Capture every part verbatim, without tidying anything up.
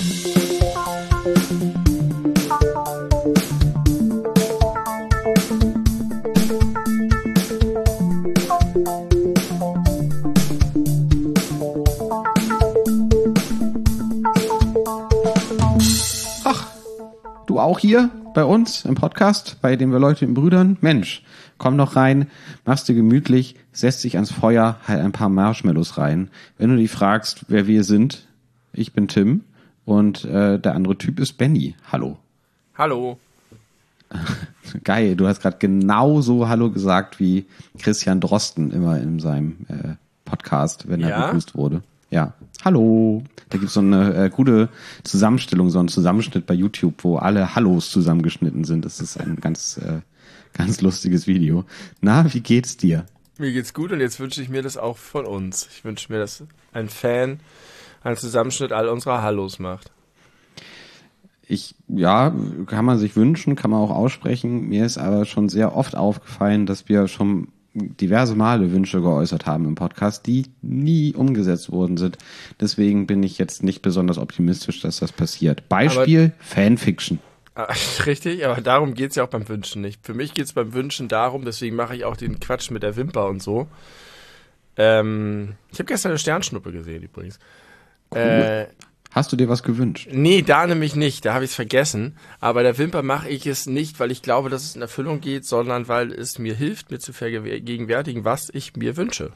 Du auch hier bei uns im Podcast, bei den wir Leute im Brüdern? Mensch, komm doch rein, mach's dir gemütlich, setz dich ans Feuer, halt ein paar Marshmallows rein. Wenn du dich fragst, wer wir sind, ich bin Tim und äh, der andere Typ ist Benny. Hallo. Hallo. Geil, du hast gerade genauso Hallo gesagt wie Christian Drosten immer in seinem äh, Podcast, wenn er Ja? begrüßt wurde. Ja, hallo. Da gibt's so eine äh, gute Zusammenstellung, so einen Zusammenschnitt bei YouTube, wo alle Hallos zusammengeschnitten sind. Das ist ein ganz, äh, ganz lustiges Video. Na, wie geht's dir? Mir geht's gut und jetzt wünsche ich mir das auch von uns. Ich wünsche mir, dass ein Fan einen Zusammenschnitt all unserer Hallos macht. Ich, ja, kann man sich wünschen, kann man auch aussprechen. Mir ist aber schon sehr oft aufgefallen, dass wir schon diverse Male Wünsche geäußert haben im Podcast, die nie umgesetzt worden sind. Deswegen bin ich jetzt nicht besonders optimistisch, dass das passiert. Beispiel aber, Fanfiction. Richtig, aber darum geht's ja auch beim Wünschen nicht. Für mich geht's beim Wünschen darum, deswegen mache ich auch den Quatsch mit der Wimper und so. Ähm, ich habe gestern eine Sternschnuppe gesehen übrigens. Cool. Äh, Hast du dir was gewünscht? Nee, da nämlich nicht, da habe ich es vergessen. Aber bei der Wimper mache ich es nicht, weil ich glaube, dass es in Erfüllung geht, sondern weil es mir hilft, mir zu vergegenwärtigen, was ich mir wünsche.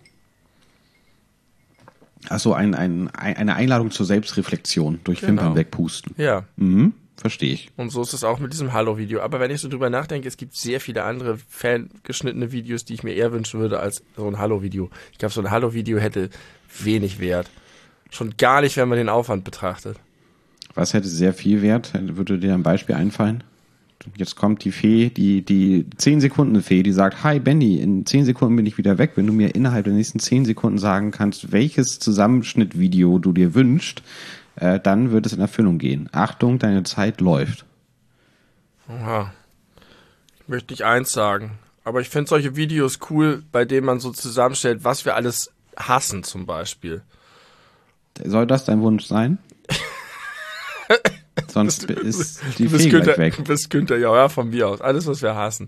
Achso, ein, ein, eine Einladung zur Selbstreflexion durch Genau. Wimpern wegpusten. Ja. Mhm, verstehe ich. Und so ist es auch mit diesem Hallo-Video. Aber wenn ich so drüber nachdenke, es gibt sehr viele andere fangeschnittene Videos, die ich mir eher wünschen würde als so ein Hallo-Video. Ich glaube, so ein Hallo-Video hätte wenig Wert. Schon gar nicht, wenn man den Aufwand betrachtet. Was hätte sehr viel Wert? Würde dir ein Beispiel einfallen? Jetzt kommt die Fee, die die zehn Sekunden Fee, die sagt, hi Benny, in zehn Sekunden bin ich wieder weg. Wenn du mir innerhalb der nächsten zehn Sekunden sagen kannst, welches Zusammenschnittvideo du dir wünschst, äh, dann wird es in Erfüllung gehen. Achtung, deine Zeit läuft. Oha. Ich möchte nicht eins sagen, aber ich finde solche Videos cool, bei denen man so zusammenstellt, was wir alles hassen zum Beispiel. Soll das dein Wunsch sein? Sonst du, ist du, die du bist Fee Günther, gleich weg. Du bist Günther Jauch, ja, von mir aus. Alles, was wir hassen.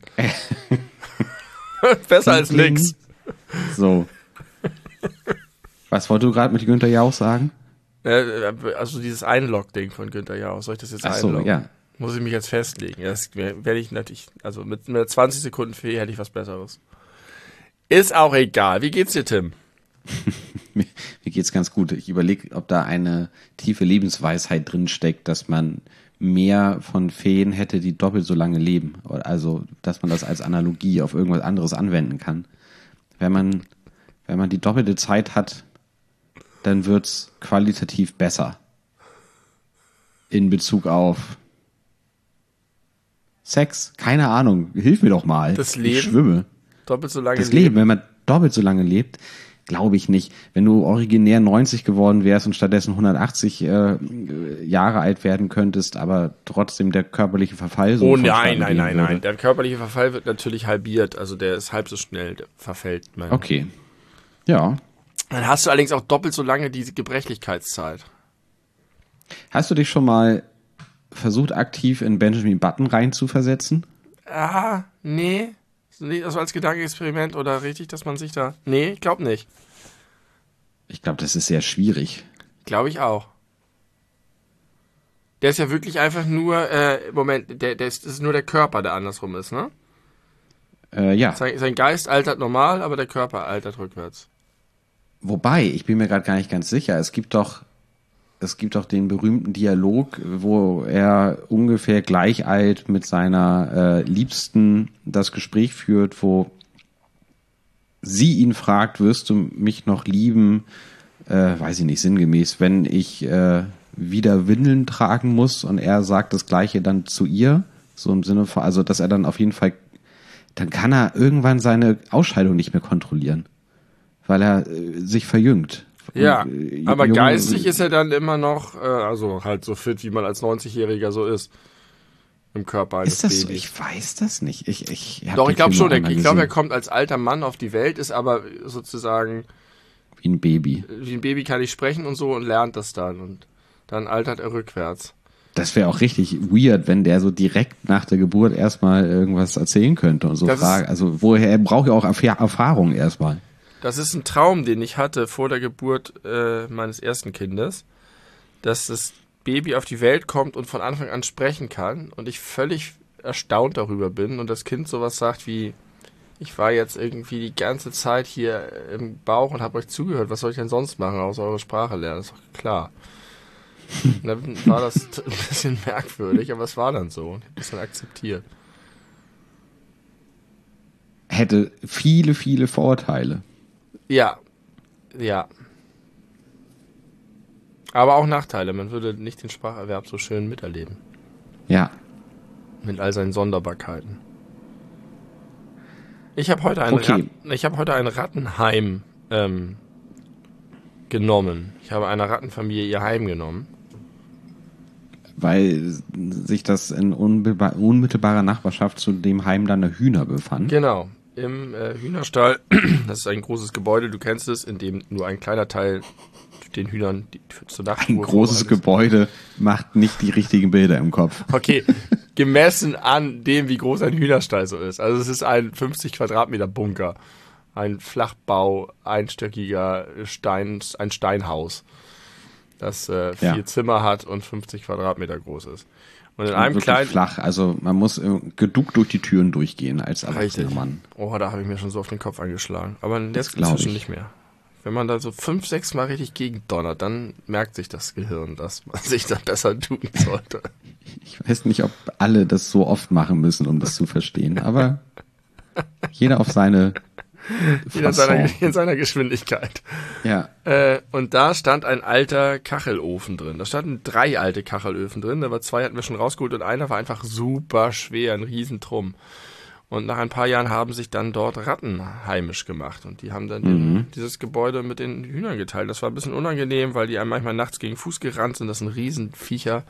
Besser als nix. So. Was wolltest du gerade mit Günther Jauch sagen? Also dieses Einlog-Ding von Günther Jauch. Soll ich das jetzt Ach so, einloggen? ja. Muss ich mich jetzt festlegen. Das werde ich natürlich, also mit einer zwanzig Sekunden Fee hätte ich was Besseres. Ist auch egal. Wie geht's dir, Tim? mir, mir geht's ganz gut. Ich überlege, ob da eine tiefe Lebensweisheit drin steckt, dass man mehr von Feen hätte, die doppelt so lange leben. Also, dass man das als Analogie auf irgendwas anderes anwenden kann. Wenn man, wenn man die doppelte Zeit hat, dann wird's qualitativ besser. In Bezug auf Sex. Keine Ahnung. Hilf mir doch mal. Das Leben? Ich schwimme. Doppelt so lange Das Leben, wenn man doppelt so lange lebt, glaube ich nicht. Wenn du originär neunzig geworden wärst und stattdessen hundertachtzig äh, Jahre alt werden könntest, aber trotzdem der körperliche Verfall so Oh vonstatten nein, nein, gehen nein, würde. nein. Der körperliche Verfall wird natürlich halbiert. Also der ist halb so schnell, der verfällt. Man. Okay. Ja. Dann hast du allerdings auch doppelt so lange diese Gebrechlichkeitszeit. Hast du dich schon mal versucht, aktiv in Benjamin Button reinzuversetzen? Ah, nee. Also als Gedankenexperiment oder richtig, dass man sich da... Nee, ich glaube nicht. Ich glaube, das ist sehr schwierig. Glaube ich auch. Der ist ja wirklich einfach nur... Äh, Moment, der, der ist, das ist nur der Körper, der andersrum ist, ne? Äh, ja. Sein, sein Geist altert normal, aber der Körper altert rückwärts. Wobei, ich bin mir gerade gar nicht ganz sicher. Es gibt doch... Es gibt doch den berühmten Dialog, wo er ungefähr gleich alt mit seiner äh, Liebsten das Gespräch führt, wo sie ihn fragt, wirst du mich noch lieben, äh, weiß ich nicht, sinngemäß, wenn ich äh, wieder Windeln tragen muss, und er sagt das Gleiche dann zu ihr, so im Sinne von, also dass er dann auf jeden Fall, dann kann er irgendwann seine Ausscheidung nicht mehr kontrollieren, weil er äh, sich verjüngt. Ja, äh, aber Junge, geistig ist er dann immer noch, äh, also halt so fit, wie man als neunzigjähriger so ist. Im Körper eines Ist das so? Babys. Ich weiß das nicht. Ich, ich hab Doch, den ich glaube Film schon. nur einmal Ich glaube, er gesehen. kommt als alter Mann auf die Welt, ist aber sozusagen Wie ein Baby. wie ein Baby, kann nicht sprechen und so und lernt das dann. Und dann altert er rückwärts. Das wäre auch richtig weird, wenn der so direkt nach der Geburt erstmal irgendwas erzählen könnte und so fragen. Also woher, er braucht ja auch Erfahrung erstmal. Das ist ein Traum, den ich hatte vor der Geburt äh, meines ersten Kindes, dass das Baby auf die Welt kommt und von Anfang an sprechen kann und ich völlig erstaunt darüber bin und das Kind sowas sagt wie, ich war jetzt irgendwie die ganze Zeit hier im Bauch und habe euch zugehört, was soll ich denn sonst machen, außer eure Sprache lernen, das ist doch klar. Und dann war das ein bisschen merkwürdig, aber es war dann so und ich habe das dann akzeptiert. Hätte viele, viele Vorteile. Ja, ja. Aber auch Nachteile, man würde nicht den Spracherwerb so schön miterleben. Ja. Mit all seinen Sonderbarkeiten. Ich habe heute ein okay. Rat, ich habe heute ein Rattenheim ähm, genommen. Ich habe einer Rattenfamilie ihr Heim genommen. Weil sich das in unmittelbarer Nachbarschaft zu dem Heim deiner Hühner befand. Genau, im äh, Hühnerstall. Das ist ein großes Gebäude, du kennst es, in dem nur ein kleiner Teil den Hühnern die, zur Nachtruhe. Ein großes Gebäude macht nicht die richtigen Bilder im Kopf. Okay, gemessen an dem, wie groß ein Hühnerstall so ist. Also es ist ein fünfzig Quadratmeter Bunker, ein Flachbau, einstöckiger Stein, ein Steinhaus, das äh, vier ja. Zimmer hat und fünfzig Quadratmeter groß ist. Und in und einem kleinen flach, also man muss äh, geduckt durch die Türen durchgehen als erwachsener Mann. Oh, da habe ich mir schon so auf den Kopf angeschlagen. Aber jetzt inzwischen nicht mehr. Wenn man da so fünf, sechs Mal richtig gegendonnert, dann merkt sich das Gehirn, dass man sich da besser tun sollte. Ich weiß nicht, ob alle das so oft machen müssen, um das zu verstehen, aber jeder auf seine Jeder in seiner, in seiner Geschwindigkeit. Ja. Äh, und da stand ein alter Kachelofen drin. Da standen drei alte Kachelöfen drin, aber zwei hatten wir schon rausgeholt und einer war einfach super schwer, ein Riesentrumm. Und nach ein paar Jahren haben sich dann dort Ratten heimisch gemacht. Und die haben dann mhm. den, dieses Gebäude mit den Hühnern geteilt. Das war ein bisschen unangenehm, weil die einem manchmal nachts gegen den Fuß gerannt sind. Das sind Riesenviecher.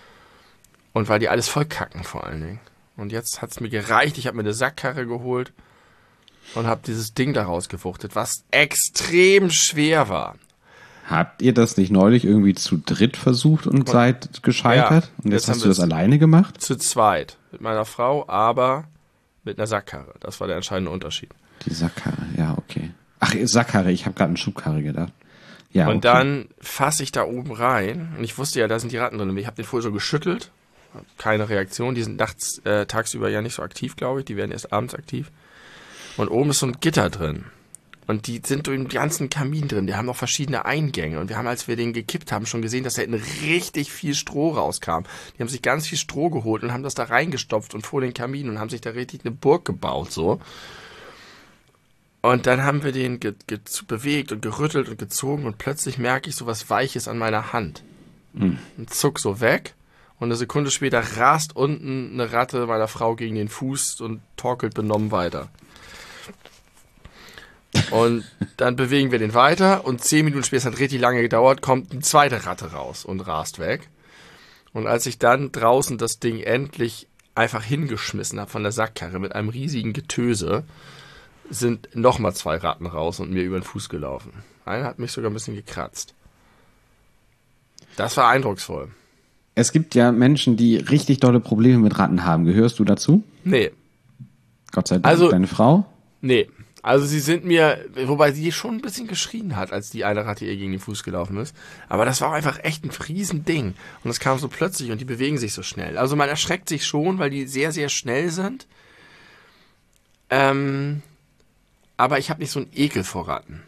Und weil die alles voll kacken vor allen Dingen. Und jetzt hat's mir gereicht. Ich habe mir eine Sackkarre geholt und habe dieses Ding da rausgewuchtet, was extrem schwer war. Habt ihr das nicht neulich irgendwie zu dritt versucht und, und seid gescheitert? Ja, und jetzt, jetzt hast du das alleine gemacht? Zu zweit. Mit meiner Frau, aber mit einer Sackkarre. Das war der entscheidende Unterschied. Die Sackkarre, ja, okay. Ach, Sackkarre, ich habe gerade an Schubkarre gedacht. Ja, und okay. dann fasse ich da oben rein und ich wusste ja, da sind die Ratten drin. Ich habe den vorher so geschüttelt. Keine Reaktion. Die sind nachts, äh, tagsüber ja nicht so aktiv, glaube ich. Die werden erst abends aktiv. Und oben ist so ein Gitter drin. Und die sind im ganzen Kamin drin. Die haben auch verschiedene Eingänge. Und wir haben, als wir den gekippt haben, schon gesehen, dass da hinten richtig viel Stroh rauskam. Die haben sich ganz viel Stroh geholt und haben das da reingestopft und vor den Kamin und haben sich da richtig eine Burg gebaut, so. Und dann haben wir den ge- ge- bewegt und gerüttelt und gezogen und plötzlich merke ich so was Weiches an meiner Hand. Mhm. Und zuck so weg. Und eine Sekunde später rast unten eine Ratte meiner Frau gegen den Fuß und torkelt benommen weiter. Und dann bewegen wir den weiter und zehn Minuten später, es hat richtig lange gedauert, kommt eine zweite Ratte raus und rast weg. Und als ich dann draußen das Ding endlich einfach hingeschmissen habe von der Sackkarre mit einem riesigen Getöse, sind nochmal zwei Ratten raus und mir über den Fuß gelaufen. Einer hat mich sogar ein bisschen gekratzt. Das war eindrucksvoll. Es gibt ja Menschen, die richtig dolle Probleme mit Ratten haben. Gehörst du dazu? Nee. Gott sei Dank. Also, deine Frau? Nee. Also sie sind mir, wobei sie schon ein bisschen geschrien hat, als die eine Ratte ihr gegen den Fuß gelaufen ist. Aber das war auch einfach echt ein Riesending. Und das kam so plötzlich und die bewegen sich so schnell. Also man erschreckt sich schon, weil die sehr, sehr schnell sind. Ähm, aber ich habe nicht so einen Ekel vor Ratten.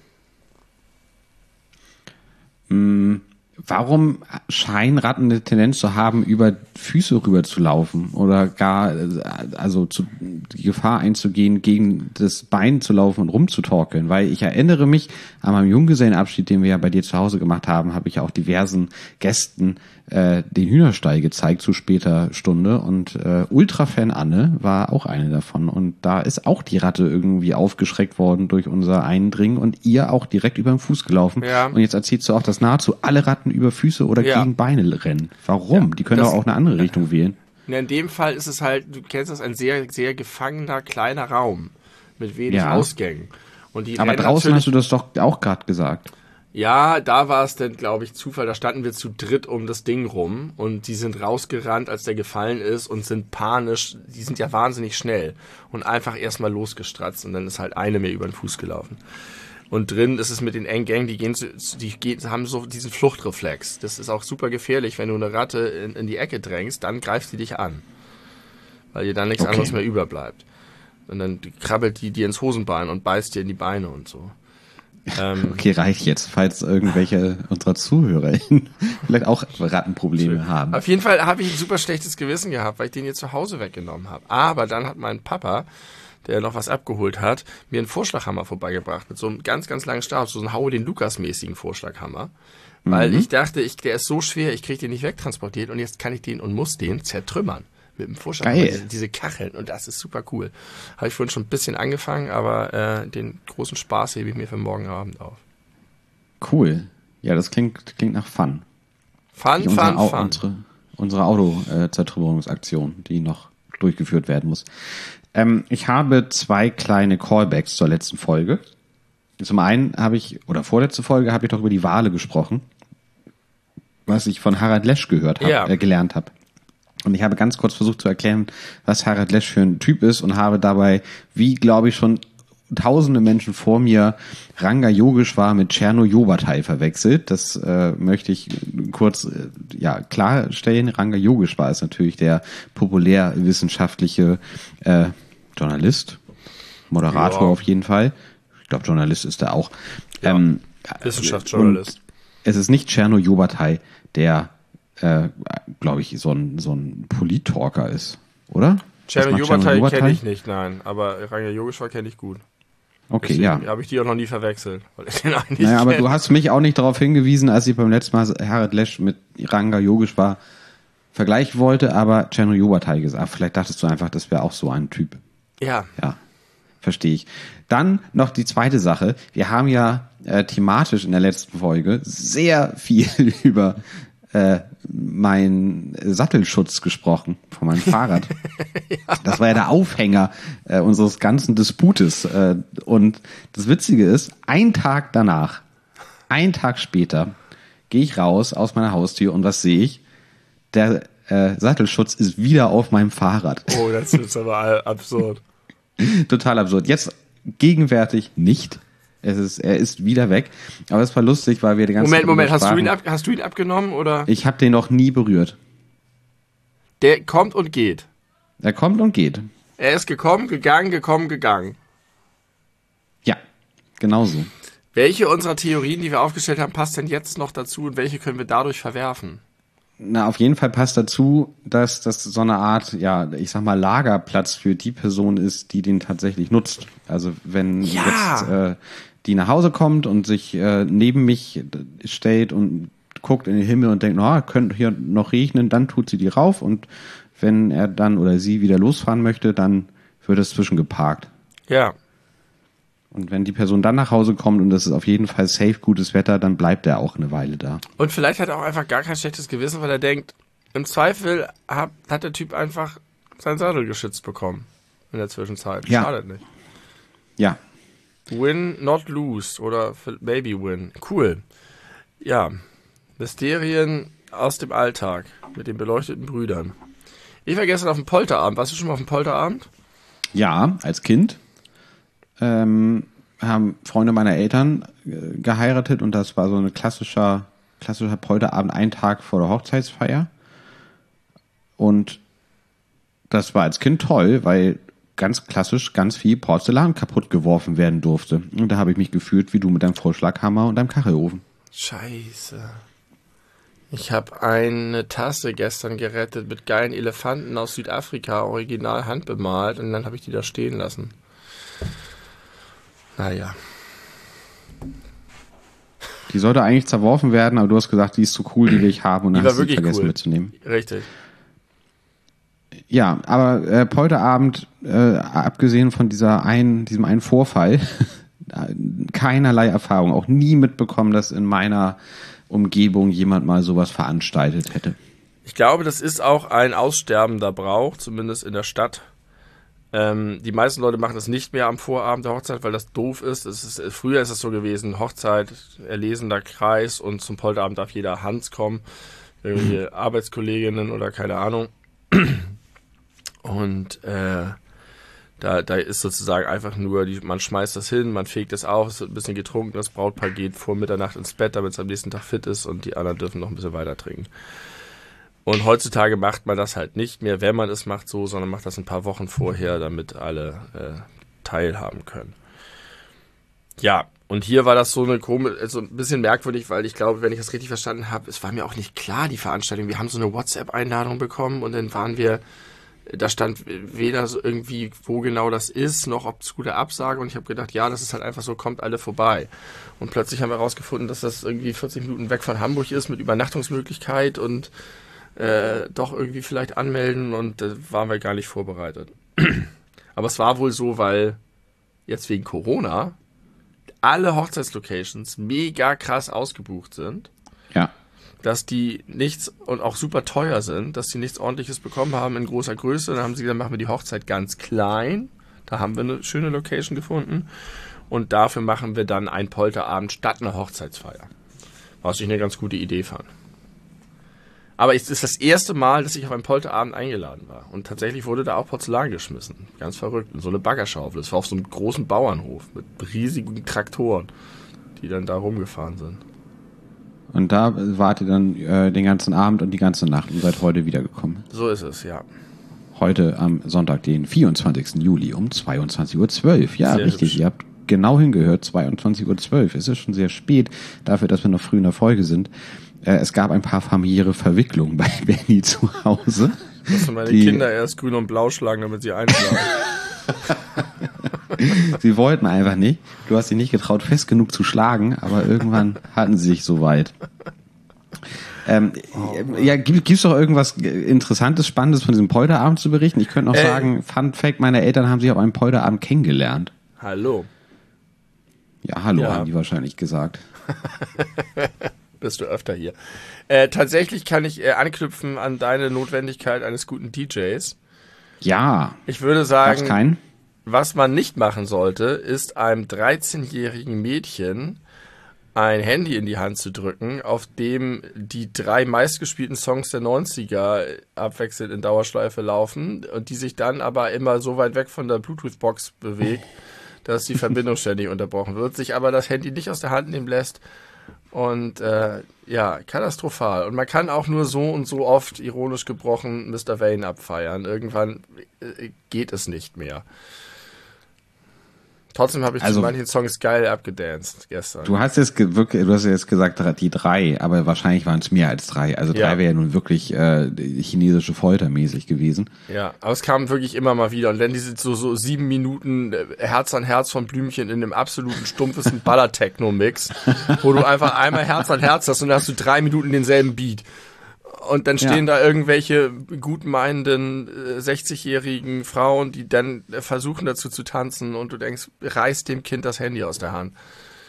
Hm. Warum scheinen Ratten eine Tendenz zu haben, über Füße rüber zu laufen oder gar also zu, die Gefahr einzugehen, gegen das Bein zu laufen und rumzutorkeln? Weil ich erinnere mich, an meinem Junggesellenabschied, den wir ja bei dir zu Hause gemacht haben, habe ich auch diversen Gästen äh, den Hühnerstall gezeigt zu später Stunde und äh, Ultrafan Anne war auch eine davon und da ist auch die Ratte irgendwie aufgeschreckt worden durch unser Eindringen und ihr auch direkt über den Fuß gelaufen. Ja. Und jetzt erzählst du auch, dass nahezu alle Ratten über Füße oder ja. gegen Beine rennen. Warum? Ja, die können doch auch eine andere Richtung wählen. In dem Fall ist es halt, du kennst das, ein sehr, sehr gefangener kleiner Raum mit wenig Ja. Ausgängen. Und die Aber draußen hast du das doch auch gerade gesagt. Ja, da war es dann, glaube ich, Zufall. Da standen wir zu dritt um das Ding rum und die sind rausgerannt, als der gefallen ist und sind panisch. Die sind ja wahnsinnig schnell und einfach erstmal losgestratzt und dann ist halt eine mir über den Fuß gelaufen. Und drin ist es mit den Eng-Gang, die gehen, zu, die gehen, haben so diesen Fluchtreflex. Das ist auch super gefährlich, wenn du eine Ratte in, in die Ecke drängst, dann greift sie dich an. Weil dir dann nichts Okay. anderes mehr überbleibt. Und dann krabbelt die dir ins Hosenbein und beißt dir in die Beine und so. Ähm, Okay, reicht jetzt, falls irgendwelche unserer ZuhörerInnen vielleicht auch Rattenprobleme haben. Auf jeden Fall habe ich ein super schlechtes Gewissen gehabt, weil ich den hier zu Hause weggenommen habe. Aber dann hat mein Papa, der noch was abgeholt hat, mir einen Vorschlaghammer vorbeigebracht mit so einem ganz, ganz langen Stab, so einen Haue den Lukas-mäßigen Vorschlaghammer. Weil Mhm. ich dachte, ich, der ist so schwer, ich kriege den nicht wegtransportiert und jetzt kann ich den und muss den zertrümmern. Mit dem Vorschlaghammer, Geil. diese, diese Kacheln und das ist super cool. Habe ich vorhin schon ein bisschen angefangen, aber äh, den großen Spaß hebe ich mir für morgen Abend auf. Cool. Ja, das klingt, klingt nach Fun. Fun, Wie unsere, fun, Au- fun. unsere, unsere Auto-Zertrümmerungsaktion, die noch durchgeführt werden muss. Ähm, ich habe zwei kleine Callbacks zur letzten Folge. Zum einen habe ich, oder vorletzte Folge, habe ich doch über die Wale gesprochen, was ich von Harald Lesch gehört habe, Ja. äh, gelernt habe. Und ich habe ganz kurz versucht zu erklären, was Harald Lesch für ein Typ ist und habe dabei, wie glaube ich schon tausende Menschen vor mir, Ranga Yogeshwar mit Tscherno Jobatai verwechselt. Das äh, möchte ich kurz äh, ja klarstellen. Ranga Yogeshwar ist natürlich der populärwissenschaftliche äh, Journalist, Moderator Ja. auf jeden Fall. Ich glaube, Journalist ist er auch. Ja. Ähm, Wissenschaftsjournalist. und Es ist nicht Tscherno Jobatai, der äh, glaube ich, so ein, so ein Polit-Talker ist, oder? Tscherno Was macht Jobatai kenne ich nicht, nein. Aber Ranga Yogeshwar kenne ich gut. Okay, Deswegen ja. habe ich die auch noch nie verwechselt. Weil ich den eigentlich Naja, aber kenne. du hast mich auch nicht darauf hingewiesen, als ich beim letzten Mal Harald Lesch mit Ranga Yogeshwar vergleichen wollte, aber Tscherno Jobatai gesagt. Vielleicht dachtest du einfach, das wäre auch so ein Typ. Ja. Ja, verstehe ich. Dann noch die zweite Sache. Wir haben ja äh, thematisch in der letzten Folge sehr viel über äh, meinen Sattelschutz gesprochen von meinem Fahrrad. Ja. Das war ja der Aufhänger äh, unseres ganzen Disputes. Äh, und das Witzige ist, ein Tag danach, ein Tag später, gehe ich raus aus meiner Haustür und was sehe ich? Der äh, Sattelschutz ist wieder auf meinem Fahrrad. Oh, das ist aber absurd. Total absurd. Jetzt gegenwärtig nicht. Es ist, er ist wieder weg. Aber es war lustig, weil wir die ganze Moment, Zeit Moment, hast du, sprachen. ihn ab, hast du ihn abgenommen oder? Ich habe den noch nie berührt. Der kommt und geht. Er kommt und geht. Er ist gekommen, gegangen, gekommen, gegangen. Ja, genau so. Welche unserer Theorien, die wir aufgestellt haben, passt denn jetzt noch dazu und welche können wir dadurch verwerfen? Na, auf jeden Fall passt dazu, dass das so eine Art, ja, ich sag mal, Lagerplatz für die Person ist, die den tatsächlich nutzt. Also wenn Ja. jetzt äh, die nach Hause kommt und sich äh, neben mich stellt und guckt in den Himmel und denkt, na, könnte hier noch regnen, dann tut sie die rauf und wenn er dann oder sie wieder losfahren möchte, dann wird es zwischengeparkt. Ja. Und wenn die Person dann nach Hause kommt und es ist auf jeden Fall safe, gutes Wetter, dann bleibt er auch eine Weile da. Und vielleicht hat er auch einfach gar kein schlechtes Gewissen, weil er denkt, im Zweifel hat, hat der Typ einfach sein Sattel geschützt bekommen in der Zwischenzeit. Ja. Schadet nicht. Ja, Win, not lose oder maybe win. Cool. Ja. Mysterien aus dem Alltag mit den beleuchteten Brüdern. Ich war gestern auf dem Polterabend. Warst du schon mal auf dem Polterabend? ja, als Kind ähm, haben Freunde meiner Eltern äh, geheiratet und das war so ein klassischer, klassischer Polterabend, ein Tag vor der Hochzeitsfeier. Und das war als Kind toll, weil ganz klassisch ganz viel Porzellan kaputt geworfen werden durfte. Und da habe ich mich gefühlt wie du mit deinem Vorschlaghammer und deinem Kachelofen. Scheiße. Ich habe eine Tasse gestern gerettet mit geilen Elefanten aus Südafrika, original handbemalt, und dann habe ich die da stehen lassen. Naja. Die sollte eigentlich zerworfen werden, aber du hast gesagt, die ist zu cool, die will ich haben und dann Die war hast du sie wirklich vergessen cool. mitzunehmen. Richtig. Ja, aber äh, Polterabend, äh, abgesehen von dieser einen, diesem einen Vorfall, keinerlei Erfahrung, auch nie mitbekommen, dass in meiner Umgebung jemand mal sowas veranstaltet hätte. Ich glaube, das ist auch ein aussterbender Brauch, zumindest in der Stadt. Ähm, die meisten Leute machen das nicht mehr am Vorabend der Hochzeit, weil das doof ist. Es ist früher ist es so gewesen, Hochzeit, erlesener Kreis und zum Polterabend darf jeder Hans kommen, irgendwelche Arbeitskolleginnen oder keine Ahnung. Und äh, da, da ist sozusagen einfach nur, die, man schmeißt das hin, man fegt es auf, es wird ein bisschen getrunken, das Brautpaar geht vor Mitternacht ins Bett, damit es am nächsten Tag fit ist und die anderen dürfen noch ein bisschen weiter trinken. Und heutzutage macht man das halt nicht mehr, wenn man es macht so, sondern macht das ein paar Wochen vorher, damit alle äh, teilhaben können. Ja, und hier war das so eine komische, also ein bisschen merkwürdig, weil ich glaube, wenn ich das richtig verstanden habe, es war mir auch nicht klar, die Veranstaltung. Wir haben so eine WhatsApp-Einladung bekommen und dann waren wir, da stand weder so irgendwie, wo genau das ist, noch ob es gute Absage. Und ich habe gedacht, ja, das ist halt einfach so, kommt alle vorbei. Und plötzlich haben wir herausgefunden, dass das irgendwie vierzig Minuten weg von Hamburg ist mit Übernachtungsmöglichkeit und Äh, doch irgendwie vielleicht anmelden und da äh, waren wir gar nicht vorbereitet. Aber es war wohl so, weil jetzt wegen Corona alle Hochzeitslocations mega krass ausgebucht sind. Ja. Dass die nichts und auch super teuer sind, dass die nichts Ordentliches bekommen haben in großer Größe. Dann haben sie gesagt, machen wir die Hochzeit ganz klein. Da haben wir eine schöne Location gefunden. Und dafür machen wir dann einen Polterabend statt einer Hochzeitsfeier. Was ich eine ganz gute Idee fand. Aber es ist das erste Mal, dass ich auf einen Polterabend eingeladen war. Und tatsächlich wurde da auch Porzellan geschmissen. Ganz verrückt. Und so eine Baggerschaufel. Das war auf so einem großen Bauernhof mit riesigen Traktoren, die dann da rumgefahren sind. Und da wart ihr dann äh, den ganzen Abend und die ganze Nacht und seid heute wiedergekommen. So ist es, ja. Heute am Sonntag, den vierundzwanzigsten Juli um zweiundzwanzig Uhr zwölf. Ja, sehr richtig. Hübsch. Ihr habt genau hingehört. zweiundzwanzig Uhr zwölf. Es ist schon sehr spät dafür, dass wir noch früh in der Folge sind. Es gab ein paar familiäre Verwicklungen bei Benny zu Hause. Mussten meine die, Kinder erst grün und blau schlagen, damit sie einschlagen. Sie wollten einfach nicht. Du hast sie nicht getraut, fest genug zu schlagen, aber irgendwann hatten sie sich soweit. Ähm, oh, ja, gibt gibt's doch irgendwas Interessantes, Spannendes von diesem Polterabend zu berichten? Ich könnte noch äh, sagen, Fun Fact, meine Eltern haben sich auf einem Polterabend kennengelernt. Hallo. Ja, hallo, ja. haben die wahrscheinlich gesagt. Bist du öfter hier. Äh, tatsächlich kann ich äh, anknüpfen an deine Notwendigkeit eines guten D Js. Ja. Ich würde sagen, keinen? Was man nicht machen sollte, ist einem dreizehnjährigen Mädchen ein Handy in die Hand zu drücken, auf dem die drei meistgespielten Songs der neunziger abwechselnd in Dauerschleife laufen und die sich dann aber immer so weit weg von der Bluetooth-Box bewegt, dass die Verbindung ständig unterbrochen wird, sich aber das Handy nicht aus der Hand nehmen lässt. Und äh, ja, katastrophal. Und man kann auch nur so und so oft, ironisch gebrochen, Mister Wayne abfeiern. Irgendwann äh, geht es nicht mehr. Trotzdem habe ich also, zu manchen Songs geil abgedanced gestern. Du hast jetzt ge- wirklich, du hast jetzt gesagt die drei, aber wahrscheinlich waren es mehr als drei. Also drei ja. wäre ja nun wirklich äh, chinesische Folter mäßig gewesen. Ja, aber es kam wirklich immer mal wieder. Und dann diese so, so sieben Minuten Herz an Herz von Blümchen in dem absoluten stumpfesten Baller-Techno-Mix, wo du einfach einmal Herz an Herz hast und dann hast du drei Minuten denselben Beat. Und dann stehen ja. da irgendwelche gutmeinenden äh, sechzigjährigen Frauen, die dann äh, versuchen dazu zu tanzen und du denkst, reiß dem Kind das Handy aus der Hand.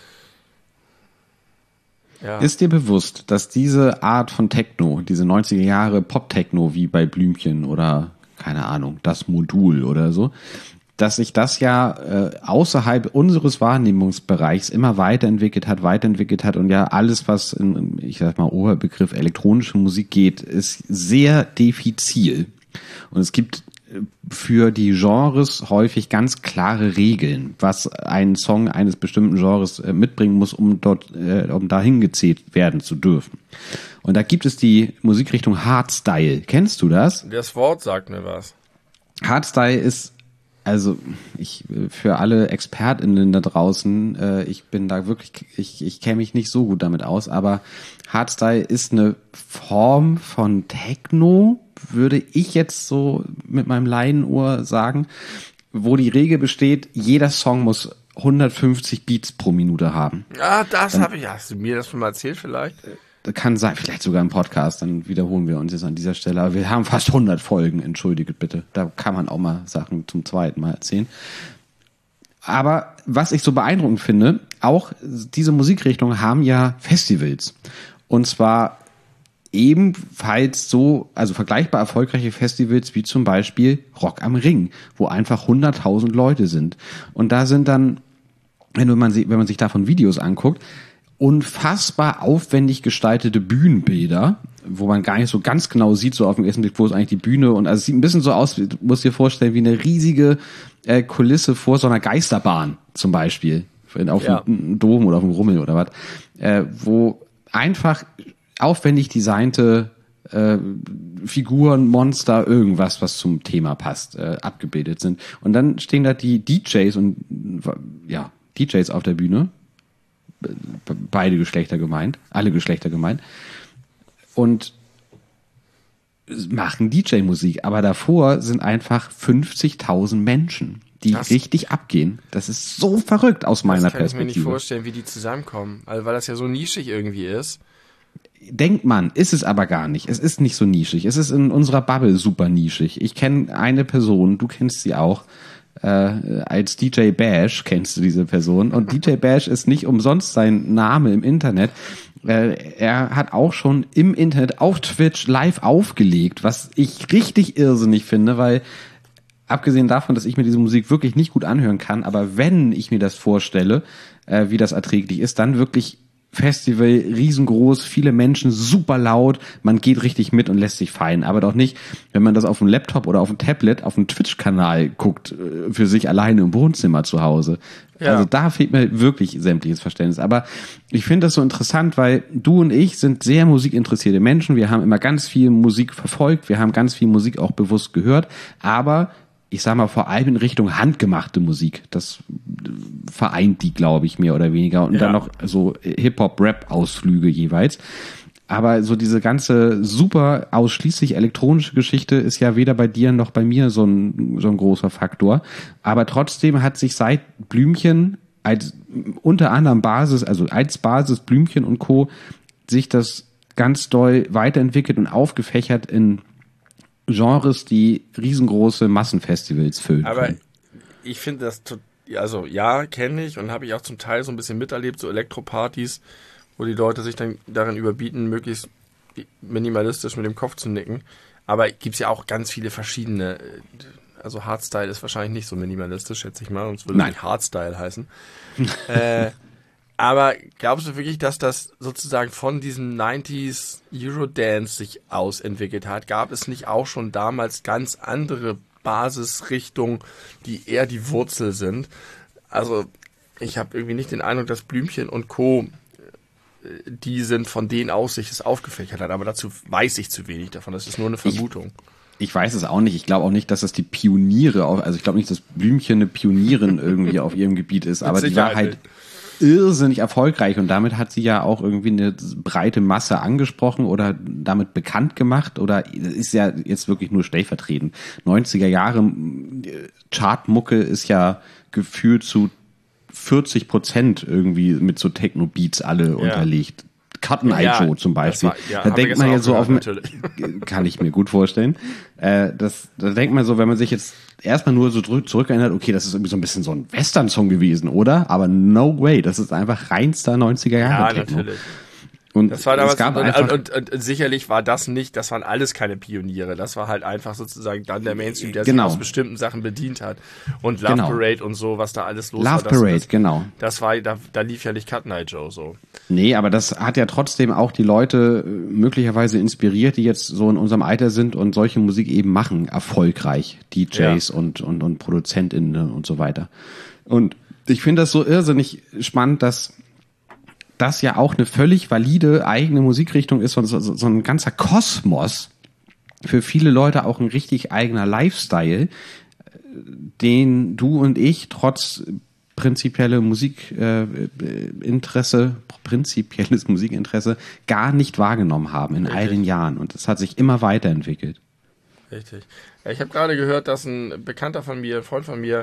Ja. Ist dir bewusst, dass diese Art von Techno, diese neunziger Jahre Pop-Techno wie bei Blümchen oder, keine Ahnung, das Modul oder so, dass sich das ja äh, außerhalb unseres Wahrnehmungsbereichs immer weiterentwickelt hat, weiterentwickelt hat und ja alles, was in, ich sag mal, Oberbegriff elektronische Musik geht, ist sehr diffizil. Und es gibt für die Genres häufig ganz klare Regeln, was ein Song eines bestimmten Genres äh, mitbringen muss, um dort, äh, um dahin gezählt werden zu dürfen. Und da gibt es die Musikrichtung Hardstyle. Kennst du das? Das Wort sagt mir was. Hardstyle ist Also ich für alle ExpertInnen da draußen, äh, ich bin da wirklich, ich, ich kenne mich nicht so gut damit aus, aber Hardstyle ist eine Form von Techno, würde ich jetzt so mit meinem Laienohr sagen, wo die Regel besteht, jeder Song muss hundertfünfzig Beats pro Minute haben. Ah, das habe ich, hast du mir das schon mal erzählt vielleicht? Kann sein, vielleicht sogar im Podcast, dann wiederholen wir uns jetzt an dieser Stelle. Aber wir haben fast hundert Folgen, entschuldigt bitte. Da kann man auch mal Sachen zum zweiten Mal erzählen. Aber was ich so beeindruckend finde, auch diese Musikrichtungen haben ja Festivals. Und zwar ebenfalls so, also vergleichbar erfolgreiche Festivals wie zum Beispiel Rock am Ring, wo einfach hunderttausend Leute sind. Und da sind dann, wenn man, wenn man sich davon Videos anguckt, unfassbar aufwendig gestaltete Bühnenbilder, wo man gar nicht so ganz genau sieht, so auf dem ersten Blick, wo ist eigentlich die Bühne. Und also es sieht ein bisschen so aus, du musst dir vorstellen, wie eine riesige äh, Kulisse vor so einer Geisterbahn zum Beispiel, auf ja. einem Dom oder auf dem Rummel oder was, äh, wo einfach aufwendig designte äh, Figuren, Monster, irgendwas, was zum Thema passt, äh, abgebildet sind. Und dann stehen da die D Js und ja, D Js auf der Bühne, beide Geschlechter gemeint, alle Geschlechter gemeint, und machen D J-Musik. Aber davor sind einfach fünfzigtausend Menschen, die das richtig abgehen. Das ist so verrückt aus meiner Perspektive. Das kann ich mir nicht vorstellen, wie die zusammenkommen, also weil das ja so nischig irgendwie ist. Denkt man, ist es aber gar nicht. Es ist nicht so nischig. Es ist in unserer Bubble super nischig. Ich kenne eine Person, du kennst sie auch, äh, als D J Bash kennst du diese Person. Und D J Bash ist nicht umsonst sein Name im Internet. Äh, er hat auch schon im Internet auf Twitch live aufgelegt, was ich richtig irrsinnig finde, weil abgesehen davon, dass ich mir diese Musik wirklich nicht gut anhören kann, aber wenn ich mir das vorstelle, äh, wie das erträglich ist, dann wirklich Festival, riesengroß, viele Menschen, super laut, man geht richtig mit und lässt sich feiern, aber doch nicht, wenn man das auf dem Laptop oder auf dem Tablet, auf dem Twitch-Kanal guckt, für sich alleine im Wohnzimmer zu Hause. Ja. Also da fehlt mir wirklich sämtliches Verständnis. Aber ich finde das so interessant, weil du und ich sind sehr musikinteressierte Menschen, wir haben immer ganz viel Musik verfolgt, wir haben ganz viel Musik auch bewusst gehört, aber ich sag mal, vor allem in Richtung handgemachte Musik. Das vereint die, glaube ich, mehr oder weniger. Und ja. dann noch so Hip-Hop-Rap-Ausflüge jeweils. Aber so diese ganze super ausschließlich elektronische Geschichte ist ja weder bei dir noch bei mir so ein, so ein großer Faktor. Aber trotzdem hat sich seit Blümchen als unter anderem Basis, also als Basis Blümchen und Co. sich das ganz doll weiterentwickelt und aufgefächert in Genres, die riesengroße Massenfestivals füllen. Aber können. Ich finde das, also ja, kenne ich und habe ich auch zum Teil so ein bisschen miterlebt, so Elektropartys, wo die Leute sich dann darin überbieten, möglichst minimalistisch mit dem Kopf zu nicken. Aber gibt es ja auch ganz viele verschiedene, also Hardstyle ist wahrscheinlich nicht so minimalistisch, schätze ich mal, sonst würde es nicht Hardstyle heißen. äh, Aber glaubst du wirklich, dass das sozusagen von diesem neunziger Eurodance sich ausentwickelt hat? Gab es nicht auch schon damals ganz andere Basisrichtungen, die eher die Wurzel sind? Also ich habe irgendwie nicht den Eindruck, dass Blümchen und Co. die sind, von denen aus sich das aufgefächert hat. Aber dazu weiß ich zu wenig davon. Das ist nur eine Vermutung. Ich, ich weiß es auch nicht. Ich glaube auch nicht, dass das die Pioniere, also ich glaube nicht, dass Blümchen eine Pionierin irgendwie auf ihrem Gebiet ist. Aber die war halt irrsinnig erfolgreich und damit hat sie ja auch irgendwie eine breite Masse angesprochen oder damit bekannt gemacht oder ist ja jetzt wirklich nur stellvertretend. neunziger Jahre Chartmucke ist ja gefühlt zu vierzig Prozent irgendwie mit so Techno-Beats alle ja. unterlegt. Cotton Eye ja, Joe zum Beispiel. War, ja, da denkt man ja so auf, kann ich mir gut vorstellen. Äh, das, da denkt man so, wenn man sich jetzt erstmal nur so zurückerinnert, okay, das ist irgendwie so ein bisschen so ein Western-Song gewesen, oder? Aber no way, das ist einfach reinster neunziger Jahre Ja, Techno. Natürlich. Und das war damals, es gab und, einfach, und, und, und sicherlich war das nicht, das waren alles keine Pioniere. Das war halt einfach sozusagen dann der Mainstream, der genau. sich aus bestimmten Sachen bedient hat. Und Love genau. Parade und so, was da alles los Love war. Love Parade, das, genau. Das war, da, da lief ja nicht Cut Night Joe so. Nee, aber das hat ja trotzdem auch die Leute möglicherweise inspiriert, die jetzt so in unserem Alter sind und solche Musik eben machen, erfolgreich. D Js ja. und, und, und ProduzentInnen und so weiter. Und ich finde das so irrsinnig spannend, dass das ja auch eine völlig valide eigene Musikrichtung ist und so, so ein ganzer Kosmos, für viele Leute auch ein richtig eigener Lifestyle, den du und ich trotz prinzipielle Musikinteresse, äh, prinzipielles Musikinteresse gar nicht wahrgenommen haben in Richtig. all den Jahren. Und das hat sich immer weiterentwickelt. Richtig. Ja, ich habe gerade gehört, dass ein Bekannter von mir, ein Freund von mir,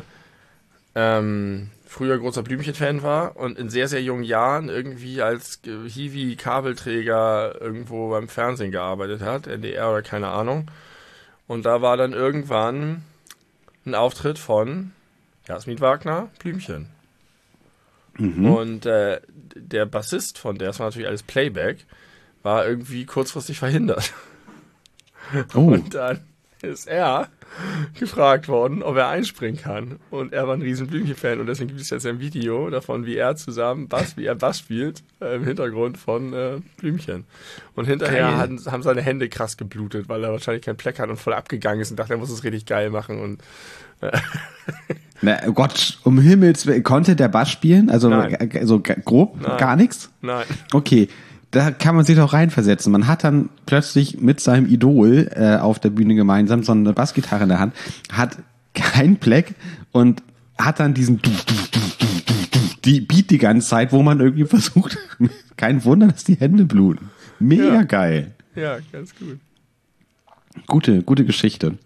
ähm, früher großer Blümchen-Fan war und in sehr, sehr jungen Jahren irgendwie als Hiwi-Kabelträger irgendwo beim Fernsehen gearbeitet hat, N D R oder keine Ahnung. Und da war dann irgendwann ein Auftritt von Jasmin Wagner, Blümchen. Mhm. Und äh, der Bassist von der, das war natürlich alles Playback, war irgendwie kurzfristig verhindert. Oh. Und dann ist er gefragt worden, ob er einspringen kann. Und er war ein riesen Blümchen-Fan und deswegen gibt es jetzt ein Video davon, wie er zusammen Bass, wie er Bass spielt, äh, im Hintergrund von äh, Blümchen. Und hinterher hatten, haben seine Hände krass geblutet, weil er wahrscheinlich keinen Pleck hat und voll abgegangen ist und dachte, er muss es richtig geil machen. Und äh, Na oh Gott, um Himmels Willen, konnte der Bass spielen? Also Nein. g- so g- grob? Nein. Gar nichts? nein. Okay, da kann man sich doch reinversetzen. Man hat dann plötzlich mit seinem Idol äh, auf der Bühne gemeinsam so eine Bassgitarre in der Hand, hat kein Pleck und hat dann diesen du, du, du, du, du, du, die Beat die ganze Zeit, wo man irgendwie versucht, kein Wunder, dass die Hände bluten. Mega Ja. geil. Ja, ganz gut. Gute, gute Geschichte.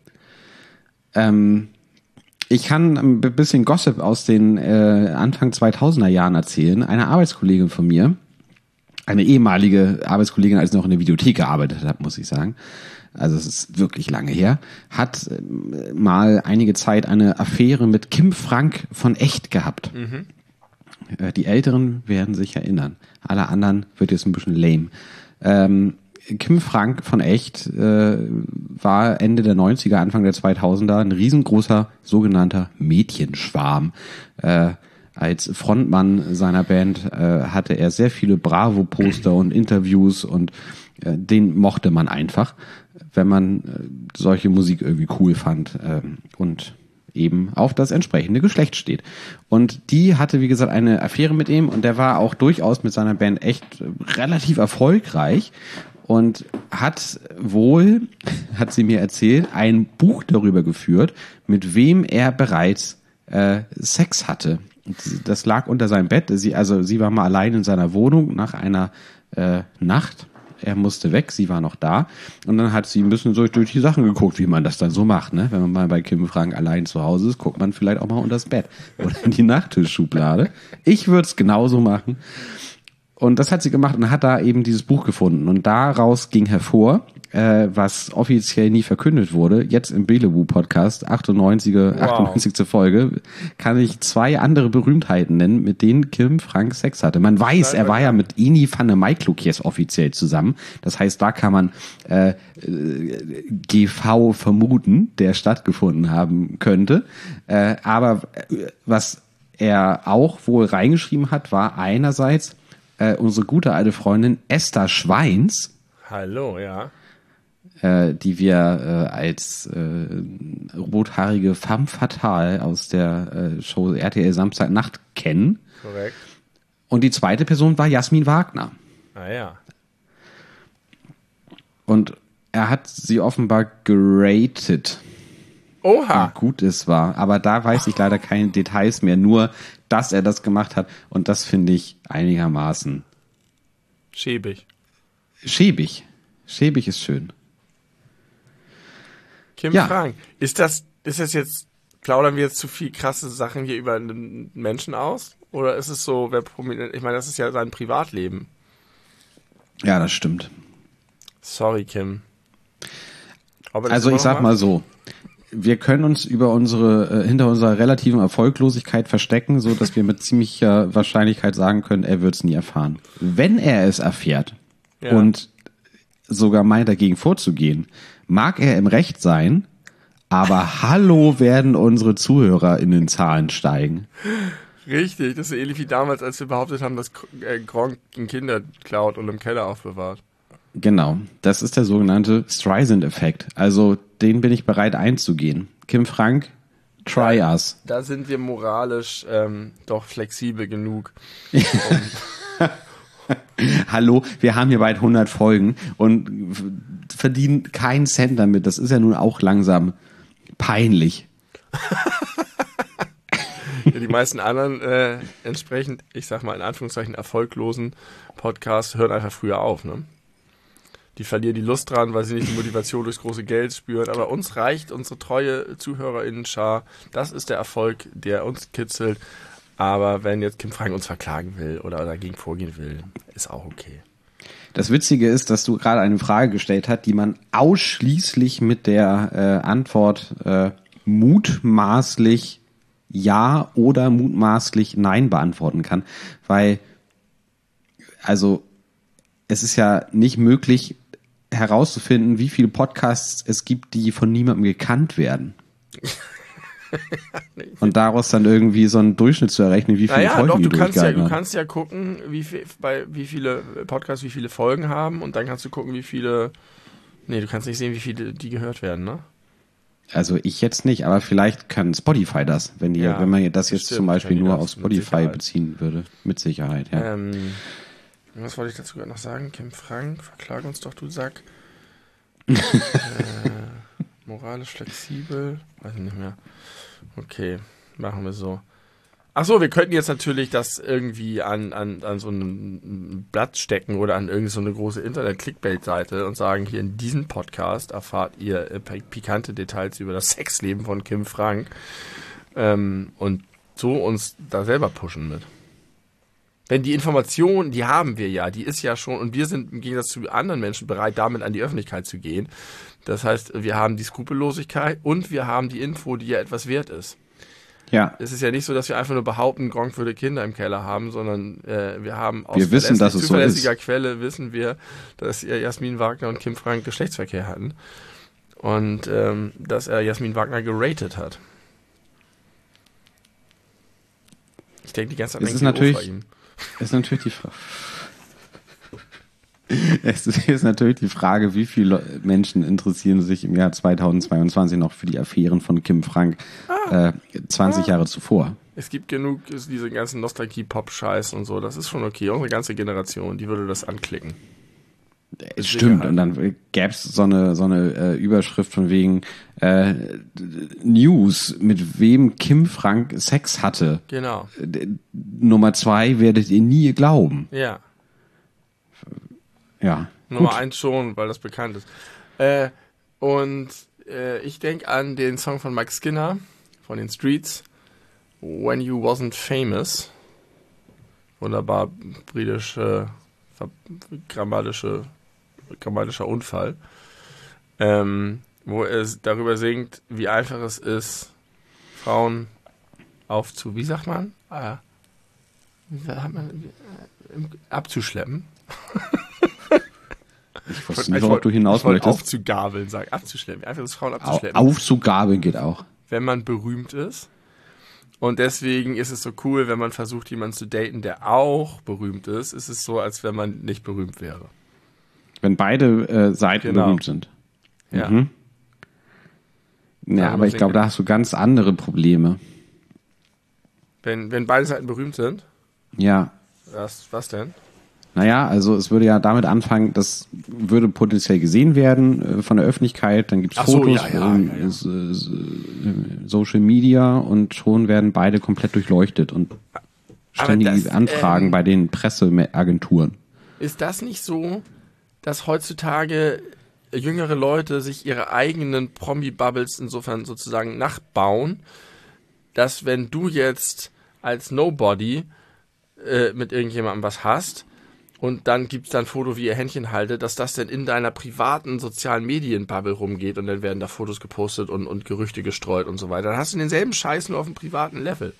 Ähm, ich kann ein bisschen Gossip aus den äh, Anfang zweitausender Jahren erzählen. Eine Arbeitskollegin von mir, eine ehemalige Arbeitskollegin, als ich noch in der Videothek gearbeitet habe, muss ich sagen, also es ist wirklich lange her, hat äh, mal einige Zeit eine Affäre mit Kim Frank von Echt gehabt. Mhm. Äh, die Älteren werden sich erinnern. Alle anderen wird jetzt ein bisschen lame. Ähm, Kim Frank von Echt äh, war Ende der neunziger, Anfang der zweitausender ein riesengroßer sogenannter Mädchenschwarm. Äh, als Frontmann seiner Band äh, hatte er sehr viele Bravo-Poster und Interviews und äh, den mochte man einfach, wenn man äh, solche Musik irgendwie cool fand äh, und eben auf das entsprechende Geschlecht steht. Und die hatte, wie gesagt, eine Affäre mit ihm und der war auch durchaus mit seiner Band echt relativ erfolgreich und hat wohl, hat sie mir erzählt, ein Buch darüber geführt, mit wem er bereits äh, Sex hatte. Das lag unter seinem Bett. Sie, also sie war mal allein in seiner Wohnung nach einer äh, Nacht. Er musste weg, sie war noch da. Und dann hat sie ein bisschen so durch die Sachen geguckt, wie man das dann so macht. Ne? Wenn man mal bei Kim Frank allein zu Hause ist, guckt man vielleicht auch mal unter das Bett oder in die Nachttischschublade. Ich würde es genauso machen. Und das hat sie gemacht und hat da eben dieses Buch gefunden. Und daraus ging hervor, äh, was offiziell nie verkündet wurde, jetzt im Belewu-Podcast, achtundneunziger, Wow. achtundneunzigste Folge, kann ich zwei andere Berühmtheiten nennen, mit denen Kim Frank Sex hatte. Man weiß, Nein, er war ja mit Ini van der Maikluk jetzt offiziell zusammen. Das heißt, da kann man äh, äh, G V vermuten, der stattgefunden haben könnte. Äh, aber äh, was er auch wohl reingeschrieben hat, war einerseits äh, unsere gute alte Freundin Esther Schweins, Hallo, ja. äh, die wir äh, als äh, rothaarige femme fatale aus der äh, Show R T L Samstagnacht kennen. Korrekt. Und die zweite Person war Jasmin Wagner. Ah ja. Und er hat sie offenbar geratet, wie Oha. gut es war. Aber da weiß ich leider keine Details mehr, nur, dass er das gemacht hat. Und das finde ich einigermaßen Schäbig. schäbig. Schäbig ist schön. Kim Ja. Frank, ist das, ist das jetzt, plaudern wir jetzt zu viel krasse Sachen hier über einen Menschen aus? Oder ist es so, wer prominent, ich meine, das ist ja sein Privatleben. Ja, das stimmt. Sorry, Kim. Ob er das Also immer ich noch sag mal macht? so, wir können uns über unsere, äh, hinter unserer relativen Erfolglosigkeit verstecken, so dass wir mit ziemlicher Wahrscheinlichkeit sagen können, er wird es nie erfahren. Wenn er es erfährt Ja. und sogar meint, dagegen vorzugehen, mag er im Recht sein, aber hallo werden unsere Zuhörer in den Zahlen steigen. Richtig, das ist so ähnlich wie damals, als wir behauptet haben, dass äh, Gronk ein Kinder klaut und im Keller aufbewahrt. Genau, das ist der sogenannte Streisand-Effekt. Also den bin ich bereit einzugehen. Kim Frank, try Ja. us. Da sind wir moralisch ähm, doch flexibel genug. Hallo, wir haben hier bald hundert Folgen und f- verdienen keinen Cent damit. Das ist ja nun auch langsam peinlich. Ja, die meisten anderen äh, entsprechend, ich sag mal in Anführungszeichen, erfolglosen Podcasts hören einfach früher auf, ne? Die verlieren die Lust dran, weil sie nicht die Motivation durchs große Geld spüren. Aber uns reicht unsere treue ZuhörerInnen-Schar. Das ist der Erfolg, der uns kitzelt. Aber wenn jetzt Kim Frank uns verklagen will oder dagegen vorgehen will, ist auch okay. Das Witzige ist, dass du gerade eine Frage gestellt hast, die man ausschließlich mit der äh, Antwort äh, mutmaßlich ja oder mutmaßlich nein beantworten kann. Weil, also es ist ja nicht möglich herauszufinden, wie viele Podcasts es gibt, die von niemandem gekannt werden. Und daraus dann irgendwie so einen Durchschnitt zu errechnen, wie viele naja, Folgen doch, die du kannst ja, durchgehalten du haben. kannst ja gucken, wie viel, bei wie viele Podcasts wie viele Folgen haben und dann kannst du gucken, wie viele. Nee, du kannst nicht sehen, wie viele die gehört werden, ne? Also ich jetzt nicht, aber vielleicht kann Spotify das, wenn die, Ja, wenn man das jetzt bestimmt zum Beispiel können die nur das, auf mit Spotify Sicherheit. beziehen würde. Mit Sicherheit, ja. Ähm, was wollte ich dazu gerade noch sagen? Kim Frank, verklag uns doch, du Sack. äh, moralisch flexibel, weiß ich nicht mehr. Okay, machen wir so. Ach so, wir könnten jetzt natürlich das irgendwie an, an, an so ein Blatt stecken oder an irgend so eine große Internet-Clickbait-Seite und sagen, hier in diesem Podcast erfahrt ihr äh, pikante Details über das Sexleben von Kim Frank ähm, und so uns da selber pushen mit. Denn die Information, die haben wir ja, die ist ja schon, und wir sind im Gegensatz zu anderen Menschen bereit, damit an die Öffentlichkeit zu gehen. Das heißt, wir haben die Skrupellosigkeit und wir haben die Info, die ja etwas wert ist. Ja. Es ist ja nicht so, dass wir einfach nur behaupten, Gronk würde Kinder im Keller haben, sondern äh, wir haben aus Wir wissen, dass es so zuverlässiger ist. Quelle wissen wir, dass äh, Jasmin Wagner und Kim Frank Geschlechtsverkehr hatten und ähm, dass er Jasmin Wagner geratet hat. Ich denke die ganze Zeit Es an ist Kilo natürlich- vor ihm. Ist natürlich die Frage. Es ist natürlich die Frage, wie viele Menschen interessieren sich im Jahr zweitausendzweiundzwanzig noch für die Affären von Kim Frank äh, zwanzig Jahre zuvor. Es gibt genug, ist diese ganzen Nostalgie-Pop-Scheiß und so, das ist schon okay. Unsere ganze Generation, die würde das anklicken. Es stimmt, und dann gäbe es so eine, so eine äh, Überschrift von wegen äh, News, mit wem Kim Frank Sex hatte. Genau. D- Nummer zwei werdet ihr nie glauben. Ja. Ja, Nummer gut. eins schon, weil das bekannt ist. Äh, und äh, ich denke an den Song von Mike Skinner von den Streets, When You Wasn't Famous. Wunderbar britische, ver- grammatische, grammatischer Unfall. Ähm, wo er darüber singt, wie einfach es ist, Frauen aufzu... Wie sagt man? Äh, wie sagt man? Äh, abzuschleppen. Ich wusste nicht, worauf du hinaus ich wollte möchtest. aufzugabeln, sagen, abzuschleppen. Einfach das Frauen Au- abzuschleppen. Aufzugabeln geht auch. Wenn man berühmt ist. Und deswegen ist es so cool, wenn man versucht, jemanden zu daten, der auch berühmt ist, ist es so, als wenn man nicht berühmt wäre. Wenn beide äh, Seiten Genau. berühmt sind. Ja. Mhm. Ja, Darüber aber ich glaube, singt- da hast du ganz andere Probleme. Wenn, wenn beide Seiten berühmt sind, Ja. was, was denn? Naja, also es würde ja damit anfangen, das würde potenziell gesehen werden äh, von der Öffentlichkeit, dann gibt es Ach so, Fotos, ja, ja, ähm, ja, ja. s- s- Social Media und schon werden beide komplett durchleuchtet und ständige das, Anfragen ähm, bei den Presseagenturen. Ist das nicht so, dass heutzutage jüngere Leute sich ihre eigenen Promi-Bubbles insofern sozusagen nachbauen, dass wenn du jetzt als Nobody äh, mit irgendjemandem was hast und dann gibt's dann ein Foto, wie ihr Händchen haltet, dass das dann in deiner privaten sozialen Medien-Bubble rumgeht und dann werden da Fotos gepostet und, und Gerüchte gestreut und so weiter. Dann hast du denselben Scheiß nur auf dem privaten Level.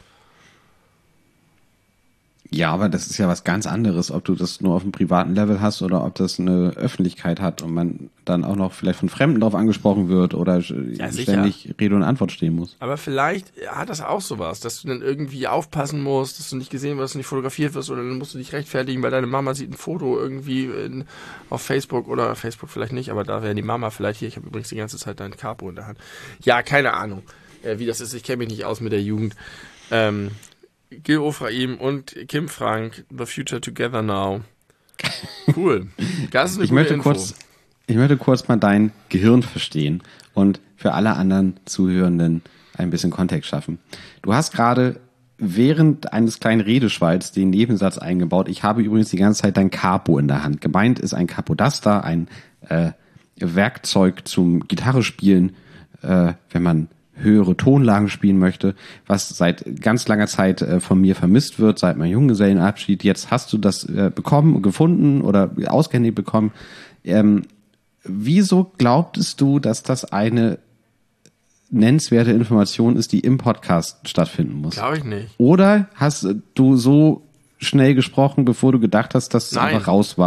Ja, aber das ist ja was ganz anderes, ob du das nur auf dem privaten Level hast oder ob das eine Öffentlichkeit hat und man dann auch noch vielleicht von Fremden darauf angesprochen wird oder Ja, sicher. ständig Rede und Antwort stehen muss. Aber vielleicht hat das auch sowas, dass du dann irgendwie aufpassen musst, dass du nicht gesehen wirst, dass du nicht fotografiert wirst oder dann musst du dich rechtfertigen, weil deine Mama sieht ein Foto irgendwie in, auf Facebook oder Facebook vielleicht nicht, aber da wäre die Mama vielleicht hier. Ich habe übrigens die ganze Zeit dein Capo in der Hand. Ja, keine Ahnung, äh, wie das ist. Ich kenne mich nicht aus mit der Jugend. Ähm, Gil Ofraim und Kim Frank, The Future Together Now. Cool. Das ist eine Ich gute möchte Info. kurz, ich möchte kurz mal dein Gehirn verstehen und für alle anderen Zuhörenden ein bisschen Kontext schaffen. Du hast gerade während eines kleinen Redeschwalls den Nebensatz eingebaut. Ich habe übrigens die ganze Zeit dein Capo in der Hand. Gemeint ist ein Capodaster, ein äh, Werkzeug zum Gitarrespielen, äh, wenn man höhere Tonlagen spielen möchte, was seit ganz langer Zeit äh, von mir vermisst wird, seit meinem Junggesellenabschied. Jetzt hast du das äh, bekommen, gefunden oder ausgehändigt bekommen. Ähm, wieso glaubtest du, dass das eine nennenswerte Information ist, die im Podcast stattfinden muss? Glaube ich nicht. Oder hast du so schnell gesprochen, bevor du gedacht hast, dass es Nein. einfach raus war,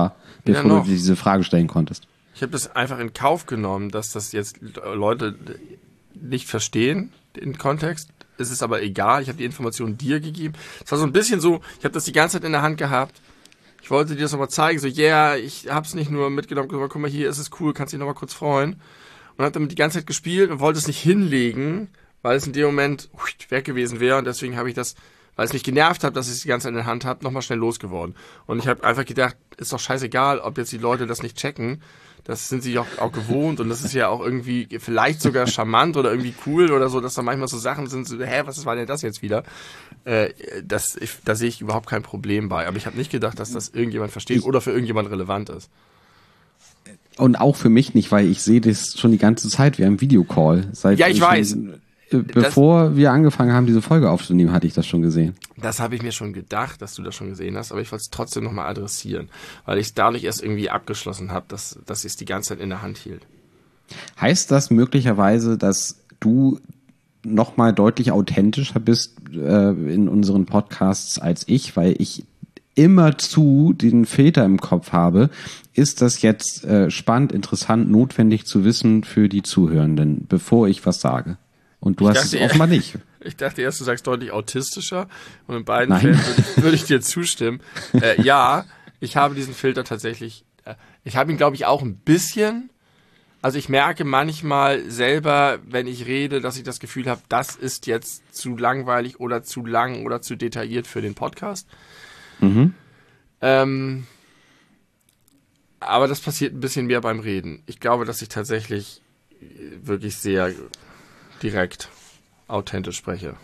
bevor ja du dir diese Frage stellen konntest. Ich habe das einfach in Kauf genommen, dass das jetzt Leute nicht verstehen, den Kontext. Es ist aber egal, ich habe die Information dir gegeben. Es war so ein bisschen so, ich habe das die ganze Zeit in der Hand gehabt. Ich wollte dir das nochmal zeigen, so, ja, yeah, ich habe es nicht nur mitgenommen, gesagt, guck mal, hier ist es cool, kannst dich nochmal kurz freuen. Und habe damit die ganze Zeit gespielt und wollte es nicht hinlegen, weil es in dem Moment weg gewesen wäre. Und deswegen habe ich das, weil es mich genervt hat, dass ich es die ganze Zeit in der Hand habe, nochmal schnell losgeworden. Und ich habe einfach gedacht, ist doch scheißegal, ob jetzt die Leute das nicht checken. Das sind sie auch, auch gewohnt und das ist ja auch irgendwie vielleicht sogar charmant oder irgendwie cool oder so, dass da manchmal so Sachen sind, so, hä, was war denn das jetzt wieder? Äh, das, ich, da sehe ich überhaupt kein Problem bei. Aber ich habe nicht gedacht, dass das irgendjemand versteht ich, oder für irgendjemand relevant ist. Und auch für mich nicht, weil ich sehe das schon die ganze Zeit wie ein Videocall. Seit ja, ich weiß. Schon, bevor das, wir angefangen haben, diese Folge aufzunehmen, hatte ich das schon gesehen. Das habe ich mir schon gedacht, dass du das schon gesehen hast, aber ich wollte es trotzdem nochmal adressieren, weil ich es dadurch erst irgendwie abgeschlossen habe, dass, dass ich es die ganze Zeit in der Hand hielt. Heißt das möglicherweise, dass du nochmal deutlich authentischer bist äh, in unseren Podcasts als ich, weil ich immerzu den Filter im Kopf habe? Ist das jetzt äh, spannend, interessant, notwendig zu wissen für die Zuhörenden, bevor ich was sage? Und du ich hast es offenbar nicht. Ich dachte erst, du sagst deutlich autistischer und in beiden Nein. Fällen würde ich, würde ich dir zustimmen. Äh, ja, ich habe diesen Filter tatsächlich, äh, ich habe ihn glaube ich auch ein bisschen, also ich merke manchmal selber, wenn ich rede, dass ich das Gefühl habe, das ist jetzt zu langweilig oder zu lang oder zu detailliert für den Podcast. Mhm. Ähm, aber das passiert ein bisschen mehr beim Reden. Ich glaube, dass ich tatsächlich wirklich sehr direkt, authentisch spreche.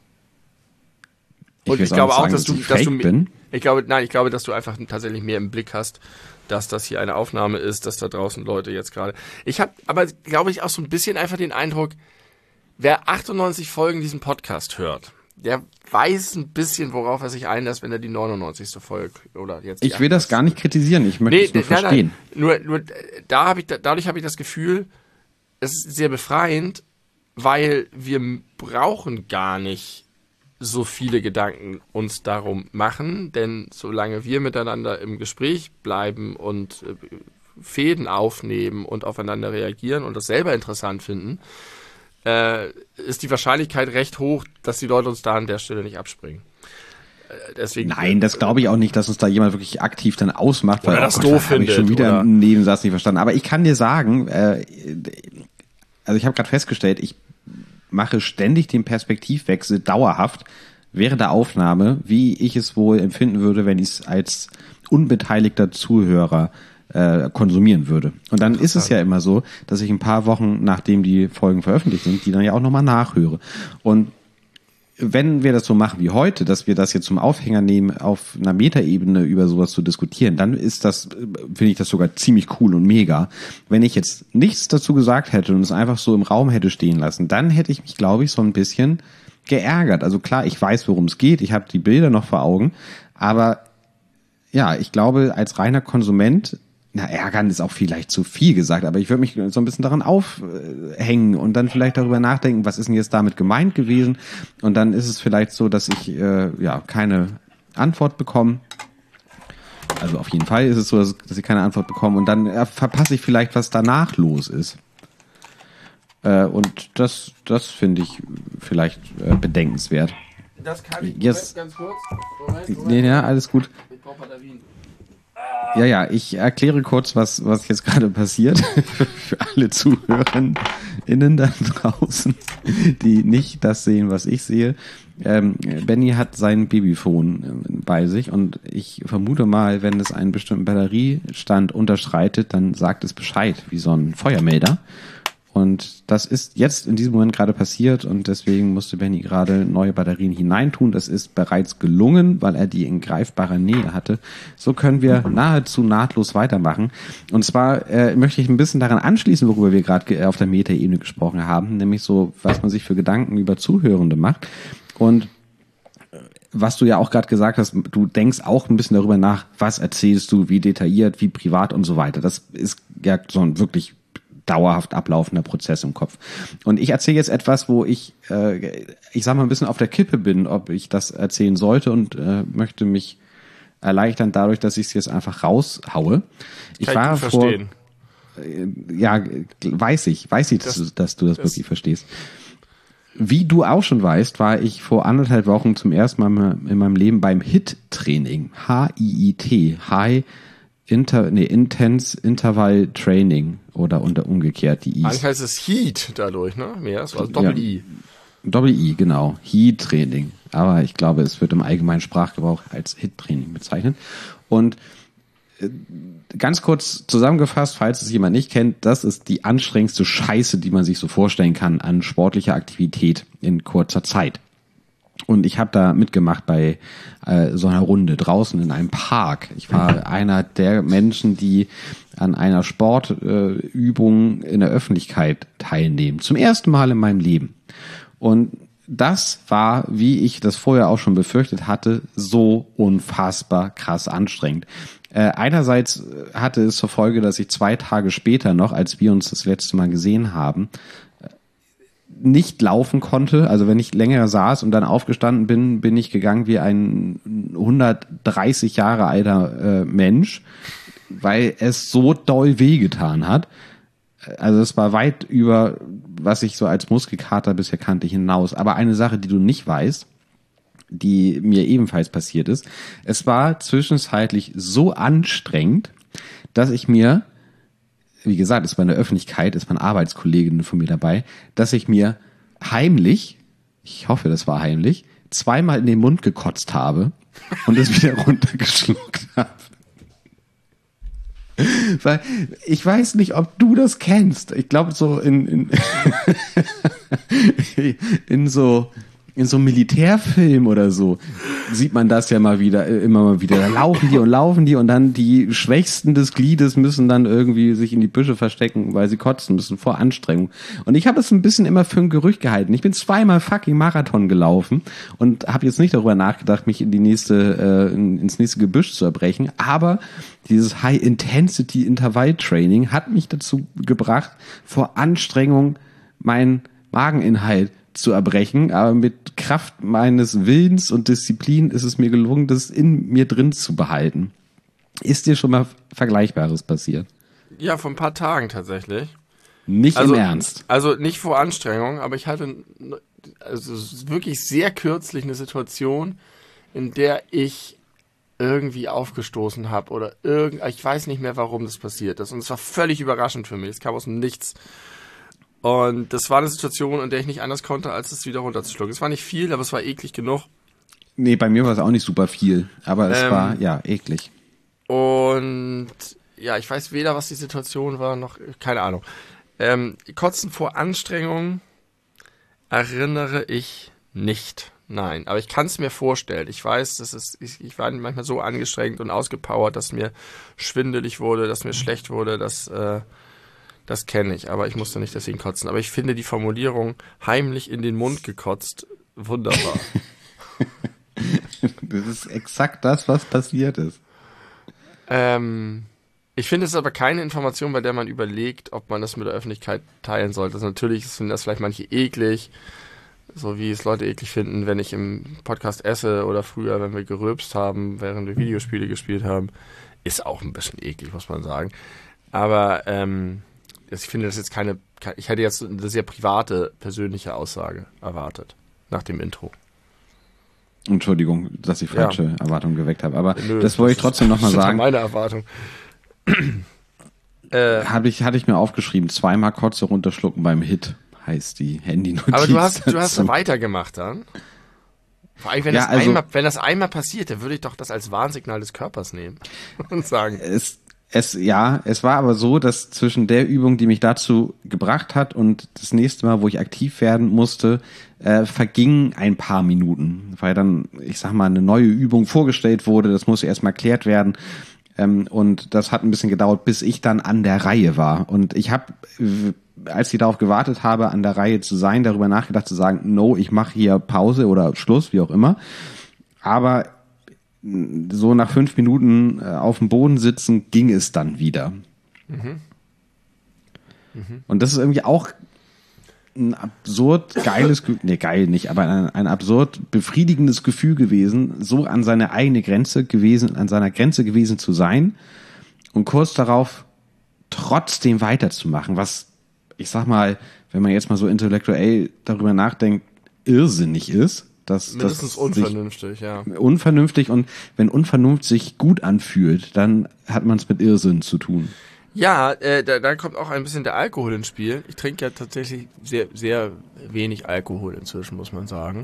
Und ich, ich glaube auch, sagen, dass, dass du, dass du, bin. ich glaube, nein, ich glaube, dass du einfach tatsächlich mehr im Blick hast, dass das hier eine Aufnahme ist, dass da draußen Leute jetzt gerade. Ich habe, aber glaube ich auch so ein bisschen einfach den Eindruck, wer achtundneunzig Folgen diesen Podcast hört, der weiß ein bisschen, worauf er sich einlässt, wenn er die neunundneunzigste Folge oder jetzt. Ich will das gar nicht kritisieren, ich möchte nee, es nur nein, verstehen. Nein, nur, nur da habe ich, dadurch habe ich das Gefühl, es ist sehr befreiend, weil wir brauchen gar nicht so viele Gedanken uns darum machen, denn solange wir miteinander im Gespräch bleiben und äh, Fäden aufnehmen und aufeinander reagieren und das selber interessant finden, äh, ist die Wahrscheinlichkeit recht hoch, dass die Leute uns da an der Stelle nicht abspringen. Äh, deswegen, Nein, das glaube ich auch nicht, dass uns da jemand wirklich aktiv dann ausmacht, weil oder das oh doof Gott, findet. Ich schon wieder oder einen Nebensatz nicht verstanden. Aber ich kann dir sagen, äh, also ich habe gerade festgestellt, ich mache ständig den Perspektivwechsel dauerhaft während der Aufnahme, wie ich es wohl empfinden würde, wenn ich es als unbeteiligter Zuhörer äh, konsumieren würde. Und dann ist es ja immer so, dass ich ein paar Wochen, nachdem die Folgen veröffentlicht sind, die dann ja auch nochmal nachhöre. Und wenn wir das so machen wie heute, dass wir das jetzt zum Aufhänger nehmen, auf einer Metaebene über sowas zu diskutieren, dann ist das, finde ich das sogar ziemlich cool und mega. Wenn ich jetzt nichts dazu gesagt hätte und es einfach so im Raum hätte stehen lassen, dann hätte ich mich, glaube ich, so ein bisschen geärgert. Also klar, ich weiß, worum es geht, ich habe die Bilder noch vor Augen, aber ja, ich glaube, als reiner Konsument, na, ärgern ist auch vielleicht zu viel gesagt, aber ich würde mich so ein bisschen daran aufhängen und dann vielleicht darüber nachdenken, was ist denn jetzt damit gemeint gewesen? Und dann ist es vielleicht so, dass ich äh, ja keine Antwort bekomme. Also auf jeden Fall ist es so, dass, dass ich keine Antwort bekomme und dann äh, verpasse ich vielleicht, was danach los ist. Äh, und das, das finde ich vielleicht äh, bedenkenswert. Das kann ich yes. ganz kurz. Moment, Moment. Nee, ja, alles gut. Ich brauche Batterien. Ja, ja, ich erkläre kurz, was was jetzt gerade passiert für alle ZuhörerInnen da draußen, die nicht das sehen, was ich sehe. Ähm, Benny hat sein Babyphone bei sich und ich vermute mal, wenn es einen bestimmten Batteriestand unterschreitet, dann sagt es Bescheid, wie so ein Feuermelder. Und das ist jetzt in diesem Moment gerade passiert und deswegen musste Benny gerade neue Batterien hineintun. Das ist bereits gelungen, weil er die in greifbarer Nähe hatte. So können wir nahezu nahtlos weitermachen. Und zwar äh, möchte ich ein bisschen daran anschließen, worüber wir gerade auf der Metaebene gesprochen haben, nämlich so, was man sich für Gedanken über Zuhörende macht. Und was du ja auch gerade gesagt hast, du denkst auch ein bisschen darüber nach, was erzählst du, wie detailliert, wie privat und so weiter. Das ist ja so ein wirklich dauerhaft ablaufender Prozess im Kopf. Und ich erzähle jetzt etwas, wo ich, äh, ich sag mal, ein bisschen auf der Kippe bin, ob ich das erzählen sollte und äh, möchte mich erleichtern dadurch, dass ich es jetzt einfach raushaue. Ich Kann war ich gut vor, verstehen. ja, weiß ich, weiß ich, dass, Das- du, dass du das, das- wirklich verstehst. Wie du auch schon weißt, war ich vor anderthalb Wochen zum ersten Mal in meinem Leben beim H I T-Training. H I I T. High Inter, nee, Intense Interval Training oder unter umgekehrt die Eigentlich I's. heißt es Heat dadurch, ne? Mehr, es war Doppel-I. Doppel-I, genau. H I T-Training. Aber ich glaube, es wird im allgemeinen Sprachgebrauch als H I T-Training bezeichnet. Und äh, ganz kurz zusammengefasst, falls es jemand nicht kennt, das ist die anstrengendste Scheiße, die man sich so vorstellen kann an sportlicher Aktivität in kurzer Zeit. Und ich habe da mitgemacht bei äh, so einer Runde draußen in einem Park. Ich war einer der Menschen, die an einer Sportübung äh, in der Öffentlichkeit teilnehmen. Zum ersten Mal in meinem Leben. Und das war, wie ich das vorher auch schon befürchtet hatte, so unfassbar krass anstrengend. Äh, einerseits hatte es zur Folge, dass ich zwei Tage später noch, als wir uns das letzte Mal gesehen haben, nicht laufen konnte. Also wenn ich länger saß und dann aufgestanden bin, bin ich gegangen wie ein hundertdreißig Jahre alter äh, Mensch, weil es so doll wehgetan hat. Also es war weit über, was ich so als Muskelkater bisher kannte, hinaus. Aber eine Sache, die du nicht weißt, die mir ebenfalls passiert ist, es war zwischenzeitlich so anstrengend, dass ich mir, wie gesagt, es war in der Öffentlichkeit, es waren Arbeitskolleginnen von mir dabei, dass ich mir heimlich, ich hoffe, das war heimlich, zweimal in den Mund gekotzt habe und es wieder runtergeschluckt habe. Weil ich weiß nicht, ob du das kennst. Ich glaube, so in, in, in so in so einem Militärfilm oder so sieht man das ja mal wieder, immer mal wieder. Da laufen die und laufen die und dann die Schwächsten des Gliedes müssen dann irgendwie sich in die Büsche verstecken, weil sie kotzen müssen vor Anstrengung. Und ich habe es ein bisschen immer für ein Gerücht gehalten. Ich bin zweimal fucking Marathon gelaufen und habe jetzt nicht darüber nachgedacht, mich in die nächste, äh, ins nächste Gebüsch zu erbrechen. Aber dieses High-Intensity-Intervall-Training hat mich dazu gebracht, vor Anstrengung meinen Mageninhalt zu erbrechen, aber mit Kraft meines Willens und Disziplin ist es mir gelungen, das in mir drin zu behalten. Ist dir schon mal Vergleichbares passiert? Ja, vor ein paar Tagen tatsächlich. Nicht Also, im Ernst. Also nicht vor Anstrengung, aber ich hatte also wirklich sehr kürzlich eine Situation, in der ich irgendwie aufgestoßen habe oder irgend, ich weiß nicht mehr, warum das passiert ist. Und es war völlig überraschend für mich. Es kam aus dem Nichts. Und das war eine Situation, in der ich nicht anders konnte, als es wieder runterzuschlucken. Es war nicht viel, aber es war eklig genug. Nee, bei mir war es auch nicht super viel, aber es Ähm, war, ja, eklig. Und ja, ich weiß weder, was die Situation war, noch, keine Ahnung. Ähm, Kotzen vor Anstrengung erinnere ich nicht. Nein, aber ich kann es mir vorstellen. Ich weiß, das ist, ich, ich war manchmal so angestrengt und ausgepowert, dass mir schwindelig wurde, dass mir schlecht wurde, dass, äh, das kenne ich, aber ich musste nicht deswegen kotzen. Aber ich finde die Formulierung heimlich in den Mund gekotzt wunderbar. Das ist exakt das, was passiert ist. ähm, ich finde es aber keine Information, bei der man überlegt, ob man das mit der Öffentlichkeit teilen sollte. Also natürlich finden das vielleicht manche eklig, so wie es Leute eklig finden, wenn ich im Podcast esse oder früher, wenn wir gerülpst haben, während wir Videospiele gespielt haben. Ist auch ein bisschen eklig, muss man sagen. Aber ähm, ich finde das jetzt keine, ich hätte jetzt eine sehr private, persönliche Aussage erwartet, nach dem Intro. Entschuldigung, dass ich falsche Ja. Erwartungen geweckt habe, aber Nö, das wollte ich trotzdem nochmal Das ist sagen. meine Erwartung. äh, Habe ich, hatte ich mir aufgeschrieben, zweimal Kotze runterschlucken beim Hit, heißt die Handy-Notiz. aber du hast, du dazu. hast weitergemacht dann. Vor allem, wenn, Ja, das also- einmal, wenn das einmal passiert, dann würde ich doch das als Warnsignal des Körpers nehmen und sagen, Es, es, ja, es war aber so, dass zwischen der Übung, die mich dazu gebracht hat und das nächste Mal, wo ich aktiv werden musste, äh, vergingen ein paar Minuten, weil dann, ich sag mal, eine neue Übung vorgestellt wurde, das musste erstmal erklärt werden. Ähm, und das hat ein bisschen gedauert, bis ich dann an der Reihe war. Und ich habe, als ich darauf gewartet habe, an der Reihe zu sein, darüber nachgedacht zu sagen, no, ich mache hier Pause oder Schluss, wie auch immer. Aber so nach fünf Minuten äh, auf dem Boden sitzen, ging es dann wieder. Mhm. Mhm. Und das ist irgendwie auch ein absurd geiles, nee, geil nicht, aber ein, ein absurd befriedigendes Gefühl gewesen, so an seine eigene Grenze gewesen, an seiner Grenze gewesen zu sein und kurz darauf trotzdem weiterzumachen, was, ich sag mal, wenn man jetzt mal so intellektuell darüber nachdenkt, irrsinnig ist. Dass, Mindestens dass unvernünftig, ja. Unvernünftig, und wenn Unvernunft sich gut anfühlt, dann hat man es mit Irrsinn zu tun. Ja, äh, da, da kommt auch ein bisschen der Alkohol ins Spiel. Ich trinke ja tatsächlich sehr, sehr wenig Alkohol inzwischen, muss man sagen.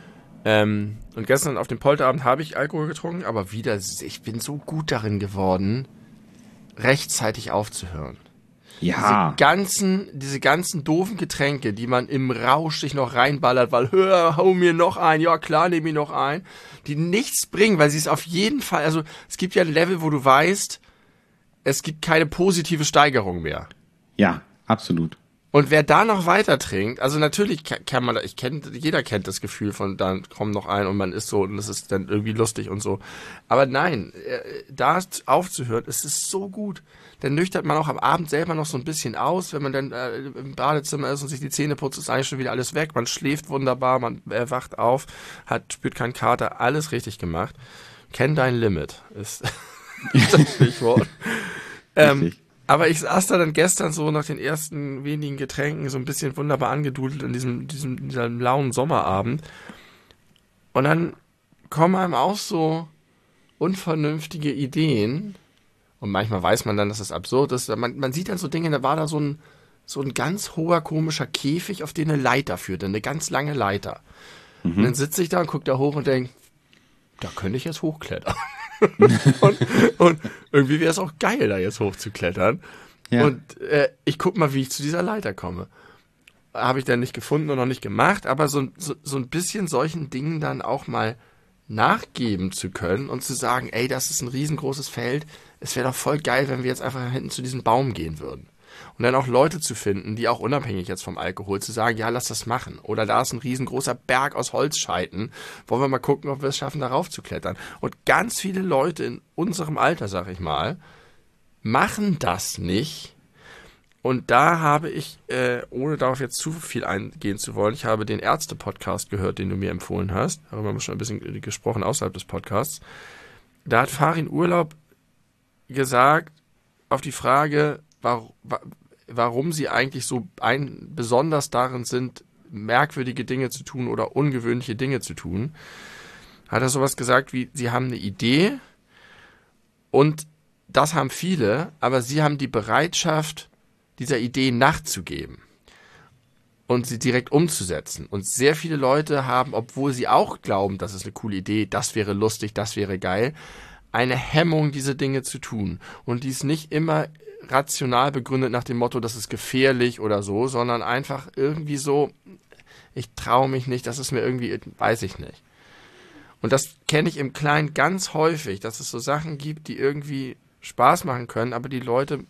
Ähm, und gestern auf dem Polterabend habe ich Alkohol getrunken, aber wieder, ich bin so gut darin geworden, rechtzeitig aufzuhören. Ja. Diese ganzen, diese ganzen doofen Getränke, die man im Rausch sich noch reinballert, weil, hör, hau mir noch ein, ja klar, nehme ich noch ein, die nichts bringen, weil sie es auf jeden Fall, also es gibt ja ein Level, wo du weißt, es gibt keine positive Steigerung mehr. Ja, absolut. Und wer da noch weiter trinkt, also natürlich kann man, ich kenne, jeder kennt das Gefühl von, dann kommt noch ein und man ist so und es ist dann irgendwie lustig und so. Aber nein, da aufzuhören, es ist so gut. Dann nüchtert man auch am Abend selber noch so ein bisschen aus, wenn man dann äh, im Badezimmer ist und sich die Zähne putzt, ist eigentlich schon wieder alles weg. Man schläft wunderbar, man äh, wacht auf, hat, spürt keinen Kater, alles richtig gemacht. Kenn dein Limit, ist das Stichwort. ähm, aber ich saß da dann gestern so nach den ersten wenigen Getränken so ein bisschen wunderbar angedudelt in diesem, diesem, diesem lauen Sommerabend. Und dann kommen einem auch so unvernünftige Ideen. Und manchmal weiß man dann, dass das absurd ist. Man, man sieht dann so Dinge, da war da so ein, so ein ganz hoher, komischer Käfig, auf den eine Leiter führte, eine ganz lange Leiter. Mhm. Und dann sitze ich da und gucke da hoch und denke, da könnte ich jetzt hochklettern. und, und irgendwie wäre es auch geil, da jetzt hochzuklettern. Ja. Und äh, ich guck mal, wie ich zu dieser Leiter komme. Habe ich dann nicht gefunden und noch nicht gemacht, aber so, so, so ein bisschen solchen Dingen dann auch mal nachgeben zu können und zu sagen, ey, das ist ein riesengroßes Feld, es wäre doch voll geil, wenn wir jetzt einfach hinten zu diesem Baum gehen würden. Und dann auch Leute zu finden, die auch unabhängig jetzt vom Alkohol, zu sagen, ja, lass das machen. Oder da ist ein riesengroßer Berg aus Holzscheiten, wollen wir mal gucken, ob wir es schaffen, darauf zu klettern. Und ganz viele Leute in unserem Alter, sag ich mal, machen das nicht. Und da habe ich, äh, ohne darauf jetzt zu viel eingehen zu wollen, ich habe den Ärzte-Podcast gehört, den du mir empfohlen hast. Darüber haben wir schon ein bisschen gesprochen außerhalb des Podcasts. Da hat Farin Urlaub gesagt, auf die Frage, warum, warum sie eigentlich so ein, besonders darin sind, merkwürdige Dinge zu tun oder ungewöhnliche Dinge zu tun, hat er sowas gesagt wie, sie haben eine Idee und das haben viele, aber sie haben die Bereitschaft, dieser Idee nachzugeben und sie direkt umzusetzen. Und sehr viele Leute haben, obwohl sie auch glauben, das ist eine coole Idee, das wäre lustig, das wäre geil, eine Hemmung, diese Dinge zu tun. Und die ist nicht immer rational begründet nach dem Motto, das ist gefährlich oder so, sondern einfach irgendwie so, ich traue mich nicht, das ist mir irgendwie, weiß ich nicht. Und das kenne ich im Kleinen ganz häufig, dass es so Sachen gibt, die irgendwie Spaß machen können, aber die Leute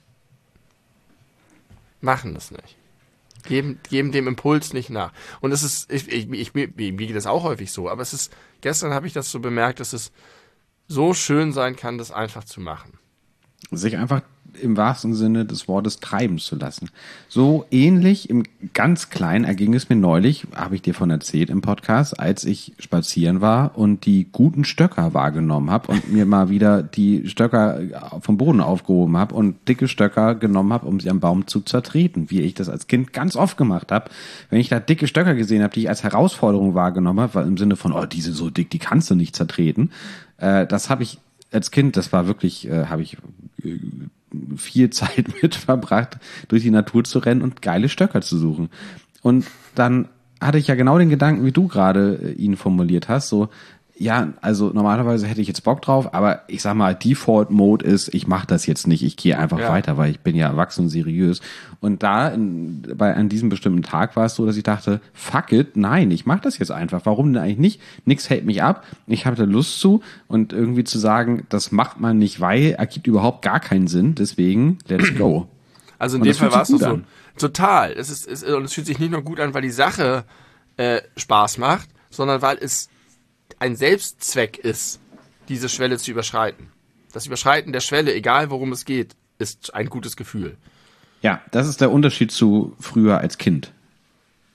machen das nicht. Geben, geben dem Impuls nicht nach. Und es ist, ich, ich, ich, mir, mir geht das auch häufig so, aber es ist, gestern habe ich das so bemerkt, dass es so schön sein kann, das einfach zu machen. Sich einfach im wahrsten Sinne des Wortes treiben zu lassen. So ähnlich im ganz Kleinen erging es mir neulich, habe ich dir von erzählt im Podcast, als ich spazieren war und die guten Stöcker wahrgenommen habe und mir mal wieder die Stöcker vom Boden aufgehoben habe und dicke Stöcker genommen habe, um sie am Baum zu zertreten, wie ich das als Kind ganz oft gemacht habe. Wenn ich da dicke Stöcker gesehen habe, die ich als Herausforderung wahrgenommen habe, im Sinne von, oh, die sind so dick, die kannst du nicht zertreten, äh, das habe ich als Kind, das war wirklich, äh, habe ich äh, viel Zeit mit verbracht, durch die Natur zu rennen und geile Stöcker zu suchen. Und dann hatte ich ja genau den Gedanken, wie du gerade äh, ihn formuliert hast, so, ja, also normalerweise hätte ich jetzt Bock drauf, aber ich sag mal, Default-Mode ist, ich mache das jetzt nicht, ich gehe einfach ja. weiter, weil ich bin ja erwachsen und seriös. Und da, in, bei an diesem bestimmten Tag war es so, dass ich dachte, fuck it, nein, ich mache das jetzt einfach. Warum denn eigentlich nicht? Nix hält mich ab, ich habe da Lust zu und irgendwie zu sagen, das macht man nicht, weil, ergibt überhaupt gar keinen Sinn, deswegen, let's go. Also in dem Fall war es so, total. Es ist, es, und es fühlt sich nicht nur gut an, weil die Sache äh, Spaß macht, sondern weil es ein Selbstzweck ist, diese Schwelle zu überschreiten. Das Überschreiten der Schwelle, egal worum es geht, ist ein gutes Gefühl. Ja, das ist der Unterschied zu früher als Kind.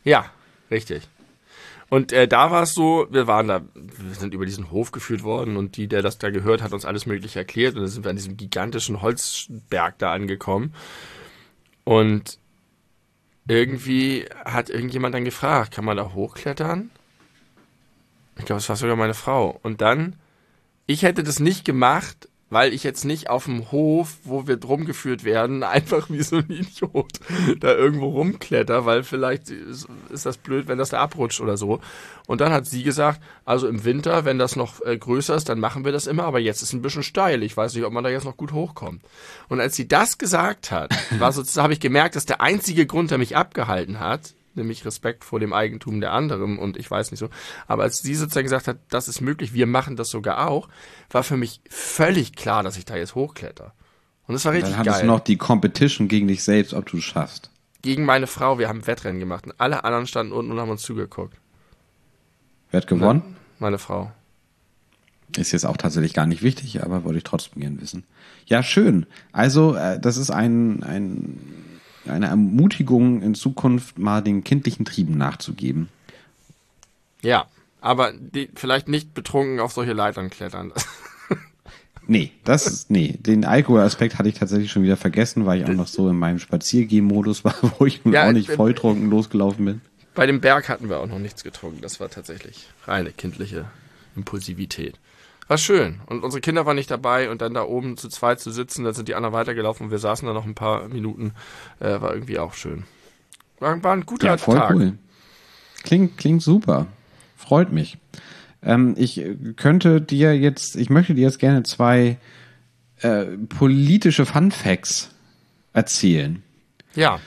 Ja, richtig. Und äh, da war es so, wir waren da, wir sind über diesen Hof geführt worden und die, der das da gehört, hat uns alles Mögliche erklärt und dann sind wir an diesem gigantischen Holzberg da angekommen und irgendwie hat irgendjemand dann gefragt, kann man da hochklettern? Ich glaube, es war sogar meine Frau. Und dann, ich hätte das nicht gemacht, weil ich jetzt nicht auf dem Hof, wo wir drum geführt werden, einfach wie so ein Idiot da irgendwo rumkletter, weil vielleicht ist, ist das blöd, wenn das da abrutscht oder so. Und dann hat sie gesagt, also im Winter, wenn das noch äh, größer ist, dann machen wir das immer, aber jetzt ist es ein bisschen steil. Ich weiß nicht, ob man da jetzt noch gut hochkommt. Und als sie das gesagt hat, war sozusagen, habe ich gemerkt, dass der einzige Grund, der mich abgehalten hat, nämlich Respekt vor dem Eigentum der anderen und ich weiß nicht so. Aber als sie sozusagen gesagt hat, das ist möglich, wir machen das sogar auch, war für mich völlig klar, dass ich da jetzt hochkletter. Und das war richtig geil. Dann hattest du noch die Competition gegen dich selbst, ob du es schaffst. Gegen meine Frau, wir haben Wettrennen gemacht und alle anderen standen unten und haben uns zugeguckt. Wer hat gewonnen? Meine Frau. Ist jetzt auch tatsächlich gar nicht wichtig, aber wollte ich trotzdem gerne wissen. Ja, schön. Also, äh, das ist ein, ein eine Ermutigung, in Zukunft mal den kindlichen Trieben nachzugeben. Ja, aber die, vielleicht nicht betrunken auf solche Leitern klettern. Nee, das ist, nee, den Alkoholaspekt hatte ich tatsächlich schon wieder vergessen, weil ich auch noch so in meinem Spaziergehmodus war, wo ich nun ja, auch nicht äh, volltrunken losgelaufen bin. Bei dem Berg hatten wir auch noch nichts getrunken. Das war tatsächlich reine kindliche Impulsivität. War schön. Und unsere Kinder waren nicht dabei und dann da oben zu zweit zu sitzen, da sind die anderen weitergelaufen und wir saßen da noch ein paar Minuten. Äh, war irgendwie auch schön. War, war ein guter Ja, voll Tag. Cool. Klingt, klingt super. Freut mich. Ähm, ich könnte dir jetzt, ich möchte dir jetzt gerne zwei äh, politische Fun Facts erzählen. Ja.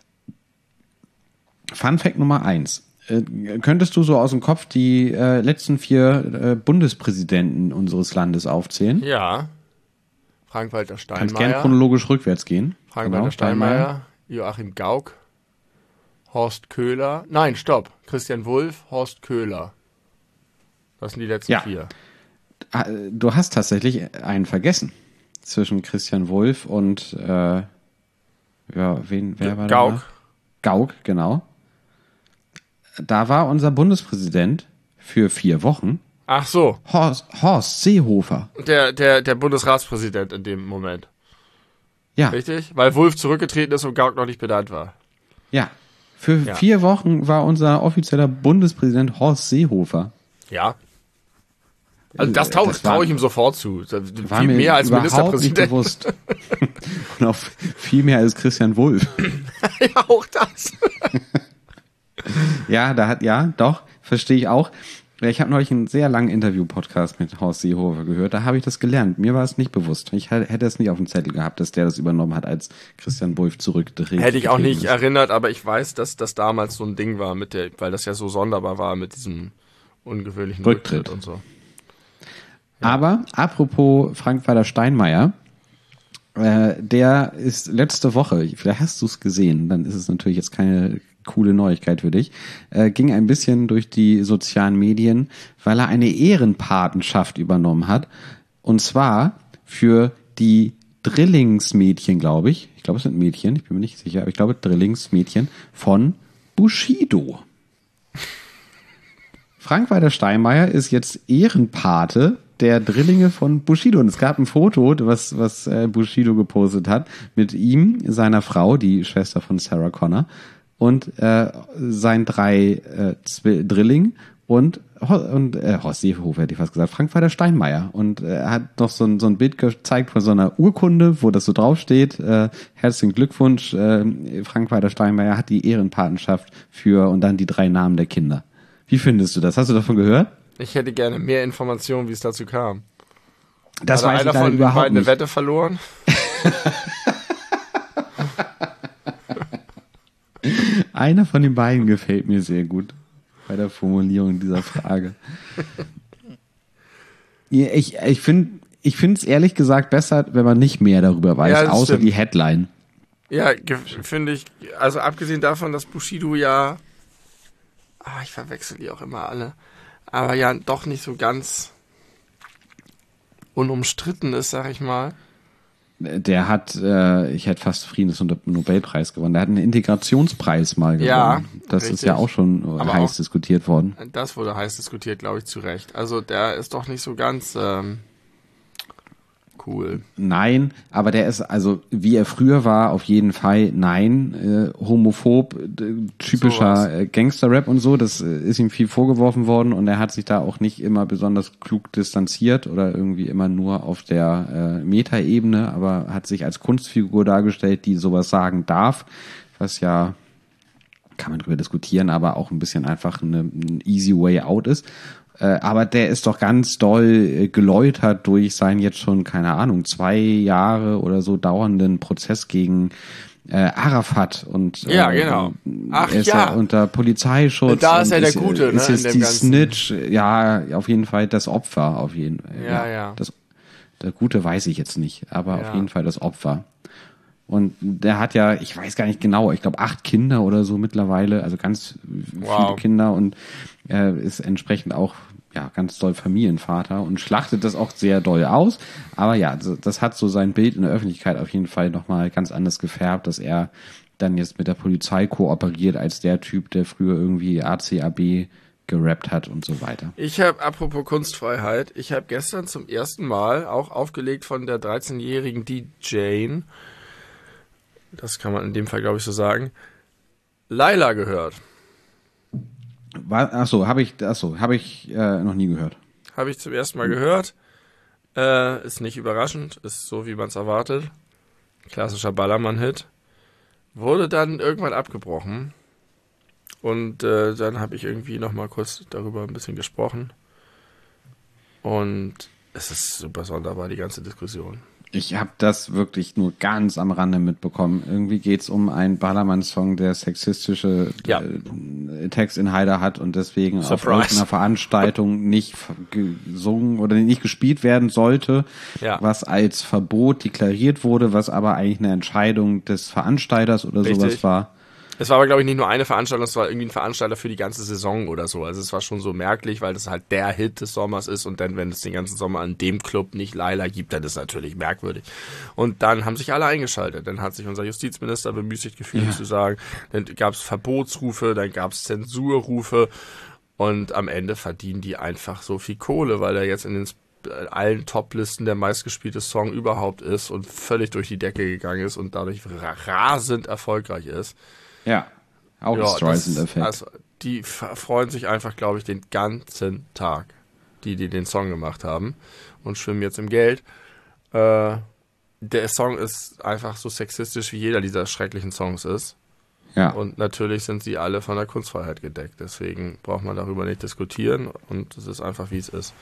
Fun Fact Nummer eins. Äh, könntest du so aus dem Kopf die äh, letzten vier äh, Bundespräsidenten unseres Landes aufzählen? Ja. Frank-Walter Steinmeier. Kannst gern chronologisch rückwärts gehen. Frank-Walter Genau, Steinmeier, Joachim Gauck, Horst Köhler. Nein, stopp. Christian Wulff, Horst Köhler. Das sind die letzten Ja. vier. Du hast tatsächlich einen vergessen. Zwischen Christian Wulff und äh, ja, wen, wer war da? Gauck. Gauck, genau. Da war unser Bundespräsident für vier Wochen Ach so. Horst, Horst Seehofer. Der, der, der Bundesratspräsident in dem Moment. Ja, Richtig? Weil Wulff zurückgetreten ist und Gauck noch nicht benannt war. ja. Für Ja. vier Wochen war unser offizieller Bundespräsident Horst Seehofer. Ja. Also das traue Das war- trau ich ihm sofort zu. War Viel mir mehr als überhaupt nicht Ministerpräsident. bewusst. Und auch viel mehr als Christian Wulff. Ja, auch das. Ja, da hat, ja, doch, verstehe ich auch. Ich habe neulich einen sehr langen Interview-Podcast mit Horst Seehofer gehört. Da habe ich das gelernt. Mir war es nicht bewusst. Ich hätte es nicht auf dem Zettel gehabt, dass der das übernommen hat, als Christian Wulff zurückgetreten Hätte ich auch nicht ist. erinnert, aber ich weiß, dass das damals so ein Ding war, mit der, weil das ja so sonderbar war mit diesem ungewöhnlichen Rücktritt. Rücktritt und so. Aber apropos Frank-Walter Steinmeier, äh, der ist letzte Woche, vielleicht hast du es gesehen, dann ist es natürlich jetzt keine coole Neuigkeit für dich, äh, ging ein bisschen durch die sozialen Medien, weil er eine Ehrenpatenschaft übernommen hat. Und zwar für die Drillingsmädchen, glaube ich. Ich glaube, es sind Mädchen, ich bin mir nicht sicher, aber ich glaube Drillingsmädchen von Bushido. Frank-Walter Steinmeier ist jetzt Ehrenpate der Drillinge von Bushido. Und es gab ein Foto, was, was äh, Bushido gepostet hat, mit ihm, seiner Frau, die Schwester von Sarah Connor, und äh, seinen drei äh, Zwi- Drilling und, und äh, Horst Seehofer, hätte ich fast gesagt, Frank-Walter Steinmeier. Und äh, er hat noch so ein, so ein Bild gezeigt von so einer Urkunde, wo das so draufsteht. Äh, herzlichen Glückwunsch, äh, Frank-Walter Steinmeier hat die Ehrenpatenschaft für und dann die drei Namen der Kinder. Wie findest du das? Hast du davon gehört? Ich hätte gerne mehr Informationen, wie es dazu kam. Das Hat weiß einer ich leider von den überhaupt beiden eine nicht. Wette verloren? Einer von den beiden gefällt mir sehr gut bei der Formulierung dieser Frage. Ja, ich ich finde ich finde es ehrlich gesagt besser, wenn man nicht mehr darüber weiß, Ja, das außer stimmt. die Headline. Ja, ge- finde ich, also abgesehen davon, dass Bushido ja, ah, ich verwechsel die auch immer alle, aber ja doch nicht so ganz unumstritten ist, sag ich mal. Der hat, äh, ich hätte fast Friedens- und Nobelpreis gewonnen. Der hat einen Integrationspreis mal gewonnen. Ja, das richtig. ist ja auch schon Aber heiß auch, diskutiert worden. Das wurde heiß diskutiert, glaube ich, zu Recht. Also der ist doch nicht so ganz ähm, cool. Nein, aber der ist, also wie er früher war, auf jeden Fall nein, äh, homophob, äh, typischer äh, Gangster-Rap und so, das äh, ist ihm viel vorgeworfen worden und er hat sich da auch nicht immer besonders klug distanziert oder irgendwie immer nur auf der äh, Metaebene, aber hat sich als Kunstfigur dargestellt, die sowas sagen darf, was ja, kann man drüber diskutieren, aber auch ein bisschen einfach eine, ein easy way out ist. Äh, aber der ist doch ganz doll äh, geläutert durch seinen jetzt schon, keine Ahnung, zwei Jahre oder so dauernden Prozess gegen äh, Arafat und äh, ja, genau. Ach er ist ja. ja unter Polizeischutz. Da ist und er der Gute, ist ne, jetzt in die dem Ganzen. Snitch, ja, auf jeden Fall das Opfer, auf jeden Fall. Ja, ja. Das, der Gute weiß ich jetzt nicht, aber Ja. auf jeden Fall das Opfer. Und der hat ja, ich weiß gar nicht genau, ich glaube acht Kinder oder so mittlerweile, also ganz Wow. viele Kinder und er ist entsprechend auch ja ganz doll Familienvater und schlachtet das auch sehr doll aus. Aber ja, das hat so sein Bild in der Öffentlichkeit auf jeden Fall nochmal ganz anders gefärbt, dass er dann jetzt mit der Polizei kooperiert als der Typ, der früher irgendwie A C A B gerappt hat und so weiter. Ich habe, apropos Kunstfreiheit, ich habe gestern zum ersten Mal auch aufgelegt von der dreizehnjährigen D J, das kann man in dem Fall, glaube ich, so sagen, Laila gehört. War, achso, habe ich, achso, habe ich äh, noch nie gehört. Habe ich zum ersten Mal gehört. Äh, ist nicht überraschend, ist so, wie man es erwartet. Klassischer Ballermann-Hit. Wurde dann irgendwann abgebrochen. Und äh, dann habe ich irgendwie nochmal kurz darüber ein bisschen gesprochen. Und es ist super sonderbar, die ganze Diskussion. Ich habe das wirklich nur ganz am Rande mitbekommen. Irgendwie geht's um einen Ballermann-Song, der sexistische Ja. äh, Textinhalte hat und deswegen auf Surprise. irgendeiner Veranstaltung nicht f- gesungen oder nicht gespielt werden sollte, Ja. was als Verbot deklariert wurde, was aber eigentlich eine Entscheidung des Veranstalters oder Richtig. sowas war. Es war aber, glaube ich, nicht nur eine Veranstaltung, es war irgendwie ein Veranstalter für die ganze Saison oder so. Also es war schon so merklich, weil das halt der Hit des Sommers ist und dann, wenn es den ganzen Sommer an dem Club nicht Laila gibt, dann ist es natürlich merkwürdig. Und dann haben sich alle eingeschaltet. Dann hat sich unser Justizminister bemüßigt gefühlt Ja. zu sagen, dann gab es Verbotsrufe, dann gab es Zensurrufe und am Ende verdienen die einfach so viel Kohle, weil er jetzt in den allen Top-Listen der meistgespielte Song überhaupt ist und völlig durch die Decke gegangen ist und dadurch rasend erfolgreich ist. Ja, auch ein Ja, das- Streisand-Effekt. Also, die f- freuen sich einfach, glaube ich, den ganzen Tag, die, die den Song gemacht haben und schwimmen jetzt im Geld. Äh, der Song ist einfach so sexistisch, wie jeder dieser schrecklichen Songs ist. ja. Und natürlich sind sie alle von der Kunstfreiheit gedeckt. Deswegen braucht man darüber nicht diskutieren und es ist einfach, wie es ist.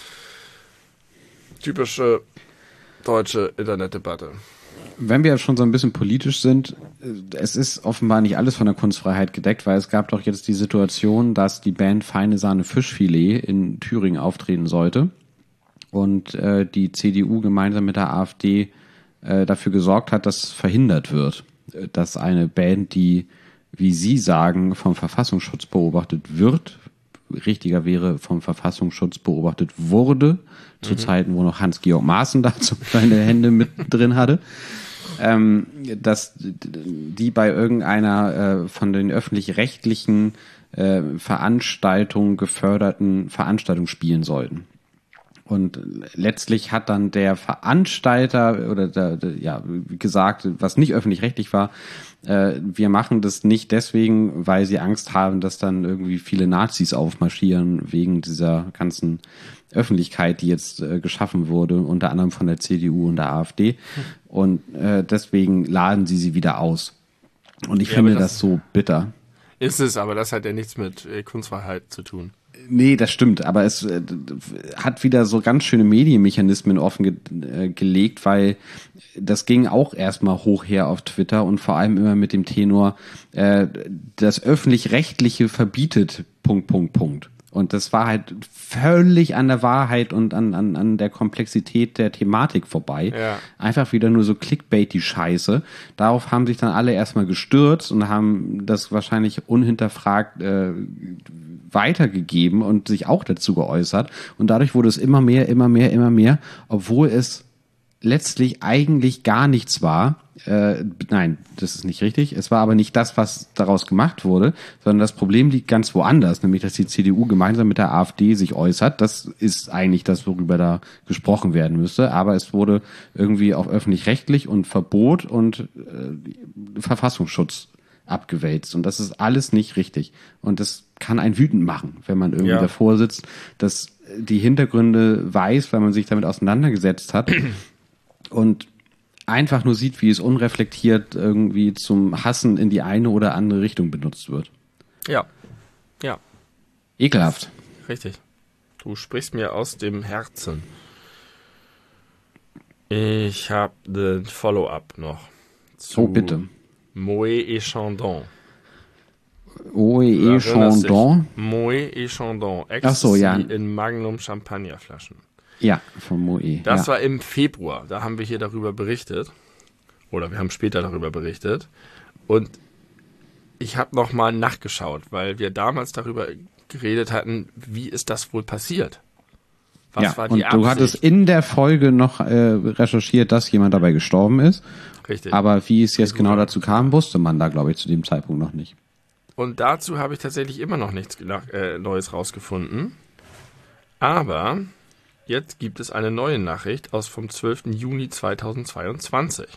Typische deutsche Internetdebatte. Wenn wir schon so ein bisschen politisch sind, es ist offenbar nicht alles von der Kunstfreiheit gedeckt, weil es gab doch jetzt die Situation, dass die Band Feine Sahne Fischfilet in Thüringen auftreten sollte und äh, die C D U gemeinsam mit der AfD äh, dafür gesorgt hat, dass verhindert wird, äh, dass eine Band, die, wie Sie sagen, vom Verfassungsschutz beobachtet wird, richtiger wäre, vom Verfassungsschutz beobachtet wurde, zu Mhm. Zeiten, wo noch Hans-Georg Maaßen dazu seine Hände mit drin hatte, ähm, dass die bei irgendeiner äh, von den öffentlich-rechtlichen äh, Veranstaltungen geförderten Veranstaltung spielen sollten. Und letztlich hat dann der Veranstalter oder der, der, ja gesagt, was nicht öffentlich-rechtlich war, äh, wir machen das nicht deswegen, weil sie Angst haben, dass dann irgendwie viele Nazis aufmarschieren wegen dieser ganzen Öffentlichkeit, die jetzt äh, geschaffen wurde, unter anderem von der C D U und der AfD. Und äh, deswegen laden sie sie wieder aus. Und ich Ja, finde aber das- das so bitter. Ist es, aber das hat ja nichts mit äh, Kunstfreiheit zu tun. Nee, das stimmt, aber es äh, hat wieder so ganz schöne Medienmechanismen offengelegt, äh, gelegt, weil das ging auch erstmal hoch her auf Twitter und vor allem immer mit dem Tenor, äh, das Öffentlich-Rechtliche verbietet, Punkt, Punkt, Punkt. Und das war halt völlig an der Wahrheit und an, an, an der Komplexität der Thematik vorbei. Ja. Einfach wieder nur so Clickbait, die Scheiße. Darauf haben sich dann alle erstmal gestürzt und haben das wahrscheinlich unhinterfragt äh, weitergegeben und sich auch dazu geäußert. Und dadurch wurde es immer mehr, immer mehr, immer mehr, obwohl es letztlich eigentlich gar nichts war. Äh, nein, das ist nicht richtig. Es war aber nicht das, was daraus gemacht wurde, sondern das Problem liegt ganz woanders, nämlich dass die C D U gemeinsam mit der AfD sich äußert. Das ist eigentlich das, worüber da gesprochen werden müsste. Aber es wurde irgendwie auf öffentlich-rechtlich und Verbot und äh, Verfassungsschutz abgewälzt. Und das ist alles nicht richtig. Und das kann einen wütend machen, wenn man irgendwie Ja. davor sitzt, dass die Hintergründe weiß, weil man sich damit auseinandergesetzt hat und einfach nur sieht, wie es unreflektiert irgendwie zum Hassen in die eine oder andere Richtung benutzt wird. Ja. Ja, Ekelhaft. richtig. Du sprichst mir aus dem Herzen. Ich habe den Follow-up noch. Zu Oh, bitte. Moët et Chandon. Oh, Du eh erinnerst dich. Chandon. Moët et Chandon. Ach so, ja. Ecstasy in Magnum Champagnerflaschen. Ja, vom Moe. Das ja. war im Februar. Da haben wir hier darüber berichtet. Oder wir haben später darüber berichtet. Und ich habe nochmal nachgeschaut, weil wir damals darüber geredet hatten, wie ist das wohl passiert? Was ja, war die und Absicht? du hattest in der Folge noch äh, recherchiert, dass jemand dabei gestorben ist. Richtig. Aber wie es jetzt Sehr genau gut. dazu kam, wusste man da, glaube ich, zu dem Zeitpunkt noch nicht. Und dazu habe ich tatsächlich immer noch nichts nach, äh, Neues rausgefunden. Aber jetzt gibt es eine neue Nachricht aus vom zwölften Juni zweitausendzweiundzwanzig.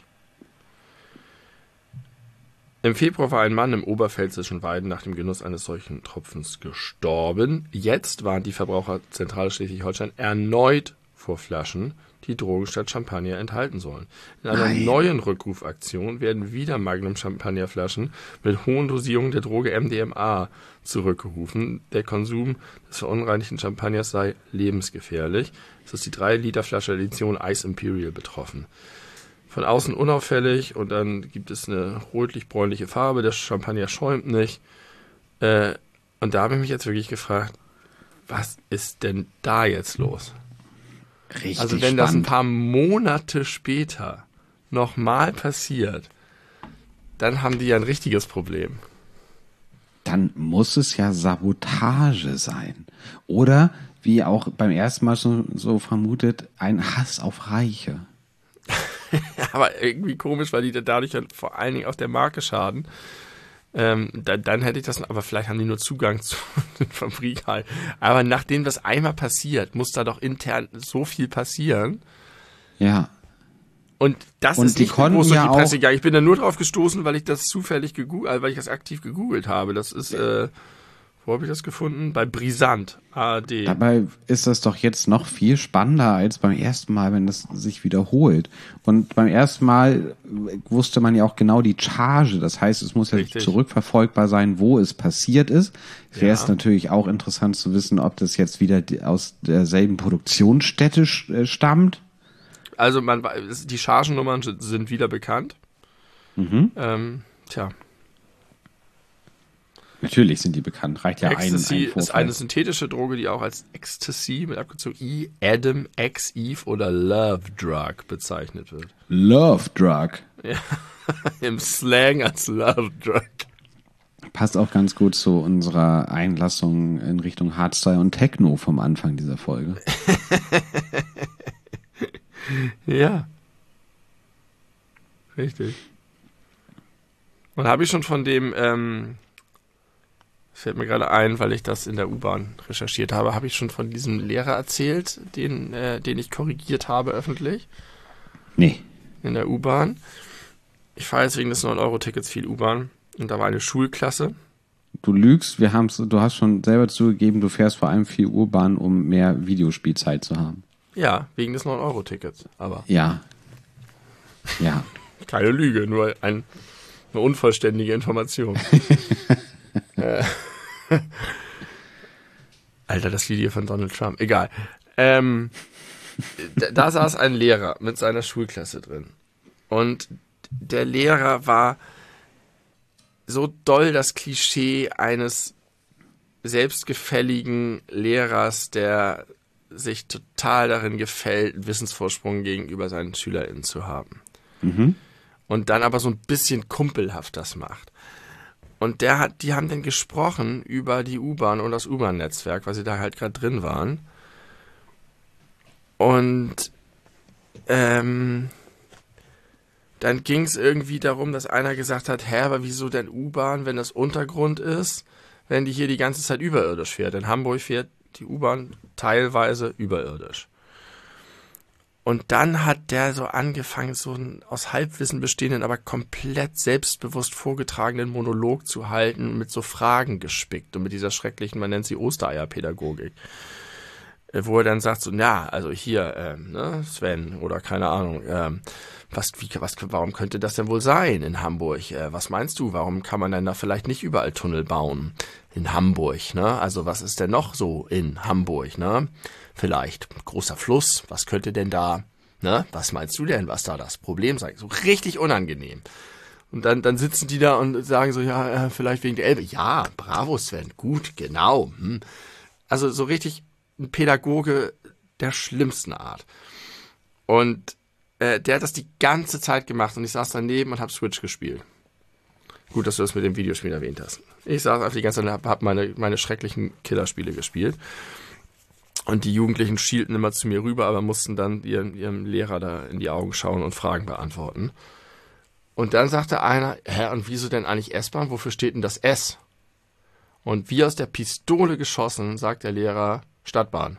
Im Februar war ein Mann im oberpfälzischen Weiden nach dem Genuss eines solchen Tropfens gestorben. Jetzt warnt die Verbraucherzentrale Schleswig-Holstein erneut vor Flaschen, die Drogen statt Champagner enthalten sollen. In einer Nein. neuen Rückrufaktion werden wieder Magnum Champagnerflaschen mit hohen Dosierungen der Droge M D M A zurückgerufen. Der Konsum des verunreinigten Champagners sei lebensgefährlich. Es ist die drei Liter Flasche Edition Ice Imperial betroffen. Von außen unauffällig und dann gibt es eine rötlich-bräunliche Farbe, der Champagner schäumt nicht. Äh, und da habe ich mich jetzt wirklich gefragt, was ist denn da jetzt los? Richtig Also wenn das ein spannend. paar Monate später nochmal passiert, dann haben die ja ein richtiges Problem. Dann muss es ja Sabotage sein. Oder, wie auch beim ersten Mal so, so vermutet, ein Hass auf Reiche. Aber irgendwie komisch, weil die da dadurch ja vor allen Dingen auch der Marke schaden. Ähm, dann, dann hätte ich das, aber vielleicht haben die nur Zugang zu den Fabrikhallen. Aber nachdem das einmal passiert, muss da doch intern so viel passieren. Ja. Und das Und ist die nicht konnten groß durch ja die Presse auch- gegangen. Ich bin da nur drauf gestoßen, weil ich das zufällig gegoogelt, also weil ich das aktiv gegoogelt habe. Das ist, äh, wo habe ich das gefunden? Bei Brisant, A R D. Dabei ist das doch jetzt noch viel spannender als beim ersten Mal, wenn das sich wiederholt. Und beim ersten Mal wusste man ja auch genau die Charge. Das heißt, es muss ja Richtig. zurückverfolgbar sein, wo es passiert ist. Es wäre Ja. es natürlich auch interessant zu wissen, ob das jetzt wieder die- aus derselben Produktionsstätte sch- äh, stammt. Also man, wei- die Chargennummern sind wieder bekannt. Mhm. Ähm, tja. Natürlich sind die bekannt. Reicht ja ein, Ecstasy ein ist Vorfall. eine synthetische Droge, die auch als Ecstasy mit abgezogen I, Adam, X, Eve oder Love Drug bezeichnet wird. Love Drug. Im Slang als Love Drug. Passt auch ganz gut zu unserer Einlassung in Richtung Hardstyle und Techno vom Anfang dieser Folge. Ja. Richtig. Und habe ich schon von dem, ähm, fällt mir gerade ein, weil ich das in der U-Bahn recherchiert habe, habe ich schon von diesem Lehrer erzählt, den, äh, den ich korrigiert habe öffentlich Nee. in der U-Bahn. Ich fahre jetzt wegen des neun Euro Tickets viel U-Bahn und da war eine Schulklasse. Du lügst, wir haben's, du hast schon selber zugegeben, du fährst vor allem viel Urban, um mehr Videospielzeit zu haben. Ja, wegen des neun Euro Tickets, aber Ja. Ja. keine Lüge, nur ein, eine unvollständige Information. äh, Alter, das Video von Donald Trump. Egal. Ähm, da, da saß ein Lehrer mit seiner Schulklasse drin. Und der Lehrer war so doll das Klischee eines selbstgefälligen Lehrers, der sich total darin gefällt, einen Wissensvorsprung gegenüber seinen SchülerInnen zu haben. Mhm. Und dann aber so ein bisschen kumpelhaft das macht. Und der hat, die haben dann gesprochen über die U-Bahn und das U-Bahn-Netzwerk, weil sie da halt gerade drin waren. Und ähm, dann ging es irgendwie darum, dass einer gesagt hat, hä, aber wieso denn U-Bahn, wenn das Untergrund ist, wenn die hier die ganze Zeit überirdisch fährt. In Hamburg fährt die U-Bahn teilweise überirdisch. Und dann hat der so angefangen, so einen aus Halbwissen bestehenden, aber komplett selbstbewusst vorgetragenen Monolog zu halten, mit so Fragen gespickt und mit dieser schrecklichen, man nennt sie Ostereierpädagogik. Wo er dann sagt so, na, also hier, ähm, ne, Sven oder keine Ahnung, ähm, was, wie, was, warum könnte das denn wohl sein in Hamburg? Äh, was meinst du, warum kann man denn da vielleicht nicht überall Tunnel bauen in Hamburg, ne? Also was ist denn noch so in Hamburg, ne? Vielleicht großer Fluss, was könnte denn da, ne? Was meinst du denn, was da das Problem sei? So richtig unangenehm. Und dann, dann sitzen die da und sagen so, ja, äh, vielleicht wegen der Elbe. Ja, bravo Sven, gut, genau. Hm. Also so richtig ein Pädagoge der schlimmsten Art. Und äh, der hat das die ganze Zeit gemacht und ich saß daneben und habe Switch gespielt. Gut, dass du das mit dem Videospiel erwähnt hast. Ich saß einfach die ganze Zeit und habe meine, meine schrecklichen Killerspiele gespielt. Und die Jugendlichen schielten immer zu mir rüber, aber mussten dann ihrem, ihrem Lehrer da in die Augen schauen und Fragen beantworten. Und dann sagte einer, hä, und wieso denn eigentlich S-Bahn? Wofür steht denn das S? Und wie aus der Pistole geschossen, sagt der Lehrer, Stadtbahn.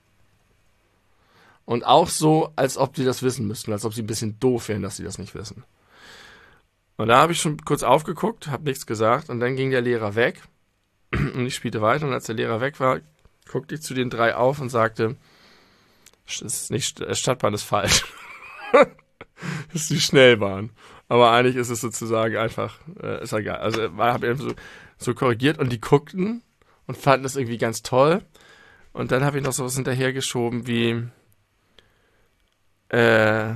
Und auch so, als ob die das wissen müssten, als ob sie ein bisschen doof wären, dass sie das nicht wissen. Und da habe ich schon kurz aufgeguckt, habe nichts gesagt und dann ging der Lehrer weg und ich spielte weiter und als der Lehrer weg war, guckte ich zu den drei auf und sagte, ist nicht, Stadtbahn ist falsch. Das ist die Schnellbahn. Aber eigentlich ist es sozusagen einfach, äh, ist egal. Also ich habe so, so korrigiert und die guckten und fanden das irgendwie ganz toll. Und dann habe ich noch sowas hinterhergeschoben wie, äh,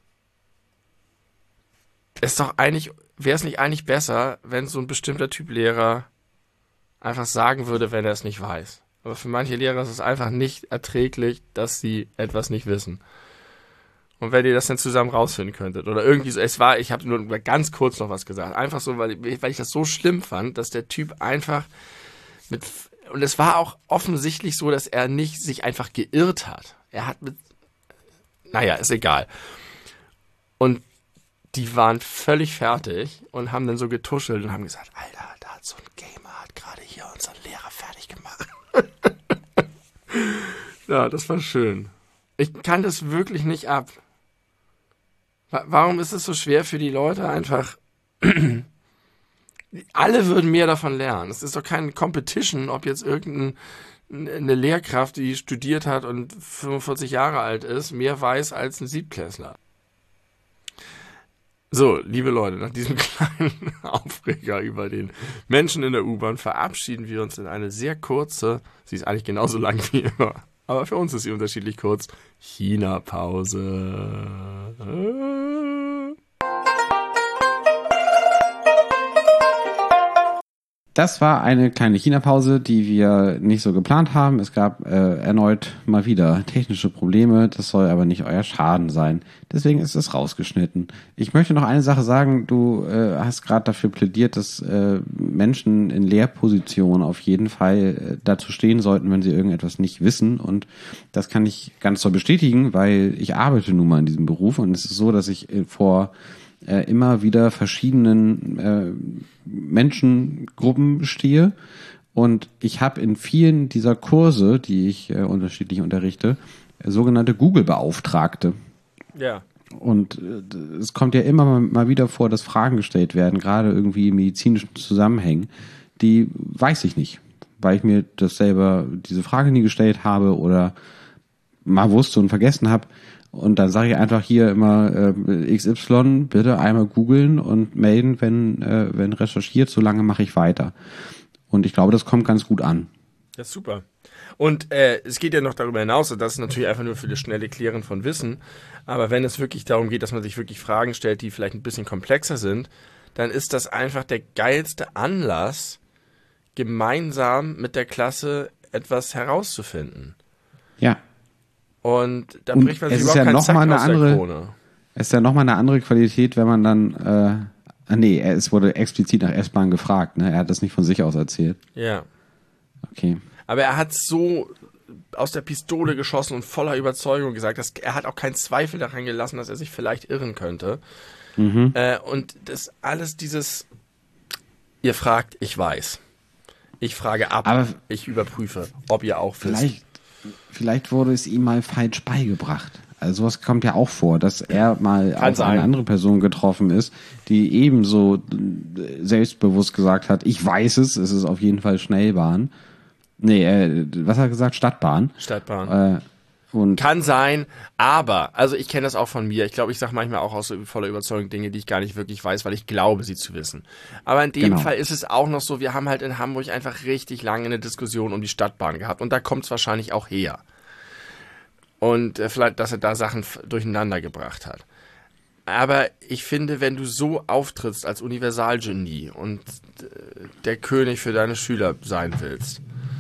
ist doch eigentlich, wäre es nicht eigentlich besser, wenn so ein bestimmter Typ Lehrer einfach sagen würde, wenn er es nicht weiß. Aber für manche Lehrer ist es einfach nicht erträglich, dass sie etwas nicht wissen. Und wenn ihr das dann zusammen rausfinden könntet. Oder irgendwie so, es war, ich habe nur ganz kurz noch was gesagt. Einfach so, weil, weil ich das so schlimm fand, dass der Typ einfach mit, und es war auch offensichtlich so, dass er nicht sich einfach geirrt hat. Er hat mit, naja, ist egal. Und die waren völlig fertig und haben dann so getuschelt und haben gesagt, Alter, da hat so ein Gamer hat gerade hier unseren Lehrer fertig gemacht. Ja, das war schön. Ich kann das wirklich nicht ab. Warum ist es so schwer für die Leute einfach? Alle würden mehr davon lernen. Es ist doch keine Competition, ob jetzt irgendeine Lehrkraft, die studiert hat und fünfundvierzig Jahre alt ist, mehr weiß als ein Siebtklässler. So, liebe Leute, nach diesem kleinen Aufreger über den Menschen in der U-Bahn verabschieden wir uns in eine sehr kurze, sie ist eigentlich genauso lang wie immer, aber für uns ist sie unterschiedlich kurz, China-Pause. Das war eine kleine China-Pause, die wir nicht so geplant haben. Es gab äh, erneut mal wieder technische Probleme. Das soll aber nicht euer Schaden sein. Deswegen ist es rausgeschnitten. Ich möchte noch eine Sache sagen. Du äh, hast gerade dafür plädiert, dass äh, Menschen in Lehrpositionen auf jeden Fall äh, dazu stehen sollten, wenn sie irgendetwas nicht wissen. Und das kann ich ganz so bestätigen, weil ich arbeite nun mal in diesem Beruf. Und es ist so, dass ich äh, vor äh, immer wieder verschiedenen äh, Menschengruppen stehe und ich habe in vielen dieser Kurse, die ich äh, unterschiedlich unterrichte, äh, sogenannte Google-Beauftragte. Ja. Und äh, es kommt ja immer mal, mal wieder vor, dass Fragen gestellt werden, gerade irgendwie in medizinischen Zusammenhängen, die weiß ich nicht, weil ich mir das selber diese Frage nie gestellt habe oder mal wusste und vergessen habe. Und dann sage ich einfach hier immer äh, X Y, bitte einmal googeln und melden, wenn äh, wenn recherchiert, solange mache ich weiter. Und ich glaube, das kommt ganz gut an. Das ist super. Und äh, es geht ja noch darüber hinaus, und das ist natürlich einfach nur für das schnelle Klären von Wissen, aber wenn es wirklich darum geht, dass man sich wirklich Fragen stellt, die vielleicht ein bisschen komplexer sind, dann ist das einfach der geilste Anlass, gemeinsam mit der Klasse etwas herauszufinden. Ja. Und da Und bricht man sich es ist überhaupt ja keinen noch Zack mal eine aus der andere, Krone. Es ist ja nochmal eine andere Qualität, wenn man dann, äh, ah nee, es wurde explizit nach S-Bahn gefragt, ne? Er hat das nicht von sich aus erzählt. Ja. Okay. Aber er hat so aus der Pistole geschossen und voller Überzeugung gesagt. Dass, er hat auch keinen Zweifel daran gelassen, dass er sich vielleicht irren könnte. Mhm. Äh, und das alles dieses, ihr fragt, ich weiß. Ich frage ab, aber ich überprüfe, ob ihr auch wisst. Vielleicht, vielleicht wurde es ihm mal falsch beigebracht. Also sowas kommt ja auch vor, dass er mal Kann auf sein. eine andere Person getroffen ist, die ebenso selbstbewusst gesagt hat, ich weiß es, es ist auf jeden Fall Schnellbahn. Nee, äh, was hat er gesagt? Stadtbahn. Stadtbahn. Äh, und Kann sein, aber, also ich kenne das auch von mir. Ich glaube, ich sage manchmal auch aus voller Überzeugung Dinge, die ich gar nicht wirklich weiß, weil ich glaube, sie zu wissen. Aber in dem genau. Fall ist es auch noch so, wir haben halt in Hamburg einfach richtig lange eine Diskussion um die Stadtbahn gehabt. Und da kommt es wahrscheinlich auch her. Und äh, vielleicht, dass er da Sachen f- durcheinander gebracht hat. Aber ich finde, wenn du so auftrittst als Universalgenie und äh, der König für deine Schüler sein willst,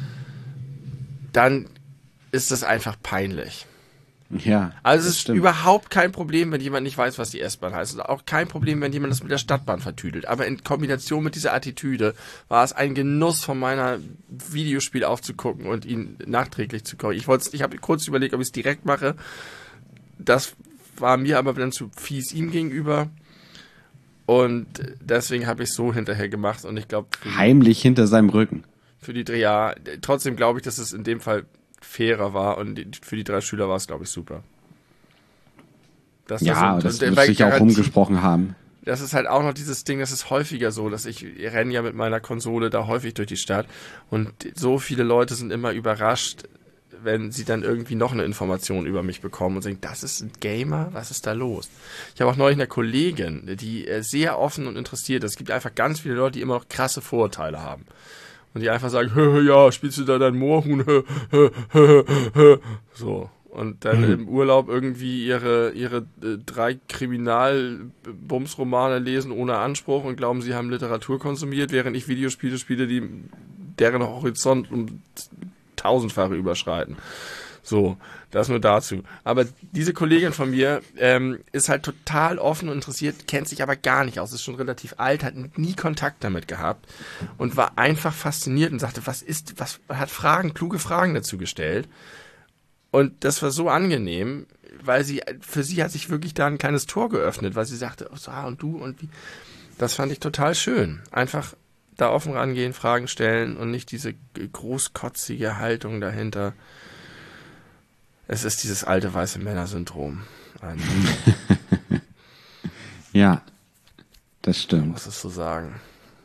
dann ist das einfach peinlich. Ja. Also es ist stimmt. überhaupt kein Problem, wenn jemand nicht weiß, was die S-Bahn heißt. Es ist auch kein Problem, wenn jemand das mit der Stadtbahn vertüdelt. Aber in Kombination mit dieser Attitüde war es ein Genuss, von meiner Videospiel aufzugucken und ihn nachträglich zu gucken. Ich wollte, ich habe kurz überlegt, ob ich es direkt mache. Das war mir aber dann zu fies ihm gegenüber. Und deswegen habe ich es so hinterher gemacht. Und ich glaube heimlich hinter seinem Rücken. Für die drei Jahre. Trotzdem glaube ich, dass es in dem Fall fairer war und für die drei Schüler war es, glaube ich, super. Dass ja, das, so, das muss sich auch rumgesprochen haben. Das ist halt auch noch dieses Ding, das ist häufiger so, dass ich renne ja mit meiner Konsole da häufig durch die Stadt und so viele Leute sind immer überrascht, wenn sie dann irgendwie noch eine Information über mich bekommen und sagen, das ist ein Gamer, was ist da los? Ich habe auch neulich eine Kollegin, die sehr offen und interessiert ist. Es gibt einfach ganz viele Leute, die immer noch krasse Vorurteile haben. Und die einfach sagen, hö, hö, ja, spielst du da dein Moorhuhn? Hö, hö, hö, hö. So. Und dann mhm. im Urlaub irgendwie ihre ihre äh, drei Kriminal-Bums-Romane lesen ohne Anspruch und glauben, sie haben Literatur konsumiert, während ich Videospiele spiele, die deren Horizont um tausendfache überschreiten. So, das nur dazu. Aber diese Kollegin von mir ähm, ist halt total offen und interessiert, kennt sich aber gar nicht aus, ist schon relativ alt, hat nie Kontakt damit gehabt und war einfach fasziniert und sagte, was ist, was hat Fragen, kluge Fragen dazu gestellt. Und das war so angenehm, weil sie, für sie hat sich wirklich da ein kleines Tor geöffnet, weil sie sagte, oh, so, ah, und du und wie. Das fand ich total schön. Einfach da offen rangehen, Fragen stellen und nicht diese großkotzige Haltung dahinter. Es ist dieses alte weiße Männer-Syndrom. Ja, das stimmt. Muss es so sagen.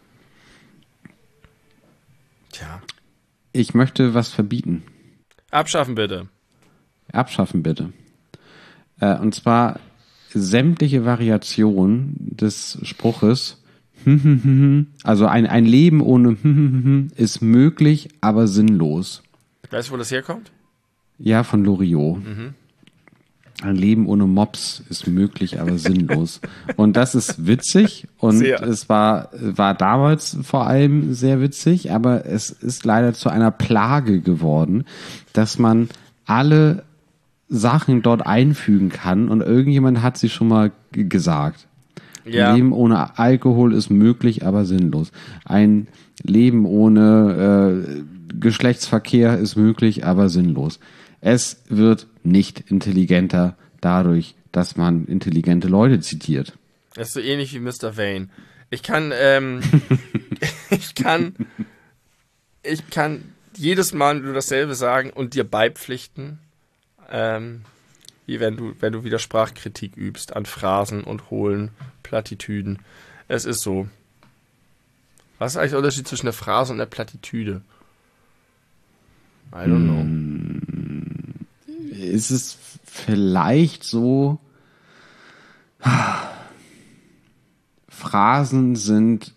Tja. Ich möchte was verbieten. Abschaffen bitte. Abschaffen bitte. Äh, und zwar sämtliche Variationen des Spruches, also ein, ein Leben ohne ist möglich, aber sinnlos. Weißt du, wo das herkommt? Ja, von Loriot. Mhm. Ein Leben ohne Mops ist möglich, aber sinnlos. Und das ist witzig und sehr. Es war, war damals vor allem sehr witzig, aber es ist leider zu einer Plage geworden, dass man alle Sachen dort einfügen kann und irgendjemand hat sie schon mal g- gesagt. Ja. Ein Leben ohne Alkohol ist möglich, aber sinnlos. Ein Leben ohne äh, Geschlechtsverkehr ist möglich, aber sinnlos. Es wird nicht intelligenter dadurch, dass man intelligente Leute zitiert. Das ist so ähnlich wie Mister Vane. Ich kann, ähm, ich kann, ich kann jedes Mal nur dasselbe sagen und dir beipflichten, ähm, wie wenn du, wenn du wieder Sprachkritik übst an Phrasen und hohlen Plattitüden. Es ist so. Was ist eigentlich der Unterschied zwischen der Phrase und der Plattitüde? I don't know. Ist es vielleicht so, Phrasen sind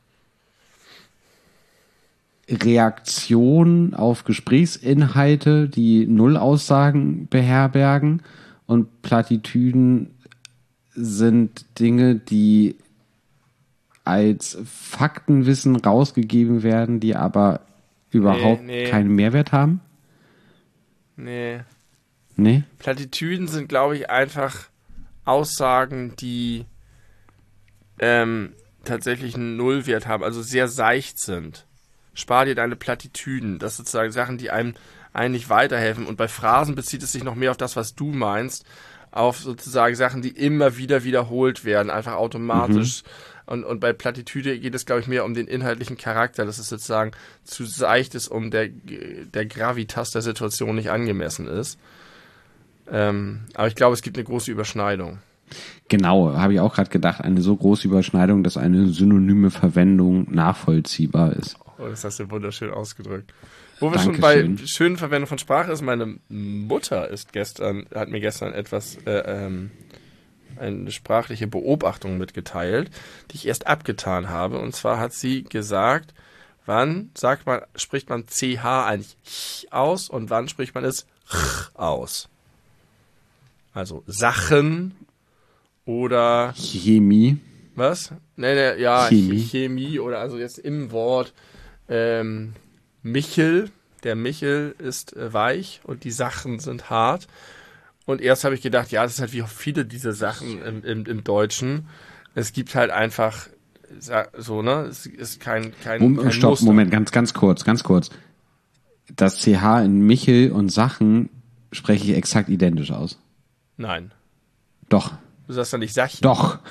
Reaktionen auf Gesprächsinhalte, die Nullaussagen beherbergen, und Plattitüden sind Dinge, die als Faktenwissen rausgegeben werden, die aber überhaupt nee, nee. keinen Mehrwert haben? Nee. Nee? Plattitüden sind, glaube ich, einfach Aussagen, die ähm, tatsächlich einen Nullwert haben, also sehr seicht sind. spar dir deine Plattitüden. Das sind sozusagen Sachen, die einem eigentlich weiterhelfen. Und bei Phrasen bezieht es sich noch mehr auf das, was du meinst, auf sozusagen Sachen, die immer wieder wiederholt werden, einfach automatisch. Mhm. Und, und bei Plattitüde geht es, glaube ich, mehr um den inhaltlichen Charakter, dass es sozusagen zu seicht ist, um der, der Gravitas der Situation nicht angemessen ist. Ähm, aber ich glaube, es gibt eine große Überschneidung. Genau, habe ich auch gerade gedacht, eine so große Überschneidung, dass eine synonyme Verwendung nachvollziehbar ist. Oh, das hast du wunderschön ausgedrückt. Wo wir Dankeschön. schon bei schönen Verwendung von Sprache ist, meine Mutter ist gestern, hat mir gestern etwas, äh, ähm, eine sprachliche Beobachtung mitgeteilt, die ich erst abgetan habe. Und zwar hat sie gesagt, wann sagt man, spricht man C H eigentlich ch aus und wann spricht man es ch aus? Also Sachen oder Chemie. Was? Nee, nee, ja, Chemie. Chemie oder also jetzt im Wort ähm, Michel. Der Michel ist äh, weich und die Sachen sind hart. Und erst habe ich gedacht, ja, das ist halt wie viele dieser Sachen im, im, im Deutschen. Es gibt halt einfach so, ne? Es ist kein, kein, Moment, kein Stopp, Muster. Moment, ganz, ganz kurz, ganz kurz. Das C H in Michel und Sachen spreche ich exakt identisch aus. Nein. Doch. Du sagst doch nicht Sachen. Doch.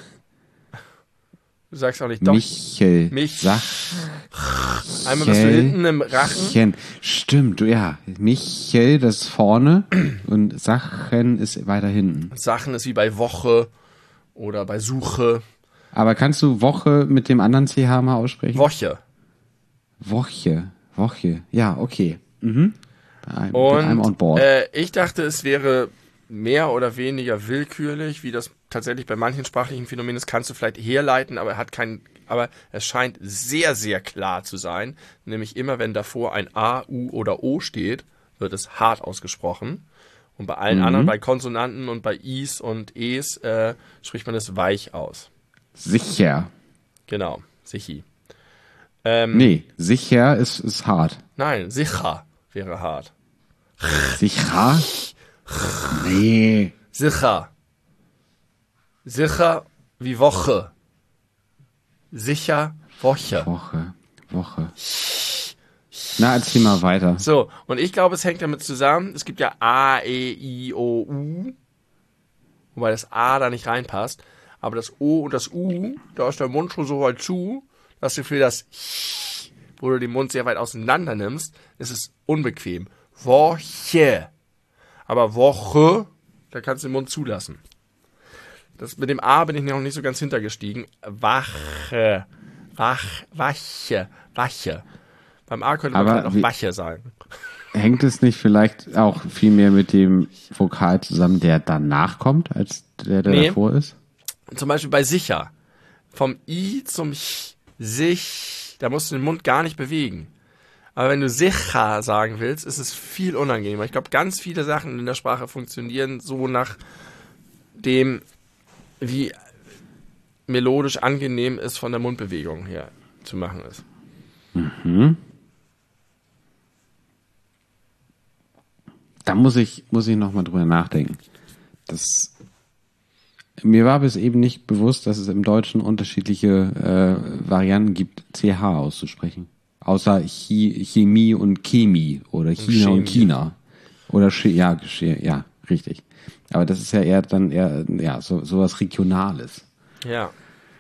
Du sagst auch nicht doch. Michel. Mich. Sach. Einmal bist du hinten im Rachen. Chen. Stimmt, du, ja. Michel, das ist vorne und Sachen ist weiter hinten. Sachen ist wie bei Woche oder bei Suche. Aber kannst du Woche mit dem anderen C H mal aussprechen? Woche. Woche. Woche. Ja, okay. Mhm. I'm, Und I'm on board. Äh, ich dachte, es wäre mehr oder weniger willkürlich, wie das tatsächlich bei manchen sprachlichen Phänomenen ist, kannst du vielleicht herleiten, aber er hat kein, aber es scheint sehr, sehr klar zu sein, nämlich immer wenn davor ein A, U oder O steht, wird es hart ausgesprochen. Und bei allen Mhm. anderen, bei Konsonanten und bei Is und Es, äh, spricht man es weich aus. Sicher. Genau, sichi. Ähm, Nee, sicher ist, ist hart. Nein, sicher wäre hart. Sicher? Nee. Sicher. Sicher wie Woche. Sicher Woche. Woche. Woche. Na, erzähl mal weiter. So, und ich glaube, es hängt damit zusammen, es gibt ja A, E, I, O, U, wobei das A da nicht reinpasst, aber das O und das U, da ist der Mund schon so weit zu, dass du für das Ch, wo du den Mund sehr weit auseinander nimmst, ist es unbequem. Woche. Aber Woche, da kannst du den Mund zulassen. Das mit dem A bin ich noch nicht so ganz hintergestiegen. Wache. Wach, Wache. Wache. Beim A könnte man Aber vielleicht noch wie- Wache sagen. Hängt es nicht vielleicht auch viel mehr mit dem Vokal zusammen, der danach kommt, als der, der Nee. davor ist? Zum Beispiel bei sicher. Vom I zum Ch, sich, da musst du den Mund gar nicht bewegen. Aber wenn du sicher sagen willst, ist es viel unangenehmer. Ich glaube, ganz viele Sachen in der Sprache funktionieren so nach dem, wie melodisch angenehm es von der Mundbewegung her zu machen ist. Da muss ich, muss ich nochmal drüber nachdenken. Das, mir war bis eben nicht bewusst, dass es im Deutschen unterschiedliche äh, Varianten gibt, C H auszusprechen. Außer Chi, Chemie und Chemie oder China und, Chemie. China. Oder Sch ja, Sch ja, richtig. Aber das ist ja eher dann eher ja, so sowas Regionales. Ja.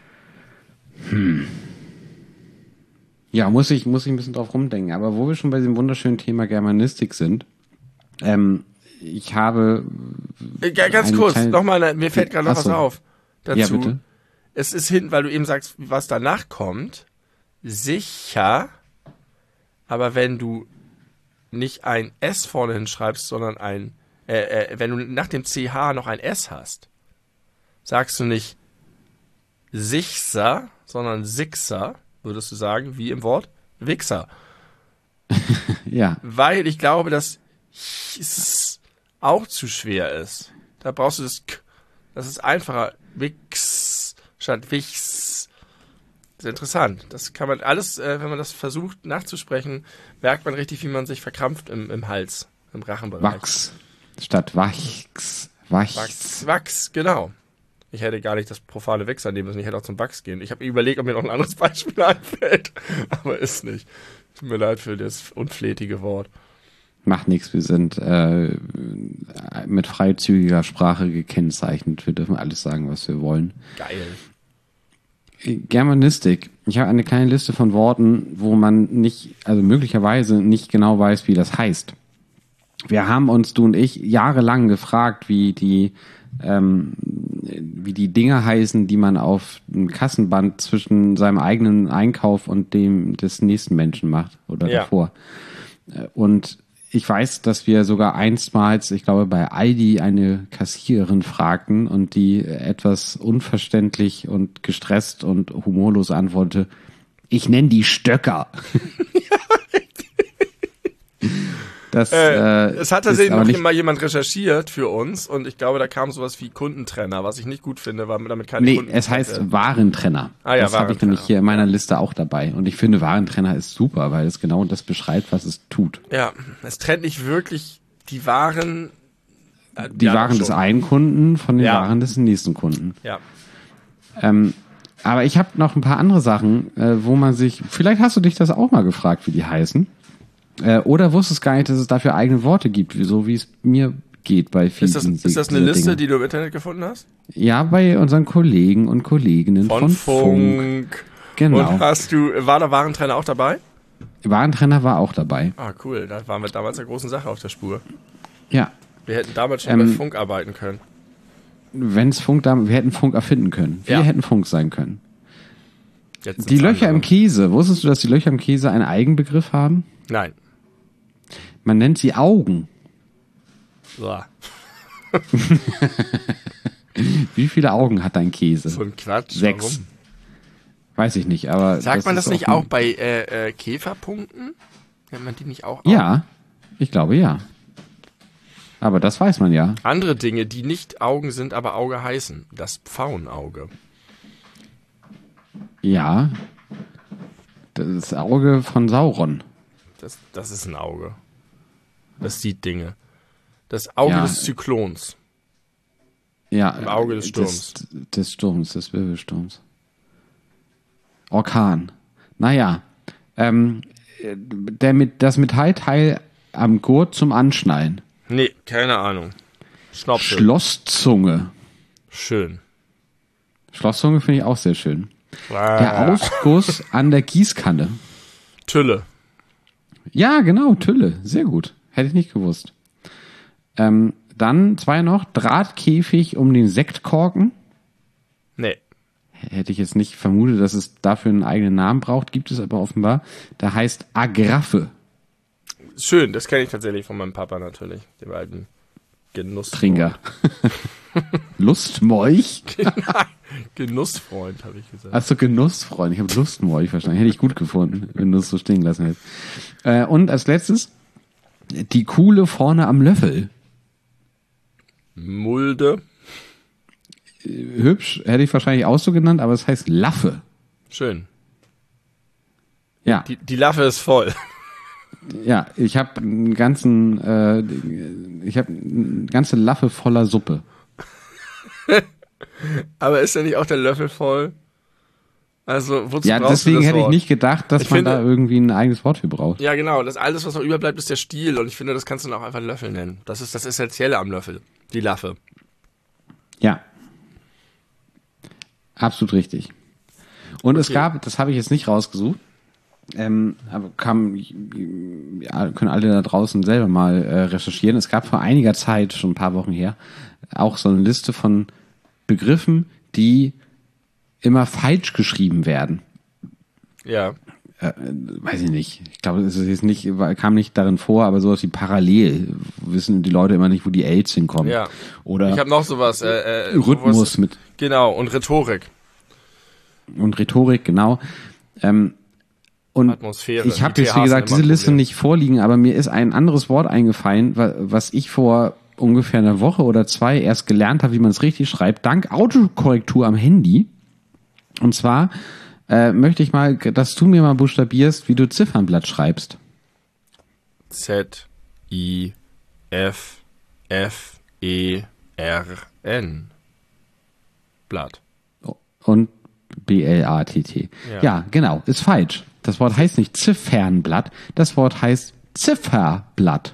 Ja, muss ich, muss ich ein bisschen drauf rumdenken. Aber wo wir schon bei diesem wunderschönen Thema Germanistik sind, ähm, ich habe... Äh, ga- Ganz eine kurz, kleine- nochmal, mir fällt gerade noch Ach so. was auf dazu. Ja, bitte. Es ist hinten, weil du eben sagst, was danach kommt, sicher, aber wenn du nicht ein S vorne hinschreibst, sondern ein, äh, äh, wenn du nach dem C H noch ein S hast, sagst du nicht sichser, sondern sixer, würdest du sagen, wie im Wort Wichser. Ja, Weil ich glaube, dass s auch zu schwer ist. Da brauchst du das K. Das ist einfacher. Wix statt Wichs. Das ist interessant. Das kann man alles, äh, wenn man das versucht nachzusprechen, merkt man richtig, wie man sich verkrampft im, im Hals, im Rachenbereich. Wachs statt Wachs. Wachs. Wachs, Wachs, genau. Ich hätte gar nicht das profane Wichser nehmen müssen. Ich hätte auch zum Wachs gehen. Ich habe überlegt, ob mir noch ein anderes Beispiel einfällt, aber ist nicht. Tut mir leid für das unflätige Wort. Macht nichts, wir sind äh, mit freizügiger Sprache gekennzeichnet. Wir dürfen alles sagen, was wir wollen. Geil. Germanistik. Ich habe eine kleine Liste von Worten, wo man nicht, also möglicherweise nicht genau weiß, wie das heißt. Wir haben uns, du und ich, jahrelang gefragt, wie die, ähm, wie die Dinge heißen, die man auf dem Kassenband zwischen seinem eigenen Einkauf und dem des nächsten Menschen macht oder Ja. davor. Und ich weiß, dass wir sogar einstmals, ich glaube, bei Aldi eine Kassiererin fragten und die etwas unverständlich und gestresst und humorlos antwortete, ich nenne die Stöcker. Das, Äh, äh, es hat ist tatsächlich aber noch nicht, mal jemand recherchiert für uns und ich glaube, da kam sowas wie Kundentrenner, was ich nicht gut finde, weil damit keine nee, Kunden es getrennt heißt werden. Warentrenner. Ah ja, das habe ich Warentrenner. nämlich hier in meiner Liste auch dabei. Und ich finde, Warentrenner ist super, weil es genau das beschreibt, was es tut. Ja, es trennt nicht wirklich die Waren. äh, Die ja, Waren doch des schon. einen Kunden von den Ja. Waren des nächsten Kunden. Ja. Ähm, aber ich habe noch ein paar andere Sachen, äh, wo man sich, vielleicht hast du dich das auch mal gefragt, wie die heißen. Äh, oder wusstest gar nicht, dass es dafür eigene Worte gibt, so wie es mir geht bei vielen Ist das, ist das eine dieser Liste, Dinge. die du im Internet gefunden hast? Ja, bei unseren Kollegen und Kolleginnen Von, von, Funk. Funk. Genau. Und hast du, war der Warentrenner auch dabei? Warentrenner war auch dabei. Ah, cool. Da waren wir damals einer großen Sache auf der Spur. Ja. Wir hätten damals schon Ähm, bei Funk arbeiten können. Wenn's Funk da, wir hätten Funk erfinden können. Wir Ja. hätten Funk sein können. Jetzt Die sind's Löcher im andere. Käse. Wusstest du, dass die Löcher im Käse einen Eigenbegriff haben? Nein. Man nennt sie Augen. So, Wie viele Augen hat dein Käse? so ein Quatsch. Sechs. Warum? Weiß ich nicht, aber. Sagt man das ist nicht ein- auch bei äh, äh, Käferpunkten? Nennt man die nicht auch? Ja, ich glaube ja. Aber das weiß man ja. Andere Dinge, die nicht Augen sind, aber Auge heißen. Das Pfauenauge. Ja. Das Auge von Sauron. Das, das ist ein Auge. Das sieht Dinge. Das Auge Ja. des Zyklons. Ja. Im Auge des Sturms. Des, des Sturms, des Wirbelsturms. Orkan. Naja. Ähm, der mit, das Metallteil am Gurt zum Anschnallen. Nee, keine Ahnung. Schnopsel. Schlosszunge. Schön. Schlosszunge finde ich auch sehr schön. Der Ah, Ausguss an der Gießkanne. Tülle. Ja, genau, Tülle. Sehr gut. Hätte ich nicht gewusst. Ähm, dann zwei noch. Drahtkäfig um den Sektkorken. Nee. Hätte ich jetzt nicht vermutet, dass es dafür einen eigenen Namen braucht. Gibt es aber offenbar. Der heißt Agraffe. Schön, das kenne ich tatsächlich von meinem Papa natürlich. Dem alten Genuss. Trinker. Lustmolch? Genussfreund, habe ich gesagt. Achso, Genussfreund. Ich habe Lustmolch verstanden. Hätte ich gut gefunden, wenn du es so stehen lassen hättest. Äh, und als letztes, die Kuhle vorne am Löffel. Mulde. Hübsch, hätte ich wahrscheinlich auch so genannt, aber es heißt Laffe. Schön. Ja, Die, die Laffe ist voll. ja, ich habe einen ganzen, äh, ich habe eine ganze Laffe voller Suppe. Aber ist ja nicht auch der Löffel voll? Also, wozu Ja, brauchst deswegen du das hätte ich Wort? nicht gedacht, dass Ich man finde- da irgendwie ein eigenes Wort für braucht. Ja, genau. Das alles, was noch überbleibt, ist der Stiel. Und ich finde, das kannst du dann auch einfach Löffel nennen. Das ist das Essentielle am Löffel. Die Laffe. Ja. Absolut richtig. Und es Okay. gab, das habe ich jetzt nicht rausgesucht, ähm, aber kam, ja, können alle da draußen selber mal äh, recherchieren. Es gab vor einiger Zeit, schon ein paar Wochen her, auch so eine Liste von Begriffen, die immer falsch geschrieben werden. Ja. Äh, weiß ich nicht. Ich glaube, es ist jetzt nicht, kam nicht darin vor, aber sowas wie parallel. Wissen die Leute immer nicht, wo die Ls hinkommen. Ja. Oder Ich habe noch sowas. Äh, äh, Rhythmus sowas, mit Genau. Und Rhetorik. und Rhetorik, genau. Ähm, und Atmosphäre. ich habe Die jetzt, wie T Hs gesagt, sind diese immer ein Liste Problem. nicht vorliegen, aber mir ist ein anderes Wort eingefallen, wa- was ich vor ungefähr einer Woche oder zwei erst gelernt habe, wie man es richtig schreibt, dank Autokorrektur am Handy. Und zwar äh, möchte ich mal, dass du mir mal buchstabierst, wie du Ziffernblatt schreibst. Z, I, F, F, E, R, N. Blatt. Und B L A T T. Ja. Ja, genau, ist falsch. Das Wort heißt nicht Ziffernblatt, das Wort heißt Zifferblatt.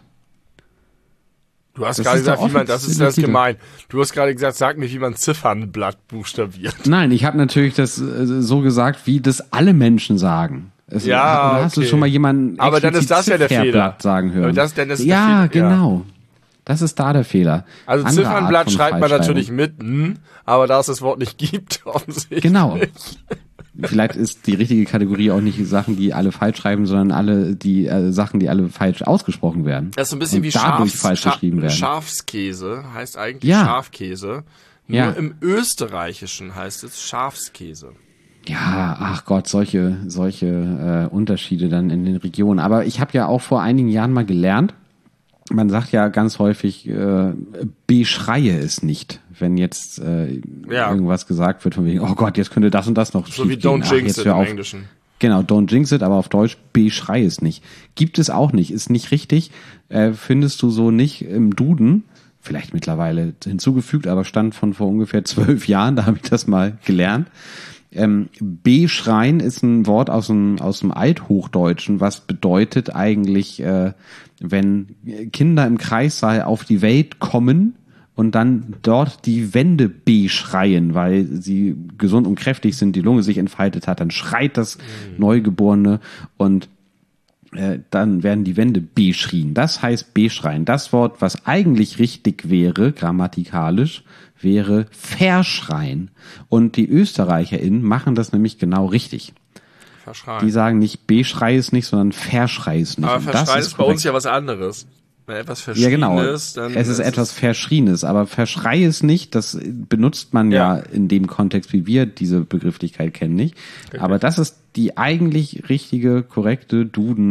Du hast Das gerade ist der gesagt, wie man, das ist offizielle das Titel. gemein. Du hast gerade gesagt, sag mir, wie man Ziffernblatt buchstabiert. Nein, ich habe natürlich das äh, so gesagt, wie das alle Menschen sagen. Es, Ja, oder hast okay. du schon mal jemanden Aber dann ist explizit das ja der Zifferblatt Fehler. sagen hören? Aber das- dann ist der ja, Fehler, ja. genau. Das ist da der Fehler. Also Andere Ziffernblatt Art von schreibt man Falschschreibung. natürlich mit, n, aber da es das Wort nicht gibt, offensichtlich. Genau. Vielleicht ist die richtige Kategorie auch nicht Sachen, die alle falsch schreiben, sondern alle die äh, Sachen, die alle falsch ausgesprochen werden. Das ist so ein bisschen und wie dadurch Schafs, falsch Scha geschrieben werden. Schafskäse, heißt eigentlich Ja. Schafkäse. Nur Ja. im Österreichischen heißt es Schafskäse. Ja, ach Gott, solche solche äh, Unterschiede dann in den Regionen. Aber ich habe ja auch vor einigen Jahren mal gelernt, man sagt ja ganz häufig, äh, beschreie es nicht, wenn jetzt äh, Ja. irgendwas gesagt wird von wegen, oh Gott, jetzt könnte das und das noch So wie schief gehen. Don't Ach, Jinx jetzt it hör im auf. Englischen. Genau, don't jinx it, aber auf Deutsch beschrei es nicht. Gibt es auch nicht, ist nicht richtig, äh, findest du so nicht im Duden, vielleicht mittlerweile hinzugefügt, aber stand von vor ungefähr zwölf Jahren, da habe ich das mal gelernt. Ähm, beschreien ist ein Wort aus dem, aus dem Althochdeutschen, was bedeutet eigentlich, äh, wenn Kinder im Kreissaal auf die Welt kommen und dann dort die Wände beschreien, weil sie gesund und kräftig sind, die Lunge sich entfaltet hat, dann schreit das Neugeborene und äh, dann werden die Wände beschrien. Das heißt beschreien. Das Wort, was eigentlich richtig wäre, grammatikalisch, wäre verschreien. Und die ÖsterreicherInnen machen das nämlich genau richtig. Verschreien. Die sagen nicht beschrei es nicht, sondern verschrei es nicht. Aber Und das Verschreien ist, bei korrekt. uns ja was anderes. Wenn etwas Ja, genau. Verschriebenes, dann Es ist etwas Verschrienes, aber verschrei es nicht, das benutzt man ja. Ja. in dem Kontext, wie wir diese Begrifflichkeit kennen, nicht. Aber das ist die eigentlich richtige, korrekte,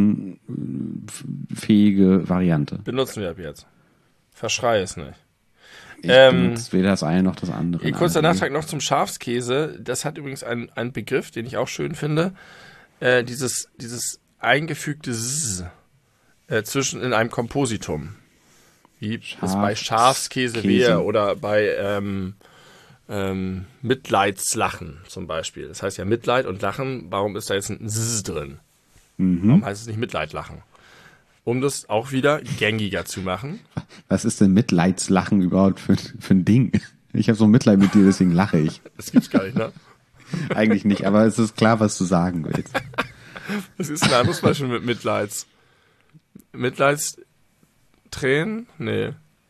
dudenfähige Variante. benutzen wir ab jetzt. Verschrei es nicht. Ich Ähm, benutze weder das eine noch das andere. Kurzer Also, Nachtrag noch zum Schafskäse. Das hat übrigens einen, einen Begriff, den ich auch schön finde. Äh, dieses, dieses eingefügte S äh, zwischen in einem Kompositum. Wie es bei Schafskäse Käse. wäre oder bei ähm, ähm, Mitleidslachen zum Beispiel. Das heißt ja Mitleid und Lachen. Warum ist da jetzt ein S drin? Warum heißt es nicht Mitleidlachen? Um das auch wieder gängiger zu machen. Was ist denn Mitleidslachen überhaupt für, für ein Ding? Ich habe so Mitleid mit dir, deswegen lache ich. Das gibt's gar nicht, ne? Eigentlich nicht, aber es ist klar, was du sagen willst. Was ist ein anderes Beispiel mit Mitleids? Mitleidstränen? Nee.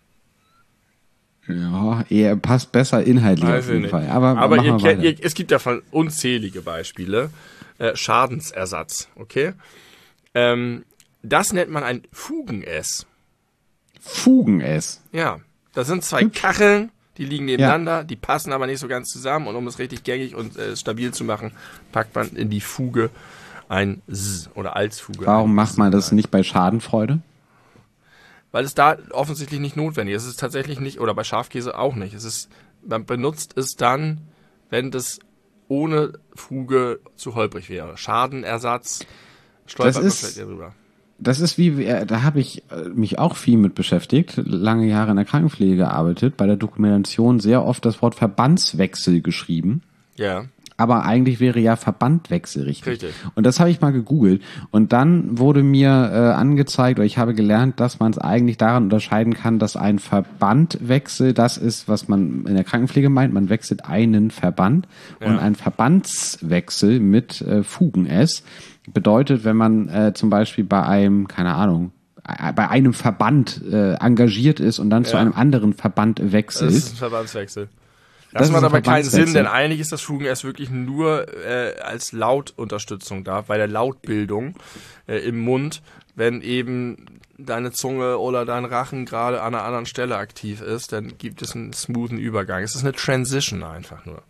Ja, er passt besser inhaltlich Weiß auf ich jeden nicht. Fall. Aber, Aber machen ihr wir kennt, weiter. ihr, es gibt davon unzählige Beispiele. Äh, Schadensersatz, okay? Ähm, das nennt man ein Fugen-S. Fugen es. Ja, das sind zwei Kacheln, die liegen nebeneinander, die passen aber nicht so ganz zusammen. Und um es richtig gängig und äh, stabil zu machen, packt man in die Fuge ein S oder als Fuge. Warum ein macht S man das rein. nicht bei Schadenfreude? Weil es da offensichtlich nicht notwendig ist. Es ist tatsächlich nicht, oder bei Schafkäse auch nicht. Es ist, man benutzt es dann, wenn das ohne Fuge zu holprig wäre. Schadenersatz, stolpert man ist- vielleicht eher drüber. Das ist wie, äh, da habe ich äh, mich auch viel mit beschäftigt, lange Jahre in der Krankenpflege gearbeitet, bei der Dokumentation sehr oft das Wort Verbandswechsel geschrieben. Ja, Aber eigentlich wäre ja Verbandwechsel richtig. Richtig. Und das habe ich mal gegoogelt. Und dann wurde mir äh, angezeigt, oder ich habe gelernt, dass man es eigentlich daran unterscheiden kann, dass ein Verbandwechsel das ist, was man in der Krankenpflege meint. Man wechselt einen Verband. Ja. Und ein Verbandswechsel mit äh, Fugen-S bedeutet, wenn man äh, zum Beispiel bei einem, keine Ahnung, äh, bei einem Verband äh, engagiert ist und dann zu Ja. einem anderen Verband wechselt. das ist ein Verbandswechsel. Das, Das ist macht ein aber keinen Sinn, Verbandswechsel. denn eigentlich ist das Fugen erst wirklich nur äh, als Lautunterstützung da, bei der Lautbildung äh, im Mund, wenn eben deine Zunge oder dein Rachen gerade an einer anderen Stelle aktiv ist, dann gibt es einen smoothen Übergang. Es ist eine Transition einfach nur.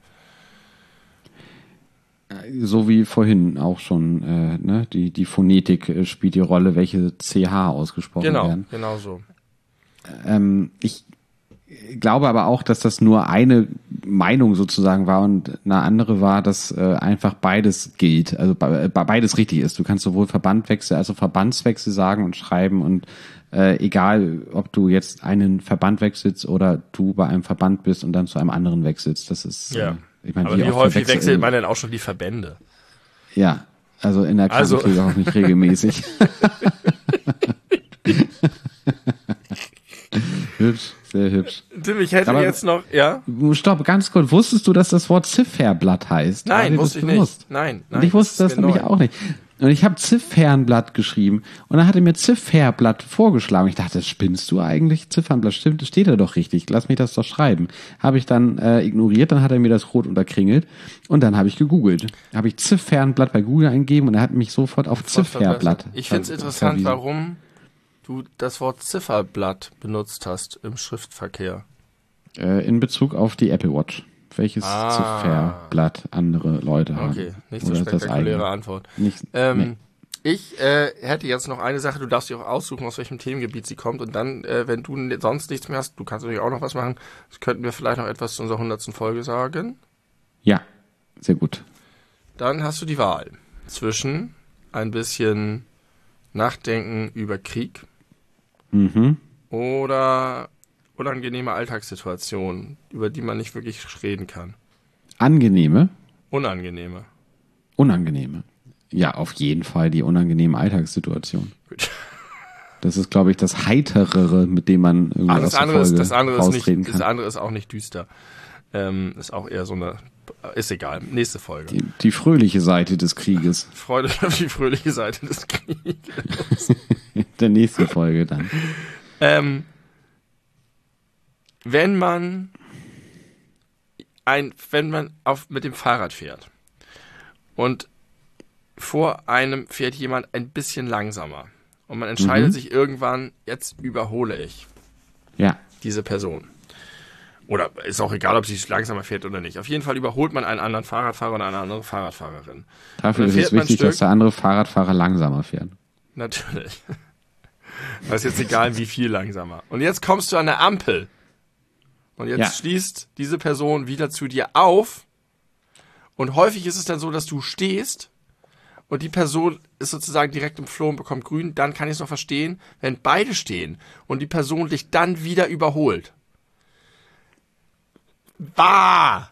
So wie vorhin auch schon, äh, ne? die, die Phonetik äh, spielt die Rolle, welche C H ausgesprochen Genau, werden. genau so. Ähm, ich glaube aber auch, dass das nur eine Meinung sozusagen war und eine andere war, dass äh, einfach beides gilt, also be be beides richtig ist. Du kannst sowohl Verbandwechsel als auch Verbandswechsel sagen und schreiben und äh, egal, ob du jetzt einen Verband wechselst oder du bei einem Verband bist und dann zu einem anderen wechselst, das ist, Ja. äh, ich meine, Aber wie oft häufig verwechseln- wechselt man denn auch schon die Verbände? Ja, Also in der Krankenpflege also. Auch nicht regelmäßig. Hübsch, sehr hübsch. Tim, ich hätte aber jetzt noch, ja? Stopp, ganz kurz. Wusstest du, dass das Wort Ziffernblatt heißt? Nein, wusste ich bewusst? nicht. Nein, nein. Und ich wusste das, das nämlich neu. auch nicht. Und ich habe Ziffernblatt geschrieben und dann hat er mir Ziffernblatt vorgeschlagen. Ich dachte, spinnst du eigentlich? Ziffernblatt, stimmt, das steht da doch richtig. Lass mich das doch schreiben. Habe ich dann äh, ignoriert, dann hat er mir das rot unterkringelt und dann habe ich gegoogelt. Habe ich Ziffernblatt bei Google eingegeben und er hat mich sofort auf Ziffernblatt. Ich finde es interessant, verwiesen. Warum du das Wort Zifferblatt benutzt hast im Schriftverkehr. Äh, in Bezug auf die Apple Watch. Welches ah. Ziffernblatt andere Leute haben. Okay, nicht so spektakuläre Antwort. Nicht, ähm, nee. Ich äh, hätte jetzt noch eine Sache, du darfst dir auch aussuchen, aus welchem Themengebiet sie kommt und dann, äh, wenn du sonst nichts mehr hast, du kannst natürlich auch noch was machen, das könnten wir vielleicht noch etwas zu unserer hundertsten Folge sagen. Ja, sehr gut. Dann hast du die Wahl zwischen ein bisschen Nachdenken über Krieg mhm. oder unangenehme Alltagssituationen, über die man nicht wirklich reden kann. Angenehme? Unangenehme. Unangenehme. Ja, auf jeden Fall die unangenehme Alltagssituation. Gut. Das ist, glaube ich, das Heiterere, mit dem man irgendwie ah, das aus der andere Folge ist, das andere rausreden ist nicht, kann. Das andere ist auch nicht düster. Ähm, ist auch eher so eine... Ist egal. Nächste Folge. Die, die fröhliche Seite des Krieges. Freude auf die fröhliche Seite des Krieges. Der nächste Folge dann. Ähm... Wenn man ein, wenn man auf, mit dem Fahrrad fährt und vor einem fährt jemand ein bisschen langsamer und man entscheidet mhm. sich irgendwann, jetzt überhole ich ja. diese Person. Oder ist auch egal, ob sie langsamer fährt oder nicht. Auf jeden Fall überholt man einen anderen Fahrradfahrer oder eine andere Fahrradfahrerin. Dafür ist es wichtig, dass der andere Fahrradfahrer langsamer fährt. Natürlich. Das ist jetzt egal, wie viel langsamer. Und jetzt kommst du an der Ampel. Und jetzt ja. schließt diese Person wieder zu dir auf. Und häufig ist es dann so, dass du stehst und die Person ist sozusagen direkt im Floh und bekommt grün. Dann kann ich es noch verstehen, wenn beide stehen und die Person dich dann wieder überholt. Bah!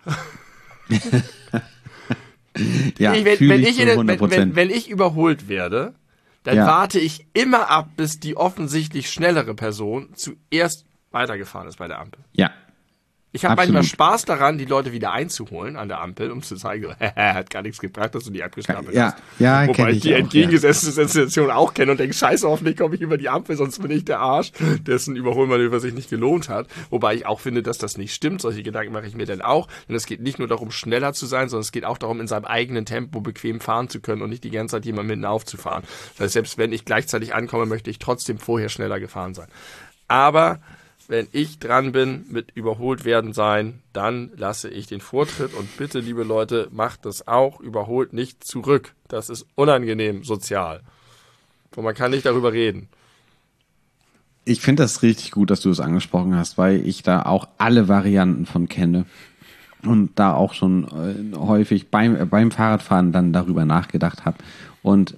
ja, ich, wenn, wenn, ich in, wenn, wenn, wenn ich überholt werde, dann ja. warte ich immer ab, bis die offensichtlich schnellere Person zuerst weitergefahren ist bei der Ampel. Ja. Ich habe manchmal Spaß daran, die Leute wieder einzuholen an der Ampel, um zu zeigen, hat gar nichts gebracht, dass du die abgeschnappt ja, hast. Ja, Wobei ich, ich die auch, entgegengesetzte ja. Situation auch kenne und denke, scheiße, hoffentlich komme ich über die Ampel, sonst bin ich der Arsch, dessen Überholmanöver sich nicht gelohnt hat. Wobei ich auch finde, dass das nicht stimmt. Solche Gedanken mache ich mir dann auch. Denn es geht nicht nur darum, schneller zu sein, sondern es geht auch darum, in seinem eigenen Tempo bequem fahren zu können und nicht die ganze Zeit jemand mitten aufzufahren. Das heißt, selbst wenn ich gleichzeitig ankomme, möchte ich trotzdem vorher schneller gefahren sein. Aber wenn ich dran bin mit überholt werden sein, dann lasse ich den Vortritt und bitte, liebe Leute, macht das auch, überholt nicht zurück. Das ist unangenehm sozial. Und man kann nicht darüber reden. Ich finde das richtig gut, dass du es angesprochen hast, weil ich da auch alle Varianten von kenne und da auch schon äh, häufig beim, äh, beim Fahrradfahren dann darüber nachgedacht habe. Und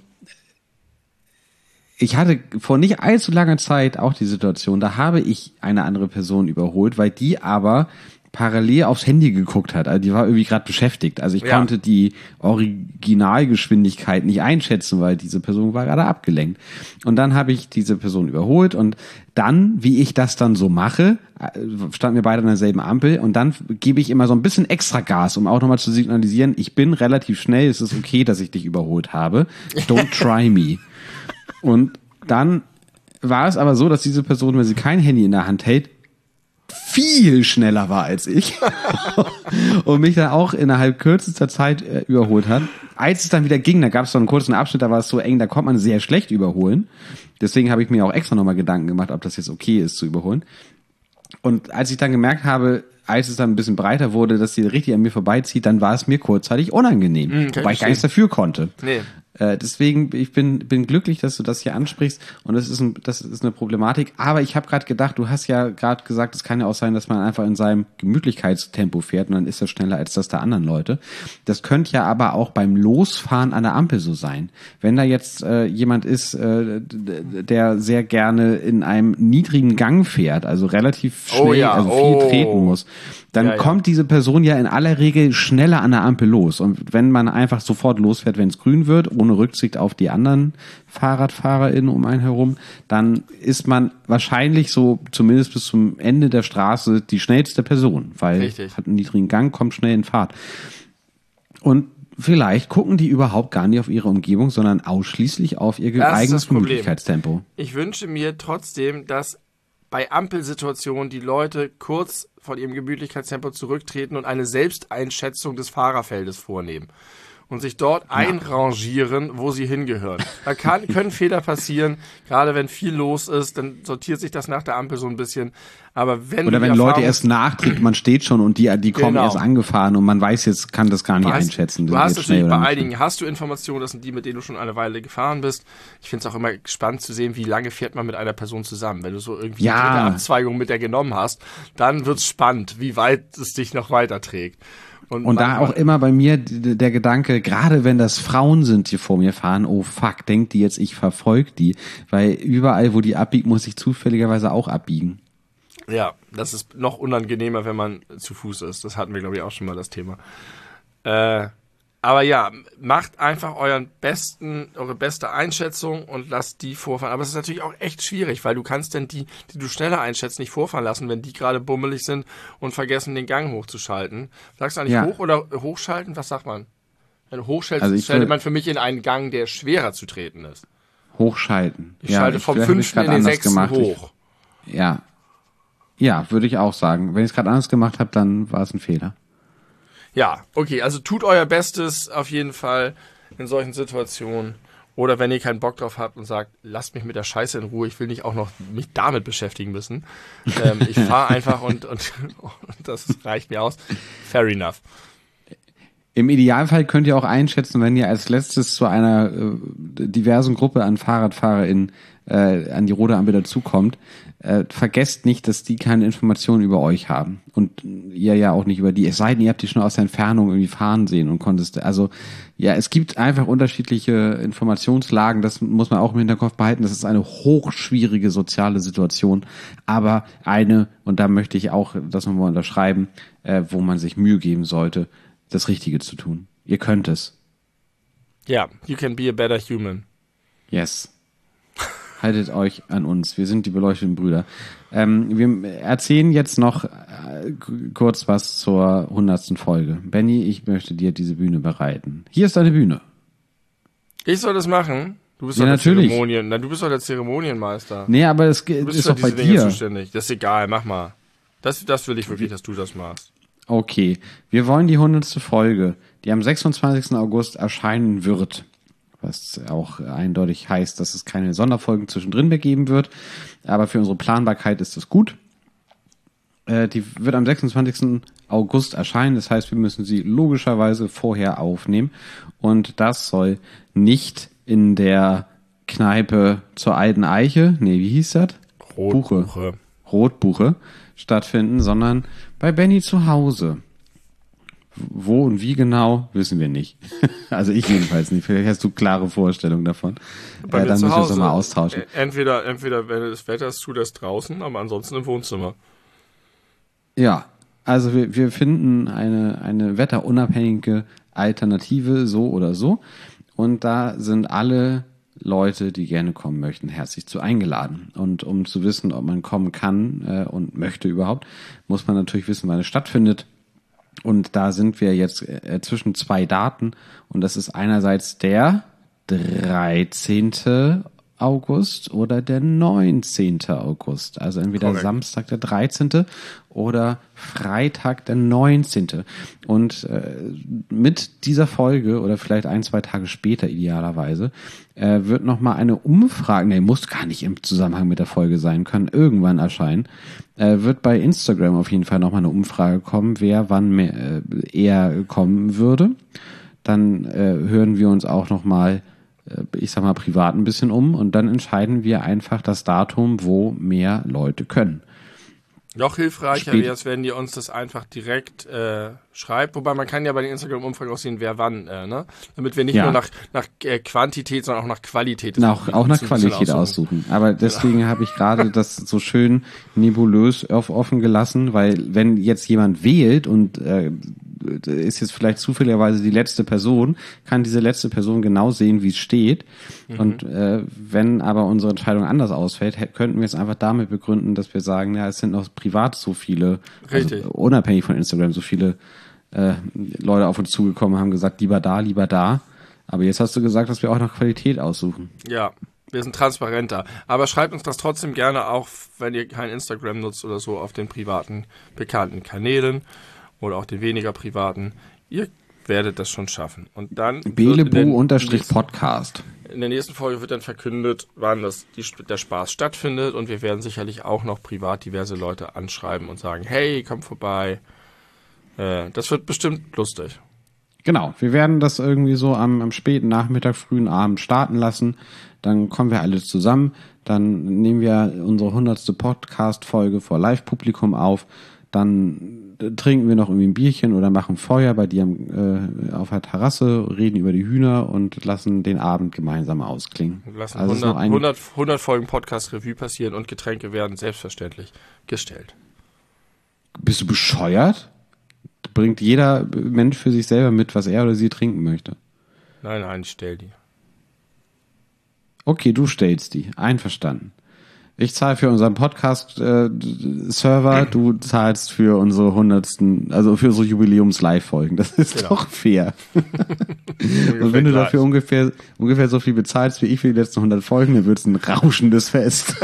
ich hatte vor nicht allzu langer Zeit auch die Situation, da habe ich eine andere Person überholt, weil die aber parallel aufs Handy geguckt hat. Also die war irgendwie gerade beschäftigt. Also ich ja. konnte die Originalgeschwindigkeit nicht einschätzen, weil diese Person war gerade abgelenkt. Und dann habe ich diese Person überholt und dann, wie ich das dann so mache, standen wir beide an derselben Ampel und dann gebe ich immer so ein bisschen extra Gas, um auch nochmal zu signalisieren, ich bin relativ schnell, es ist okay, dass ich dich überholt habe. Don't try me. Und dann war es aber so, dass diese Person, wenn sie kein Handy in der Hand hält, viel schneller war als ich und mich dann auch innerhalb kürzester Zeit äh, überholt hat. Als es dann wieder ging, da gab es so einen kurzen Abschnitt, da war es so eng, da konnte man sehr schlecht überholen. Deswegen habe ich mir auch extra nochmal Gedanken gemacht, ob das jetzt okay ist zu überholen. Und als ich dann gemerkt habe, als es dann ein bisschen breiter wurde, dass sie richtig an mir vorbeizieht, dann war es mir kurzzeitig unangenehm, mhm, wobei ich gar nichts dafür konnte. Nee. Äh, deswegen, ich bin bin glücklich, dass du das hier ansprichst und das ist ein, das ist eine Problematik. Aber ich habe gerade gedacht, du hast ja gerade gesagt, es kann ja auch sein, dass man einfach in seinem Gemütlichkeitstempo fährt und dann ist das schneller als das der anderen Leute. Das könnte ja aber auch beim Losfahren an der Ampel so sein. Wenn da jetzt äh, jemand ist, äh, der sehr gerne in einem niedrigen Gang fährt, also relativ schnell, oh ja, also viel oh. treten muss, dann ja, kommt ja. diese Person ja in aller Regel schneller an der Ampel los. Und wenn man einfach sofort losfährt, wenn es grün wird, ohne Rücksicht auf die anderen FahrradfahrerInnen um einen herum, dann ist man wahrscheinlich so, zumindest bis zum Ende der Straße, die schnellste Person, weil Richtig. hat einen niedrigen Gang, kommt schnell in Fahrt. Und vielleicht gucken die überhaupt gar nicht auf ihre Umgebung, sondern ausschließlich auf ihr Das ist eigenes das Problem. Gemütlichkeitstempo. Ich wünsche mir trotzdem, dass bei Ampelsituationen die Leute kurz von ihrem Gemütlichkeitstempo zurücktreten und eine Selbsteinschätzung des Fahrerfeldes vornehmen und sich dort einrangieren, wo sie hingehören. Da kann, können Fehler passieren, gerade wenn viel los ist, dann sortiert sich das nach der Ampel so ein bisschen. Aber wenn Oder du wenn die Leute Erfahrung- erst nachtreten, man steht schon und die, die kommen Genau. erst angefahren und man weiß jetzt, kann das gar nicht Du hast, einschätzen. du sind hast jetzt schnell natürlich bei oder nicht. einigen hast du Informationen, das sind die, mit denen du schon eine Weile gefahren bist. Ich finde es auch immer spannend zu sehen, wie lange fährt man mit einer Person zusammen. Wenn du so irgendwie Ja. eine dritte Abzweigung mit der genommen hast, dann wird's spannend, wie weit es dich noch weiterträgt. Und da auch immer bei mir d- der Gedanke, gerade wenn das Frauen sind, die vor mir fahren, oh fuck, denkt die jetzt, ich verfolge die, weil überall, wo die abbiegt, muss ich zufälligerweise auch abbiegen. Ja, das ist noch unangenehmer, wenn man zu Fuß ist. Das hatten wir, glaube ich, auch schon mal das Thema. Äh, aber ja, macht einfach euren besten, eure beste Einschätzung und lasst die vorfahren. Aber es ist natürlich auch echt schwierig, weil du kannst denn die, die du schneller einschätzt, nicht vorfahren lassen, wenn die gerade bummelig sind und vergessen, den Gang hochzuschalten. Sagst du eigentlich Ja. hoch oder hochschalten? Was sagt man? Wenn du hochschaltest, Also ich schaltet will- man für mich in einen Gang, der schwerer zu treten ist. Hochschalten. Ich schalte vom vielleicht hab ich's fünften grad in den anders sechsten gemacht. hoch. Ich, ja. Ja, würde ich auch sagen. Wenn ich es gerade anders gemacht habe, dann war es ein Fehler. Ja, okay, also tut euer Bestes auf jeden Fall in solchen Situationen. Oder wenn ihr keinen Bock drauf habt und sagt, lasst mich mit der Scheiße in Ruhe, ich will nicht auch noch mich damit beschäftigen müssen. Ähm, ich fahre einfach und, und, und das reicht mir aus. Fair enough. Im Idealfall könnt ihr auch einschätzen, wenn ihr als letztes zu einer äh, diversen Gruppe an FahrradfahrerInnen äh, an die rote Ampel dazukommt, äh, vergesst nicht, dass die keine Informationen über euch haben. Und ihr ja auch nicht über die. Es sei denn, ihr habt die schon aus der Entfernung irgendwie fahren sehen und konntest, also ja, es gibt einfach unterschiedliche Informationslagen, das muss man auch im Hinterkopf behalten. Das ist eine hochschwierige soziale Situation, aber eine, und da möchte ich auch das nochmal unterschreiben, äh, wo man sich Mühe geben sollte, das Richtige zu tun. Ihr könnt es. Ja, you can be a better human. Yes. Haltet euch an uns. Wir sind die beleuchteten Brüder. Ähm, wir erzählen jetzt noch äh, k- kurz was zur hundertsten Folge. Benny, ich möchte dir diese Bühne bereiten. Hier ist deine Bühne. Ich soll das machen? Du bist Ja, doch der natürlich. Zeremonien, na, du bist doch der Zeremonienmeister. Nee, aber es ge- Du bist ist für doch bei diese Dinge dir. zuständig. Das ist egal, mach mal. Das, das will ich wirklich, dass du das machst. Okay, wir wollen die hundertste Folge, die am sechsundzwanzigsten August erscheinen wird. Was auch eindeutig heißt, dass es keine Sonderfolgen zwischendrin mehr geben wird. Aber für unsere Planbarkeit ist das gut. Äh, die wird am sechsundzwanzigsten August erscheinen. Das heißt, wir müssen sie logischerweise vorher aufnehmen. Und das soll nicht in der Kneipe zur Alten Eiche, nee, wie hieß das? Rotbuche. Rotbuche stattfinden, sondern bei Benny zu Hause. Wo und wie genau, wissen wir nicht. Also ich jedenfalls nicht. Vielleicht hast du klare Vorstellungen davon. Bei Äh, mir dann zu müssen wir uns Hause. doch mal austauschen. Ä- Entweder, entweder, wenn das Wetter ist, tut das draußen, aber ansonsten im Wohnzimmer. Ja, also wir, wir finden eine, eine wetterunabhängige Alternative, so oder so. Und da sind alle Leute, die gerne kommen möchten, herzlich zu eingeladen. Und um zu wissen, ob man kommen kann äh, und möchte überhaupt, muss man natürlich wissen, wann es stattfindet. Und da sind wir jetzt äh, zwischen zwei Daten. Und das ist einerseits der dreizehnten August oder der neunzehnten August. Also entweder Korrekt. Samstag der dreizehnte oder Freitag der neunzehnte. Und äh, mit dieser Folge oder vielleicht ein, zwei Tage später idealerweise äh, wird nochmal eine Umfrage, nee, muss gar nicht im Zusammenhang mit der Folge sein, kann irgendwann erscheinen, äh, wird bei Instagram auf jeden Fall nochmal eine Umfrage kommen, wer wann mehr, äh, eher kommen würde. Dann äh, hören wir uns auch nochmal, äh, ich sag mal, privat ein bisschen um und dann entscheiden wir einfach das Datum, wo mehr Leute können. Noch hilfreicher Spät- wäre es, wenn ihr uns das einfach direkt äh, schreibt. Wobei man kann ja bei den Instagram-Umfragen auch sehen, wer wann, äh, ne? Damit wir nicht Ja. nur nach, nach äh, Quantität, sondern auch nach Qualität. Na, auch, auch nach Qualität aussuchen. Aber deswegen habe ich gerade das so schön nebulös auf offen gelassen, weil wenn jetzt jemand wählt und äh, ist jetzt vielleicht zufälligerweise die letzte Person, kann diese letzte Person genau sehen, wie es steht. Mhm. Und äh, wenn aber unsere Entscheidung anders ausfällt, könnten wir es einfach damit begründen, dass wir sagen, ja, es sind noch privat so viele, also unabhängig von Instagram, so viele äh, Leute auf uns zugekommen, haben gesagt, lieber da, lieber da. Aber jetzt hast du gesagt, dass wir auch nach Qualität aussuchen. Ja, wir sind transparenter. Aber schreibt uns das trotzdem gerne auch, wenn ihr kein Instagram nutzt oder so, auf den privaten, bekannten Kanälen oder auch den weniger privaten. Ihr werdet das schon schaffen. Und dann Belebu-Podcast. In der nächsten Folge wird dann verkündet, wann das, die, der Spaß stattfindet. Und wir werden sicherlich auch noch privat diverse Leute anschreiben und sagen, hey, komm vorbei. Äh, das wird bestimmt lustig. Genau, wir werden das irgendwie so am, am späten Nachmittag, frühen Abend starten lassen. Dann kommen wir alle zusammen. Dann nehmen wir unsere hundertste Podcast-Folge vor Live-Publikum auf. Dann trinken wir noch irgendwie ein Bierchen oder machen Feuer bei dir äh, auf der Terrasse, reden über die Hühner und lassen den Abend gemeinsam ausklingen. Wir lassen also hundert, ein hundert, hundert Folgen Podcast-Revue passieren und Getränke werden selbstverständlich gestellt. Bist du bescheuert? Bringt jeder Mensch für sich selber mit, was er oder sie trinken möchte. Nein, nein, ich stell die. Okay, du stellst die. Einverstanden. Ich zahle für unseren Podcast-Server, äh, du zahlst für unsere hundertsten, also für unsere Jubiläums-Live-Folgen. Das ist genau. Doch fair. Und wenn du gleich. dafür ungefähr, ungefähr so viel bezahlst wie ich für die letzten hundert Folgen, dann wird es ein rauschendes Fest.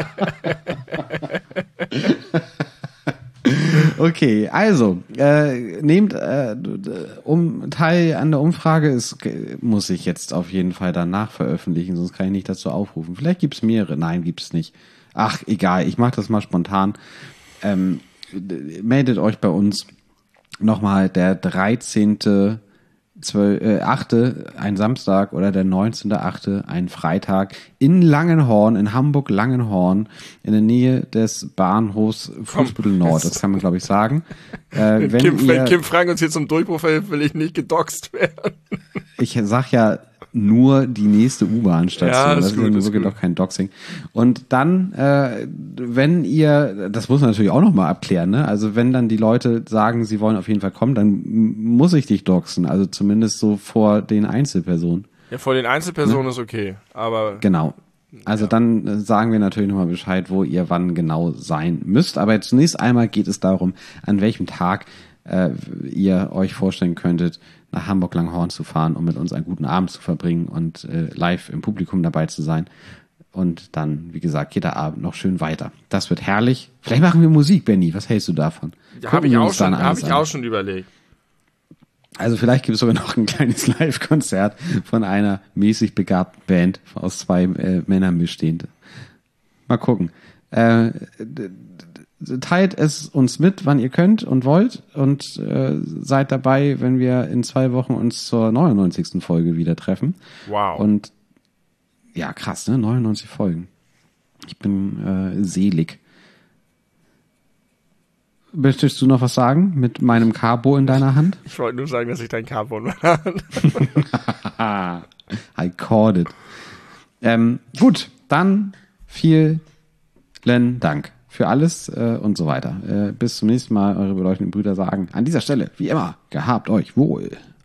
Okay, also äh, nehmt äh, um teil an der Umfrage, ist, muss ich jetzt auf jeden Fall danach veröffentlichen, sonst kann ich nicht dazu aufrufen. Vielleicht gibt's mehrere, nein, gibt's nicht. Ach, egal, ich mache das mal spontan. Ähm, meldet euch bei uns nochmal der dreizehnte achte ein Samstag oder der neunzehnte achte ein Freitag in Langenhorn, in Hamburg-Langenhorn, in der Nähe des Bahnhofs Fußbüttel Nord, das kann man glaube ich sagen. Äh, wenn, Kim, ihr, wenn Kim Frank uns hier zum Durchbruch hilft, will ich nicht gedoxt werden. Ich sag ja nur die nächste U-Bahn-Station. Ja, das, das ist gut, ist wirklich doch kein Doxing. Und dann, äh, wenn ihr, das muss man natürlich auch nochmal abklären, ne? Also wenn dann die Leute sagen, sie wollen auf jeden Fall kommen, dann muss ich dich doxen. Also zumindest so vor den Einzelpersonen. Ja, vor den Einzelpersonen ne? Ist okay, aber... Genau. Also ja. Dann sagen wir natürlich nochmal Bescheid, wo ihr wann genau sein müsst. Aber zunächst einmal geht es darum, an welchem Tag äh, ihr euch vorstellen könntet, nach Hamburg-Langenhorn zu fahren, um mit uns einen guten Abend zu verbringen und äh, live im Publikum dabei zu sein. Und dann, wie gesagt, geht der Abend noch schön weiter. Das wird herrlich. Vielleicht machen wir Musik, Benni. Was hältst du davon? Ja, habe ich, auch schon, hab ich auch schon überlegt. Also vielleicht gibt es sogar noch ein kleines Live-Konzert von einer mäßig begabten Band aus zwei äh, Männern bestehend. Mal gucken. Äh, teilt es uns mit, wann ihr könnt und wollt und äh, seid dabei, wenn wir in zwei Wochen uns zur neunundneunzigsten Folge wieder treffen. Wow. Und ja, krass, ne? neunundneunzig Folgen. Ich bin äh, selig. Möchtest du noch was sagen mit meinem Cabo in deiner Hand? Ich wollte nur sagen, dass ich dein Cabo in meiner Hand habe. I called it. Ähm, gut, dann vielen Dank für alles äh, und so weiter. Äh, bis zum nächsten Mal, eure beleuchteten Brüder sagen an dieser Stelle, wie immer, gehabt euch wohl.